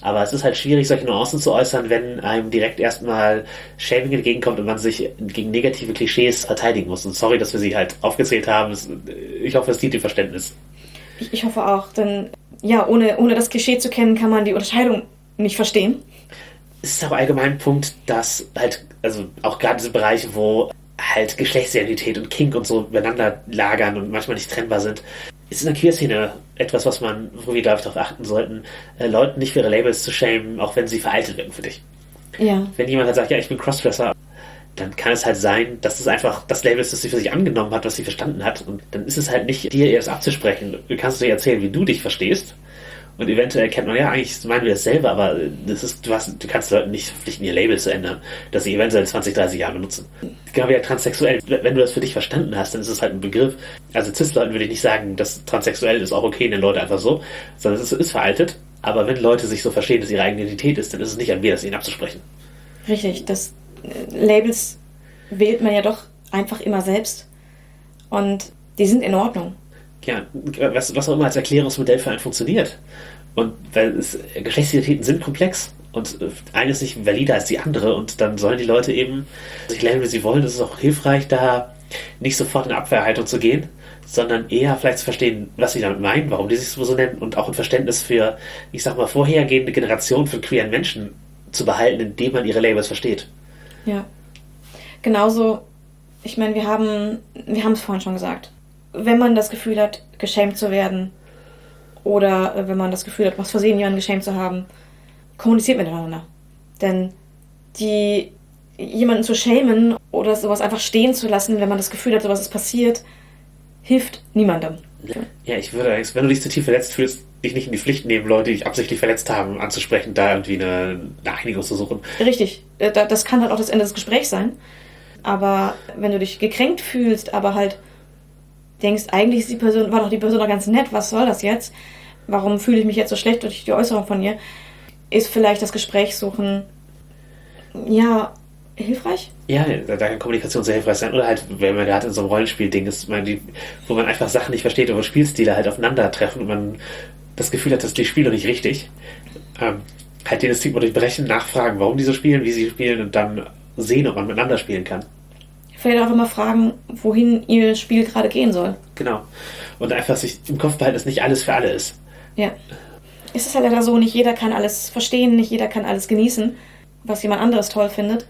Aber es ist halt schwierig, solche Nuancen zu äußern, wenn einem direkt erstmal Shaming entgegenkommt und man sich gegen negative Klischees verteidigen muss. Und sorry, dass wir sie halt aufgezählt haben. Ich hoffe, es dient dem Verständnis. Ich, ich hoffe auch, denn ja, ohne, ohne das Klischee zu kennen, kann man die Unterscheidung nicht verstehen. Es ist aber allgemein ein Punkt, dass halt, also auch gerade diese Bereiche, wo halt Geschlechtsidentität und Kink und so miteinander lagern und manchmal nicht trennbar sind, ist in der Queer-Szene etwas, was man, wo wir, glaube ich, darauf achten sollten, äh, Leuten nicht für ihre Labels zu shamen, auch wenn sie veraltet werden für dich. Ja. Wenn jemand halt sagt, ja, ich bin Crossdresser, dann kann es halt sein, dass es einfach das Label ist, das sie für sich angenommen hat, was sie verstanden hat. Und dann ist es halt nicht dir, ihr das abzusprechen. Du kannst dir erzählen, wie du dich verstehst. Und eventuell kennt man, ja, eigentlich meinen wir dasselbe, aber das ist, du, hast, du kannst Leuten nicht verpflichten, ihr Label zu ändern, das sie eventuell in zwanzig, dreißig Jahren benutzen. Genau wie ja transsexuell. Wenn du das für dich verstanden hast, dann ist es halt ein Begriff. Also Cis-Leuten würde ich nicht sagen, dass transsexuell ist auch okay, nennen Leute einfach so, sondern es ist, ist veraltet. Aber wenn Leute sich so verstehen, dass ihre eigene Identität ist, dann ist es nicht an mir, das ihnen abzusprechen. Richtig, das äh, Labels wählt man ja doch einfach immer selbst. Und die sind in Ordnung. Ja, was, was auch immer als Erklärungsmodell für einen funktioniert. Und weil es, Geschlechtsidentitäten sind komplex und eine ist nicht valider als die andere und dann sollen die Leute eben sich lernen, wie sie wollen. Es ist auch hilfreich, da nicht sofort in Abwehrhaltung zu gehen, sondern eher vielleicht zu verstehen, was sie damit meinen, warum die sich so nennen und auch ein Verständnis für, ich sag mal, vorhergehende Generationen von queeren Menschen zu behalten, indem man ihre Labels versteht. Ja. Genauso, ich meine, wir haben, wir haben es vorhin schon gesagt. Wenn man das Gefühl hat, geschämt zu werden oder wenn man das Gefühl hat, was versehen, jemanden geschämt zu haben, kommuniziert miteinander. Denn die, jemanden zu schämen oder sowas einfach stehen zu lassen, wenn man das Gefühl hat, sowas ist passiert, hilft niemandem. Ja, ich würde allerdings, wenn du dich zu tief verletzt fühlst, dich nicht in die Pflicht nehmen, Leute, die dich absichtlich verletzt haben, anzusprechen, da irgendwie eine, eine Einigung zu suchen. Richtig. Das kann halt auch das Ende des Gesprächs sein. Aber wenn du dich gekränkt fühlst, aber halt denkst, eigentlich ist die Person, war doch die Person doch ganz nett, was soll das jetzt? Warum fühle ich mich jetzt so schlecht durch die Äußerung von ihr? Ist vielleicht das Gespräch suchen, ja, hilfreich? Ja, da kann Kommunikation sehr hilfreich sein. Oder halt, wenn man gerade in so einem Rollenspiel-Ding ist, man die, wo man einfach Sachen nicht versteht, aber Spielstile halt aufeinandertreffen und man das Gefühl hat, dass die spielen doch nicht richtig. Ähm, halt den Stigma durchbrechen, nachfragen, warum die so spielen, wie sie spielen und dann sehen, ob man miteinander spielen kann. Vielleicht auch immer fragen, wohin ihr Spiel gerade gehen soll. Genau. Und einfach sich im Kopf behalten, dass nicht alles für alle ist. Ja. Es ist ja leider so, nicht jeder kann alles verstehen, nicht jeder kann alles genießen, was jemand anderes toll findet.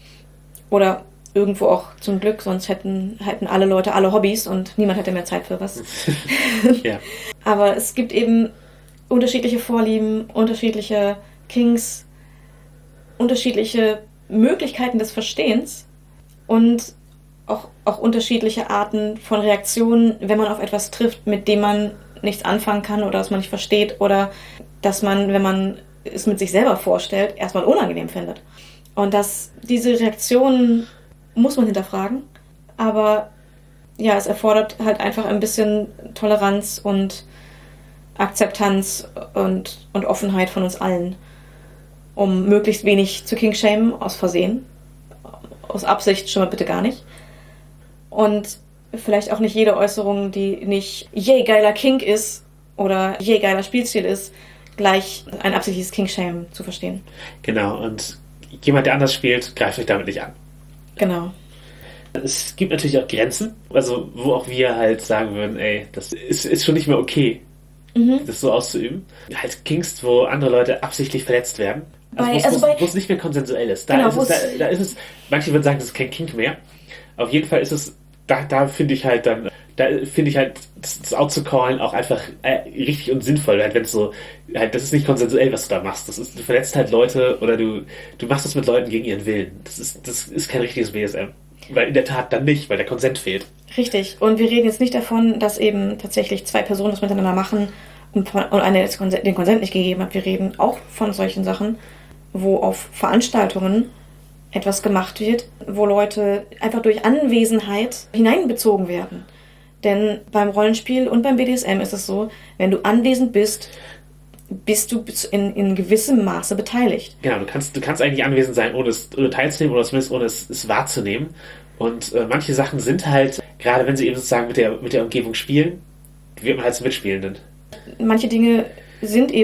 Oder irgendwo auch zum Glück, sonst hätten, hätten alle Leute alle Hobbys und niemand hätte mehr Zeit für was. Ja. Aber es gibt eben unterschiedliche Vorlieben, unterschiedliche Kinks, unterschiedliche Möglichkeiten des Verstehens und auch, auch unterschiedliche Arten von Reaktionen, wenn man auf etwas trifft, mit dem man nichts anfangen kann oder das man nicht versteht oder dass man, wenn man es mit sich selber vorstellt, erstmal unangenehm findet. Und dass diese Reaktionen muss man hinterfragen, aber ja, es erfordert halt einfach ein bisschen Toleranz und Akzeptanz und, und Offenheit von uns allen, um möglichst wenig zu King-Shamen aus Versehen. Aus Absicht schon mal bitte gar nicht. Und vielleicht auch nicht jede Äußerung, die nicht yay geiler Kink ist oder yay geiler Spielstil ist, gleich ein absichtliches King-Shame zu verstehen. Genau, und jemand, der anders spielt, greift euch damit nicht an. Genau. Es gibt natürlich auch Grenzen, also wo auch wir halt sagen würden, ey, das ist, ist schon nicht mehr okay, mhm. das so auszuüben. Halt Kinks, wo andere Leute absichtlich verletzt werden. Also, bei, also bei, wo es nicht mehr konsensuell ist. Da, genau, ist es, da, da ist es, manche würden sagen, das ist kein Kink mehr. Auf jeden Fall ist es, da, da finde ich halt dann, da finde ich halt, das, das outzucallen auch einfach äh, richtig und sinnvoll, halt, wenn es so, halt, das ist nicht konsensuell, was du da machst. Das ist, du verletzt halt Leute oder du, du machst das mit Leuten gegen ihren Willen. Das ist, das ist kein richtiges B S M. Weil in der Tat dann nicht, weil der Konsent fehlt. Richtig. Und wir reden jetzt nicht davon, dass eben tatsächlich zwei Personen das miteinander machen und, von, und eine den Konsent nicht gegeben hat. Wir reden auch von solchen Sachen, wo auf Veranstaltungen etwas gemacht wird, wo Leute einfach durch Anwesenheit hineinbezogen werden. Denn beim Rollenspiel und beim B D S M ist es so, wenn du anwesend bist, bist du in, in gewissem Maße beteiligt. Genau, du kannst, du kannst eigentlich anwesend sein, ohne es ohne teilzunehmen oder zumindest ohne es, es wahrzunehmen. Und äh, manche Sachen sind halt, gerade wenn sie eben sozusagen mit der, mit der Umgebung spielen, wird man halt zum Mitspielenden. Manche Dinge sind eben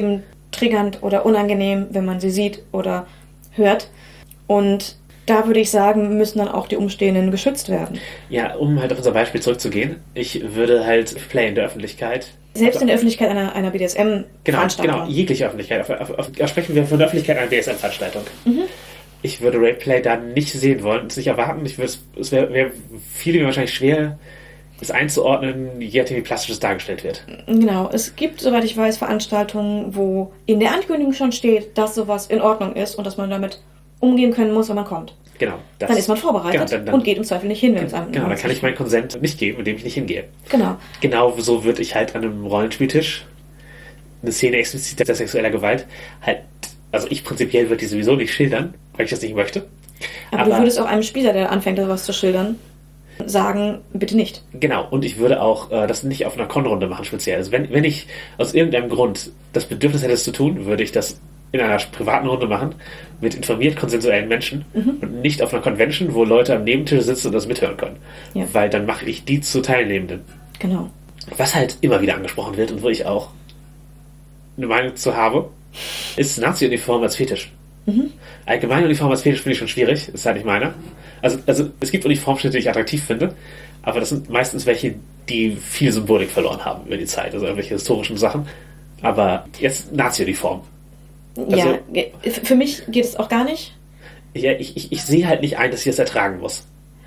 triggernd oder unangenehm, wenn man sie sieht oder hört. Und da würde ich sagen, müssen dann auch die Umstehenden geschützt werden. Ja, um halt auf unser Beispiel zurückzugehen, ich würde halt Play in der Öffentlichkeit. Selbst also, in der Öffentlichkeit einer, einer B D S M-Veranstaltung. Genau, genau, jegliche Öffentlichkeit. Auf, auf, auf, sprechen wir von der Öffentlichkeit einer B D S M-Veranstaltung. Mhm. Ich würde Rapeplay da nicht sehen wollen, es nicht erwarten. Ich würde, es wäre wär viele wahrscheinlich schwer, es einzuordnen, je nachdem wie plastisch es dargestellt wird. Genau, es gibt, soweit ich weiß, Veranstaltungen, wo in der Ankündigung schon steht, dass sowas in Ordnung ist und dass man damit umgehen können muss, wenn man kommt. Genau. Das, dann ist man vorbereitet genau, dann, dann, und geht im Zweifel nicht hin, wenn es einem Genau, dann kann ich meinen Konsent nicht geben, indem ich nicht hingehe. Genau. Genau so würde ich halt an einem Rollenspieltisch eine Szene expliziter sexueller Gewalt halt, also ich prinzipiell würde die sowieso nicht schildern, weil ich das nicht möchte. Aber, Aber du würdest auch einem Spieler, der anfängt, was zu schildern, sagen, bitte nicht. Genau, und ich würde auch äh, das nicht auf einer Con-Runde machen, speziell. Also wenn, wenn ich aus irgendeinem Grund das Bedürfnis hätte, es zu tun, würde ich das in einer privaten Runde machen, mit informiert konsensuellen Menschen mhm. und nicht auf einer Convention, wo Leute am Nebentisch sitzen und das mithören können. Ja. Weil dann mache ich die zu Teilnehmenden. Genau. Was halt immer wieder angesprochen wird und wo ich auch eine Meinung zu habe, ist Nazi-Uniform als Fetisch. Mhm. Allgemeine Uniform als Fetisch finde ich schon schwierig, ist halt nicht meine. Also, also es gibt Uniformschnitte, die ich attraktiv finde, aber das sind meistens welche, die viel Symbolik verloren haben über die Zeit, also irgendwelche historischen Sachen. Aber jetzt Nazi-Uniform. Also, ja, für mich geht es auch gar nicht. Ja, ich, ich, ich sehe halt nicht ein, dass ich das ertragen muss.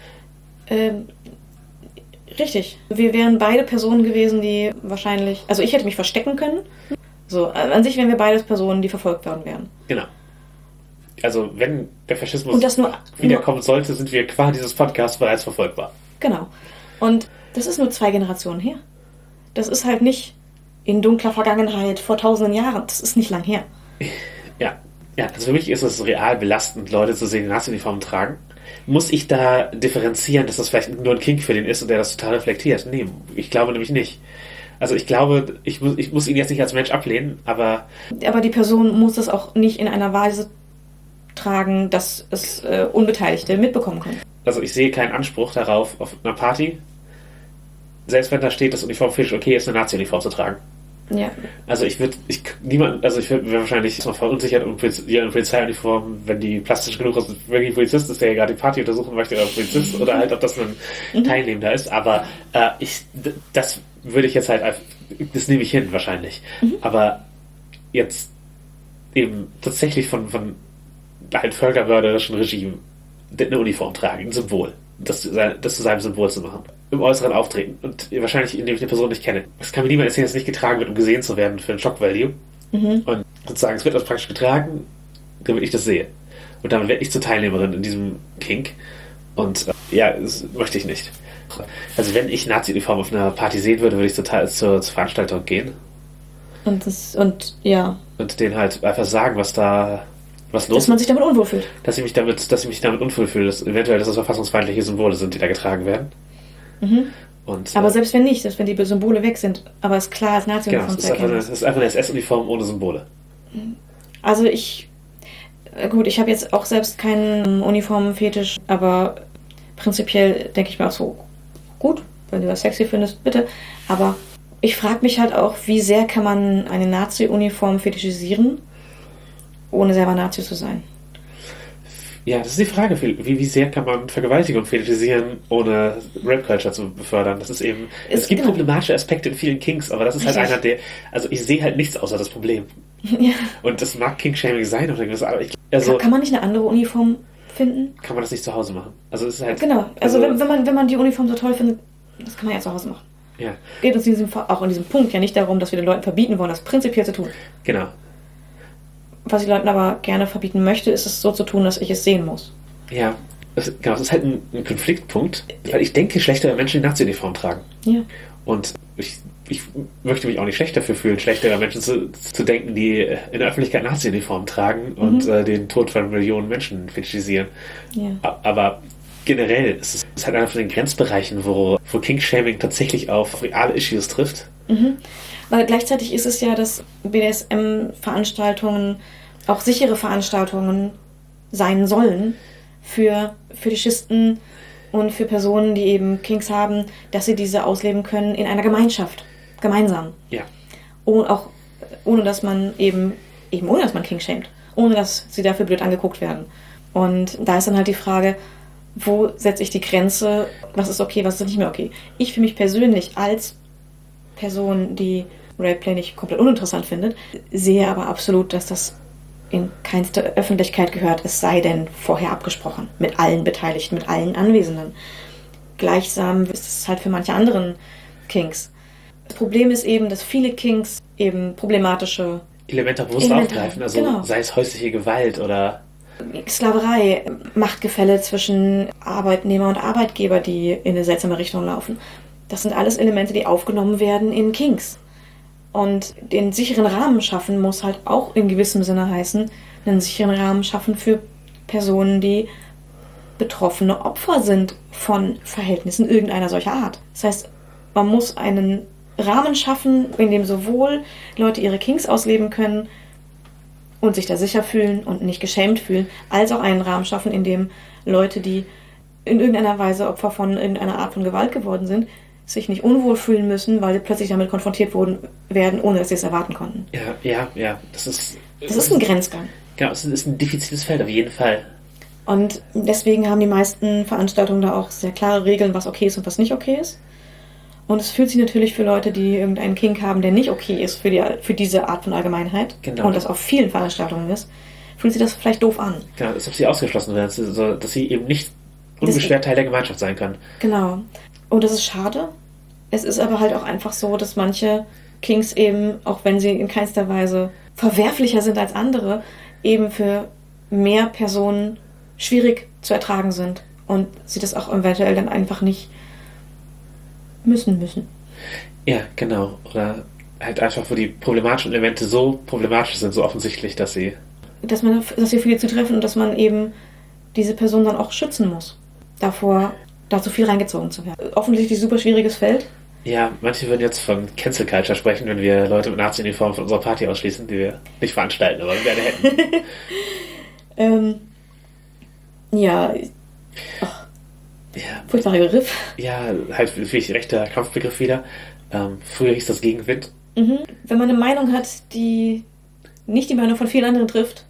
Ähm, richtig. Wir wären beide Personen gewesen, die wahrscheinlich... Also ich hätte mich verstecken können. So, an sich wären wir beides Personen, die verfolgt worden wären. Genau. Also wenn der Faschismus und das nur, wiederkommen nur, sollte, sind wir qua dieses Podcasts bereits verfolgbar. Genau. Und das ist nur zwei Generationen her. Das ist halt nicht in dunkler Vergangenheit vor tausenden Jahren. Das ist nicht lang her. Ja, ja, also für mich ist es real belastend, Leute zu sehen, die Nazi-Uniformen tragen. Muss ich da differenzieren, dass das vielleicht nur ein Kink für den ist und der das total reflektiert? Nee, ich glaube nämlich nicht. Also ich glaube, ich muss, ich muss ihn jetzt nicht als Mensch ablehnen, aber... Aber die Person muss das auch nicht in einer Weise tragen, dass es äh, Unbeteiligte mitbekommen können. Also ich sehe keinen Anspruch darauf, auf einer Party, selbst wenn da steht, dass Uniformfetisch okay ist, eine Nazi-Uniform zu tragen. Ja. Also ich würde, ich niemand, also ich wäre wahrscheinlich noch verunsichert um eine Polizeiuniform, wenn die plastisch genug ist, wirklich Polizist ist, der ja gerade die Party untersuchen möchte, oder Polizist, oder halt, ob das ein mhm. Teilnehmender ist. Aber äh, ich, das würde ich jetzt halt, das nehme ich hin wahrscheinlich. Mhm. Aber jetzt eben tatsächlich von, von halt völkermörderischen Regime eine Uniform tragen, ein Symbol. Das, das zu seinem Symbol zu machen. Im äußeren Auftreten. Und wahrscheinlich, indem ich eine Person nicht kenne. Es kann mir niemand erzählen, dass es nicht getragen wird, um gesehen zu werden für einen Shock-Value. Mhm. Und sozusagen, es wird also praktisch getragen, damit ich das sehe. Und damit werde ich zur Teilnehmerin in diesem Kink. Und äh, ja, das möchte ich nicht. Also wenn ich Nazi-Uniform auf einer Party sehen würde, würde ich zur, zur, zur Veranstaltung gehen. Und das, und ja. Und denen halt einfach sagen, was da... Was los dass man sich damit unwohl fühlt. Dass ich mich damit, dass ich mich damit unwohl fühle, dass eventuell dass das verfassungsfeindliche Symbole sind, die da getragen werden. Mhm. Und, aber äh, selbst wenn nicht, selbst wenn die Symbole weg sind, aber es ist klar als Nazi-Uniform genau, zu erkennen. Es ist einfach eine S S-Uniform ohne Symbole. Also ich, gut, ich habe jetzt auch selbst keinen Uniformenfetisch, aber prinzipiell denke ich mir auch so, gut, wenn du das sexy findest, bitte. Aber ich frage mich halt auch, wie sehr kann man eine Nazi-Uniform fetischisieren, ohne selber Nazi zu sein. Ja, das ist die Frage, wie, wie sehr kann man Vergewaltigung fetischisieren, ohne Rap-Culture zu befördern. Das ist eben, es, es gibt genau. problematische Aspekte in vielen Kinks, aber das ist halt Richtig. einer der, also ich sehe halt nichts außer das Problem. Ja. Und das mag Kink-Shaming sein oder irgendwas, aber ich, also... Kann, kann man nicht eine andere Uniform finden? Kann man das nicht zu Hause machen? Also es ist halt... Genau, also, also wenn, wenn, man, wenn man die Uniform so toll findet, das kann man ja zu Hause machen. Ja. Geht uns in diesem, auch in diesem Punkt ja nicht darum, dass wir den Leuten verbieten wollen, das prinzipiell zu tun. Genau. Was ich Leuten aber gerne verbieten möchte, ist es so zu tun, dass ich es sehen muss. Ja, das, genau, das ist halt ein, ein Konfliktpunkt, weil ich denke, schlechtere Menschen die Nazi-Uniform tragen. Ja. Und ich, ich möchte mich auch nicht schlecht dafür fühlen, schlechtere Menschen zu, zu denken, die in der Öffentlichkeit Nazi-Uniform tragen mhm. und äh, den Tod von Millionen Menschen fetischisieren. Ja. Aber generell ist es ist halt einer von den Grenzbereichen, wo, wo Kink-Shaming tatsächlich auf reale Issues trifft. Mhm. Weil gleichzeitig ist es ja, dass B D S M-Veranstaltungen auch sichere Veranstaltungen sein sollen für Fetischisten und für Personen, die eben Kinks haben, dass sie diese ausleben können in einer Gemeinschaft, gemeinsam. Ja. Und auch ohne, dass man eben Eben ohne, dass man King schämt. Ohne, dass sie dafür blöd angeguckt werden. Und da ist dann halt die Frage, wo setze ich die Grenze? Was ist okay, was ist nicht mehr okay? Ich für mich persönlich als Person, die Roleplay nicht komplett uninteressant findet, sehe aber absolut, dass das in keinster Öffentlichkeit gehört, es sei denn vorher abgesprochen. Mit allen Beteiligten, mit allen Anwesenden. Gleichsam ist es halt für manche anderen Kings. Das Problem ist eben, dass viele Kings eben problematische Elemente bewusst Elemente aufgreifen, haben, also genau. sei es häusliche Gewalt oder Sklaverei, Machtgefälle zwischen Arbeitnehmer und Arbeitgeber, die in eine seltsame Richtung laufen. Das sind alles Elemente, die aufgenommen werden in Kings. Und den sicheren Rahmen schaffen muss halt auch in gewissem Sinne heißen, einen sicheren Rahmen schaffen für Personen, die betroffene Opfer sind von Verhältnissen irgendeiner solcher Art. Das heißt, man muss einen Rahmen schaffen, in dem sowohl Leute ihre Kings ausleben können und sich da sicher fühlen und nicht geschämt fühlen, als auch einen Rahmen schaffen, in dem Leute, die in irgendeiner Weise Opfer von irgendeiner Art von Gewalt geworden sind, sich nicht unwohl fühlen müssen, weil sie plötzlich damit konfrontiert wurden, werden, ohne dass sie es erwarten konnten. ja, ja, ja, das ist Das ist ein Grenzgang. genau, es ist ein diffiziles Feld auf jeden Fall. Und deswegen haben die meisten Veranstaltungen da auch sehr klare Regeln, was okay ist und was nicht okay ist. Und es fühlt sich natürlich für Leute, die irgendeinen Kink haben, der nicht okay ist für, die, für diese Art von Allgemeinheit, Genau. und das auf vielen Veranstaltungen ist, fühlt sich das vielleicht doof an. Genau, als ob sie ausgeschlossen werden, also, dass sie eben nicht unbeschwert Teil der Gemeinschaft sein können. Genau. Und das ist schade. Es ist aber halt auch einfach so, dass manche Kings eben, auch wenn sie in keinster Weise verwerflicher sind als andere, eben für mehr Personen schwierig zu ertragen sind. Und sie das auch eventuell dann einfach nicht müssen müssen. Ja, genau. Oder halt einfach, wo die problematischen Elemente so problematisch sind, so offensichtlich, dass sie... Dass man, dass sie viele zutreffen und dass man eben diese Person dann auch schützen muss. Davor, da zu viel reingezogen zu werden. Offensichtlich super schwieriges Feld. Ja, manche würden jetzt von Cancel Culture sprechen, wenn wir Leute mit Nazi-Uniform von unserer Party ausschließen, die wir nicht veranstalten, aber gerne hätten. ähm, ja, ach, Ja, furchtbarer Begriff. ja, halt für mich rechter Kampfbegriff wieder. Ähm, früher hieß das Gegenwind. Mhm. Wenn man eine Meinung hat, die nicht die Meinung von vielen anderen trifft,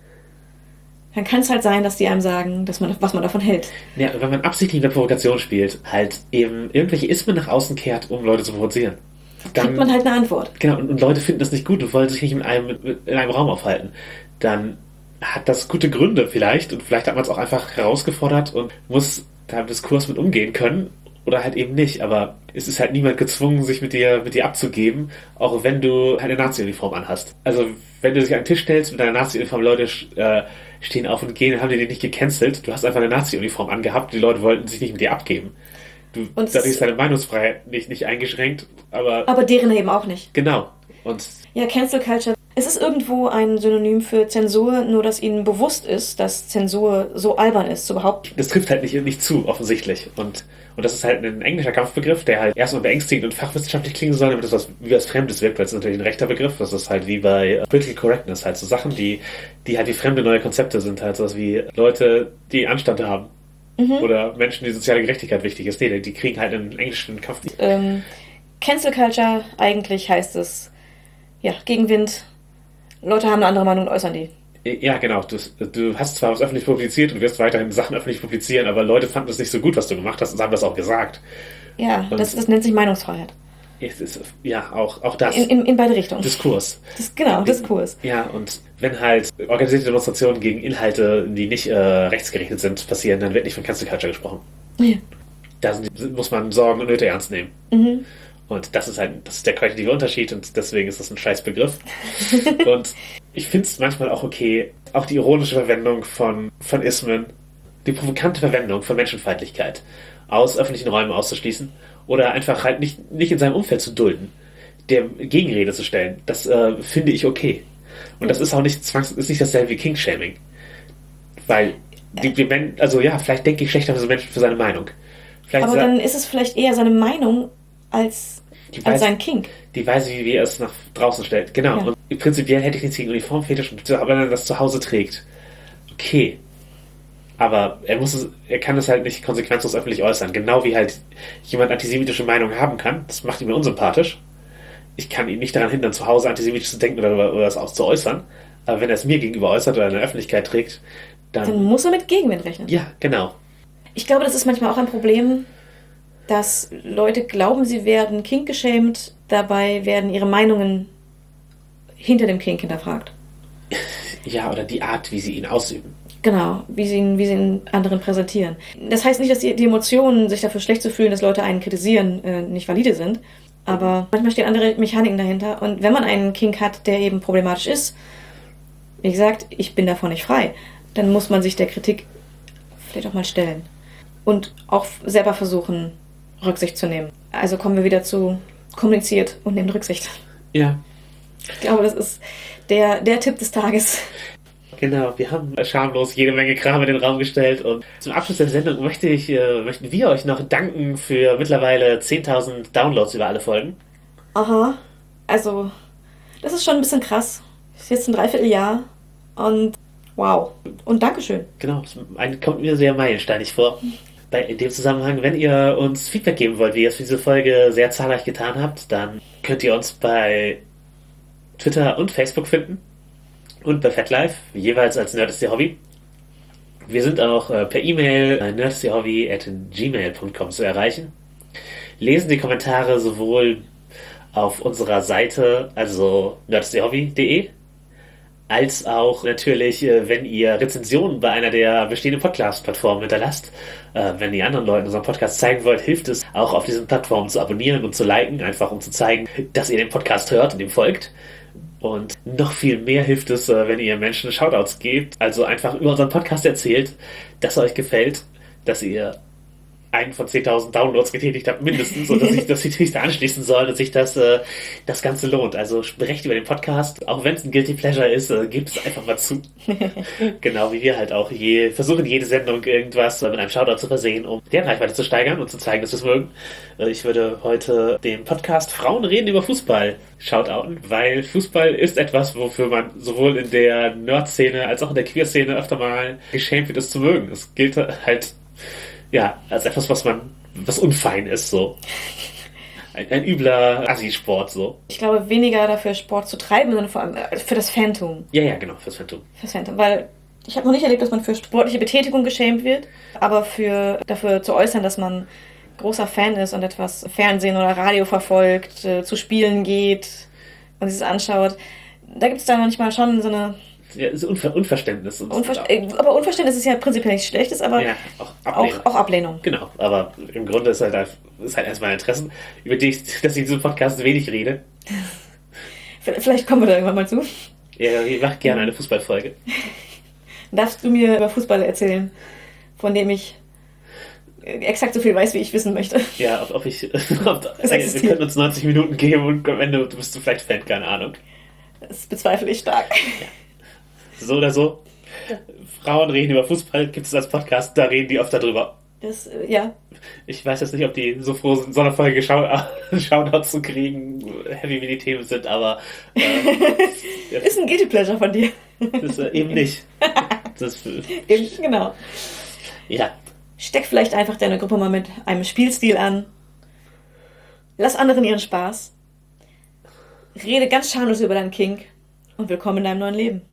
dann kann es halt sein, dass die einem sagen, dass man, was man davon hält. Ja, wenn man absichtlich eine Provokation spielt, halt eben irgendwelche Ismen nach außen kehrt, um Leute zu provozieren. Dann, Kriegt man halt eine Antwort. genau, und, und Leute finden das nicht gut und wollen sich nicht in einem, in einem Raum aufhalten. Dann hat das gute Gründe vielleicht und vielleicht hat man es auch einfach herausgefordert und muss da im Diskurs mit umgehen können oder halt eben nicht. Aber es ist halt niemand gezwungen, sich mit dir, mit dir abzugeben, auch wenn du eine Nazi-Uniform anhast. Also wenn du dich an den Tisch stellst mit deiner Nazi-Uniform, Leute äh, stehen auf und gehen, haben die dich nicht gecancelt. Du hast einfach eine Nazi-Uniform angehabt, die Leute wollten sich nicht mit dir abgeben. Du, Und dadurch ist deine Meinungsfreiheit nicht, nicht eingeschränkt, aber, Aber deren eben auch nicht. genau. Und Ja, Cancel Culture. Es ist irgendwo ein Synonym für Zensur, nur dass ihnen bewusst ist, dass Zensur so albern ist zu behaupten. das trifft halt nicht, nicht zu, offensichtlich. Und, und das ist halt ein englischer Kampfbegriff, der halt erstmal beängstigend und fachwissenschaftlich klingen soll, damit das was, wie was Fremdes wirkt, weil es natürlich ein rechter Begriff. Das ist halt wie bei äh, Political Correctness, halt so Sachen, die, die halt wie fremde neue Konzepte sind, halt sowas wie Leute, die Anstand haben. Oder Menschen, die soziale Gerechtigkeit wichtig ist. Nee, die kriegen halt einen englischen Kampf. Ähm, Cancel Culture, eigentlich heißt es, ja, Gegenwind. Leute haben eine andere Meinung und äußern die. Ja, genau. Du, du hast zwar was öffentlich publiziert und wirst weiterhin Sachen öffentlich publizieren, aber Leute fanden es nicht so gut, was du gemacht hast und haben das auch gesagt. Ja, Und- das, das nennt sich Meinungsfreiheit. Es ist, ja, auch, auch das. In, in, in beide Richtungen. Diskurs. Das, genau, Diskurs. Ja, und wenn halt organisierte Demonstrationen gegen Inhalte, die nicht äh, rechtsgerichtet sind, passieren, dann wird nicht von Cancel Culture gesprochen. Ja. Da sind, muss man Sorgen und Nöte ernst nehmen. Mhm. Und das ist halt, das ist der qualitative Unterschied und deswegen ist das ein scheiß Begriff. Und ich finde es manchmal auch okay, auch die ironische Verwendung von, von Ismen, die provokante Verwendung von Menschenfeindlichkeit aus öffentlichen Räumen auszuschließen oder einfach halt nicht, nicht in seinem Umfeld zu dulden, der Gegenrede zu stellen. Das äh, finde ich okay. Und das ist auch nicht zwangs ist nicht dasselbe wie King-Shaming. Weil, die, die, Men- also ja, vielleicht denke ich schlechter für so Menschen für seine Meinung. Vielleicht Aber sa- dann ist es vielleicht eher seine Meinung als, Die als weiß- sein Kink. die Weise, wie, wie er es nach draußen stellt. Genau. Ja. Und prinzipiell hätte ich nichts gegen Uniformfetisch, aber wenn er das zu Hause trägt, okay. Aber er muss es, er kann es halt nicht konsequenzlos öffentlich äußern. Genau wie halt jemand antisemitische Meinungen haben kann. Das macht ihn mir unsympathisch. Ich kann ihn nicht daran hindern, zu Hause antisemitisch zu denken oder, oder das auch zu äußern. Aber wenn er es mir gegenüber äußert oder in der Öffentlichkeit trägt, dann... Dann muss er mit Gegenwind rechnen. Ja, genau. Ich glaube, das ist manchmal auch ein Problem, dass Leute glauben, sie werden Kink geschämt, dabei werden ihre Meinungen hinter dem Kink hinterfragt. Ja, oder die Art, wie sie ihn ausüben. Genau, wie sie ihn, wie sie ihn anderen präsentieren. Das heißt nicht, dass die, die Emotionen, sich dafür schlecht zu fühlen, dass Leute einen kritisieren, äh, nicht valide sind. Aber manchmal stehen andere Mechaniken dahinter. Und wenn man einen Kink hat, der eben problematisch ist, wie gesagt, ich bin davon nicht frei, dann muss man sich der Kritik vielleicht auch mal stellen. Und auch selber versuchen, Rücksicht zu nehmen. Also kommen wir wieder zu kommuniziert und nehmt Rücksicht. Ja. Ich glaube, das ist der, der Tipp des Tages. Genau, wir haben schamlos jede Menge Kram in den Raum gestellt und zum Abschluss der Sendung möchte ich, äh, möchten wir euch noch danken für mittlerweile zehntausend Downloads über alle Folgen. Aha, also das ist schon ein bisschen krass. Das ist jetzt ein Dreivierteljahr und wow. Und Dankeschön. Genau, das kommt mir sehr meilensteinig vor. Bei, in dem Zusammenhang, wenn ihr uns Feedback geben wollt, wie ihr es für diese Folge sehr zahlreich getan habt, dann könnt ihr uns bei Twitter und Facebook finden. Und bei FatLife, jeweils als Nerd ist ihr Hobby. Wir sind auch äh, per E-Mail äh, nerdistierhobby at gmail punkt com zu erreichen. Lesen die Kommentare sowohl auf unserer Seite, also nerdistierhobby punkt de, als auch natürlich, äh, wenn ihr Rezensionen bei einer der bestehenden Podcast-Plattformen hinterlasst. Äh, wenn ihr anderen Leuten unseren Podcast zeigen wollt, hilft es auch auf diesen Plattformen zu abonnieren und zu liken, einfach um zu zeigen, dass ihr den Podcast hört und ihm folgt. Und noch viel mehr hilft es, wenn ihr Menschen Shoutouts gebt, also einfach über unseren Podcast erzählt, dass er euch gefällt, dass ihr einen von zehntausend Downloads getätigt habt, mindestens, und dass sich dass sich da anschließen soll, dass sich das, äh, das Ganze lohnt. Also sprecht über den Podcast, auch wenn es ein Guilty Pleasure ist, äh, gebt es einfach mal zu. Genau wie wir halt auch je, versuchen, jede Sendung irgendwas mit einem Shoutout zu versehen, um deren Reichweite zu steigern und zu zeigen, dass wir es mögen. Äh, ich würde heute den Podcast Frauen reden über Fußball shoutouten, weil Fußball ist etwas, wofür man sowohl in der Nerd-Szene als auch in der Queer-Szene öfter mal geschämt wird, es zu mögen. Es gilt halt ja, als etwas, was man, was unfein ist, so. Ein, ein übler Assi-Sport, so. Ich glaube, weniger dafür Sport zu treiben, sondern vor allem für das Phantom. Ja, ja, genau, fürs Phantom. Fürs Phantom, weil ich habe noch nicht erlebt, dass man für sportliche Betätigung geschämt wird, aber für dafür zu äußern, dass man großer Fan ist und etwas Fernsehen oder Radio verfolgt, äh, zu Spielen geht und sich das anschaut, da gibt es dann manchmal schon so eine... Ja, ist Unver Unverständnis. Und Unver aber Unverständnis ist ja prinzipiell nichts Schlechtes, aber ja, auch, Ablehnung. auch, auch Ablehnung. Genau, aber im Grunde ist halt, ist halt erstmal Interessen, über die ich, dass ich in diesem Podcast wenig rede. Vielleicht kommen wir da irgendwann mal zu. Ja, ich mache gerne eine Fußballfolge. Darfst du mir über Fußball erzählen, von dem ich exakt so viel weiß, wie ich wissen möchte? Ja, ob, ob ich... Ob, wir können uns neunzig Minuten geben und am Ende bist du vielleicht Fan, keine Ahnung. Das bezweifle ich stark. Ja. So oder so. Frauen reden über Fußball, gibt es als Podcast, da reden die oft darüber. Das, äh, ja. Ich weiß jetzt nicht, ob die so froh sind, so eine Folge Shoutouts zu kriegen, heavy wie die Themen sind, aber äh, ist ein Guilty Pleasure von dir. Das äh, eben nicht. Das, eben, genau. Ja. Steck vielleicht einfach deine Gruppe mal mit einem Spielstil an. Lass anderen ihren Spaß. Rede ganz schamlos über deinen Kink und willkommen in deinem neuen Leben.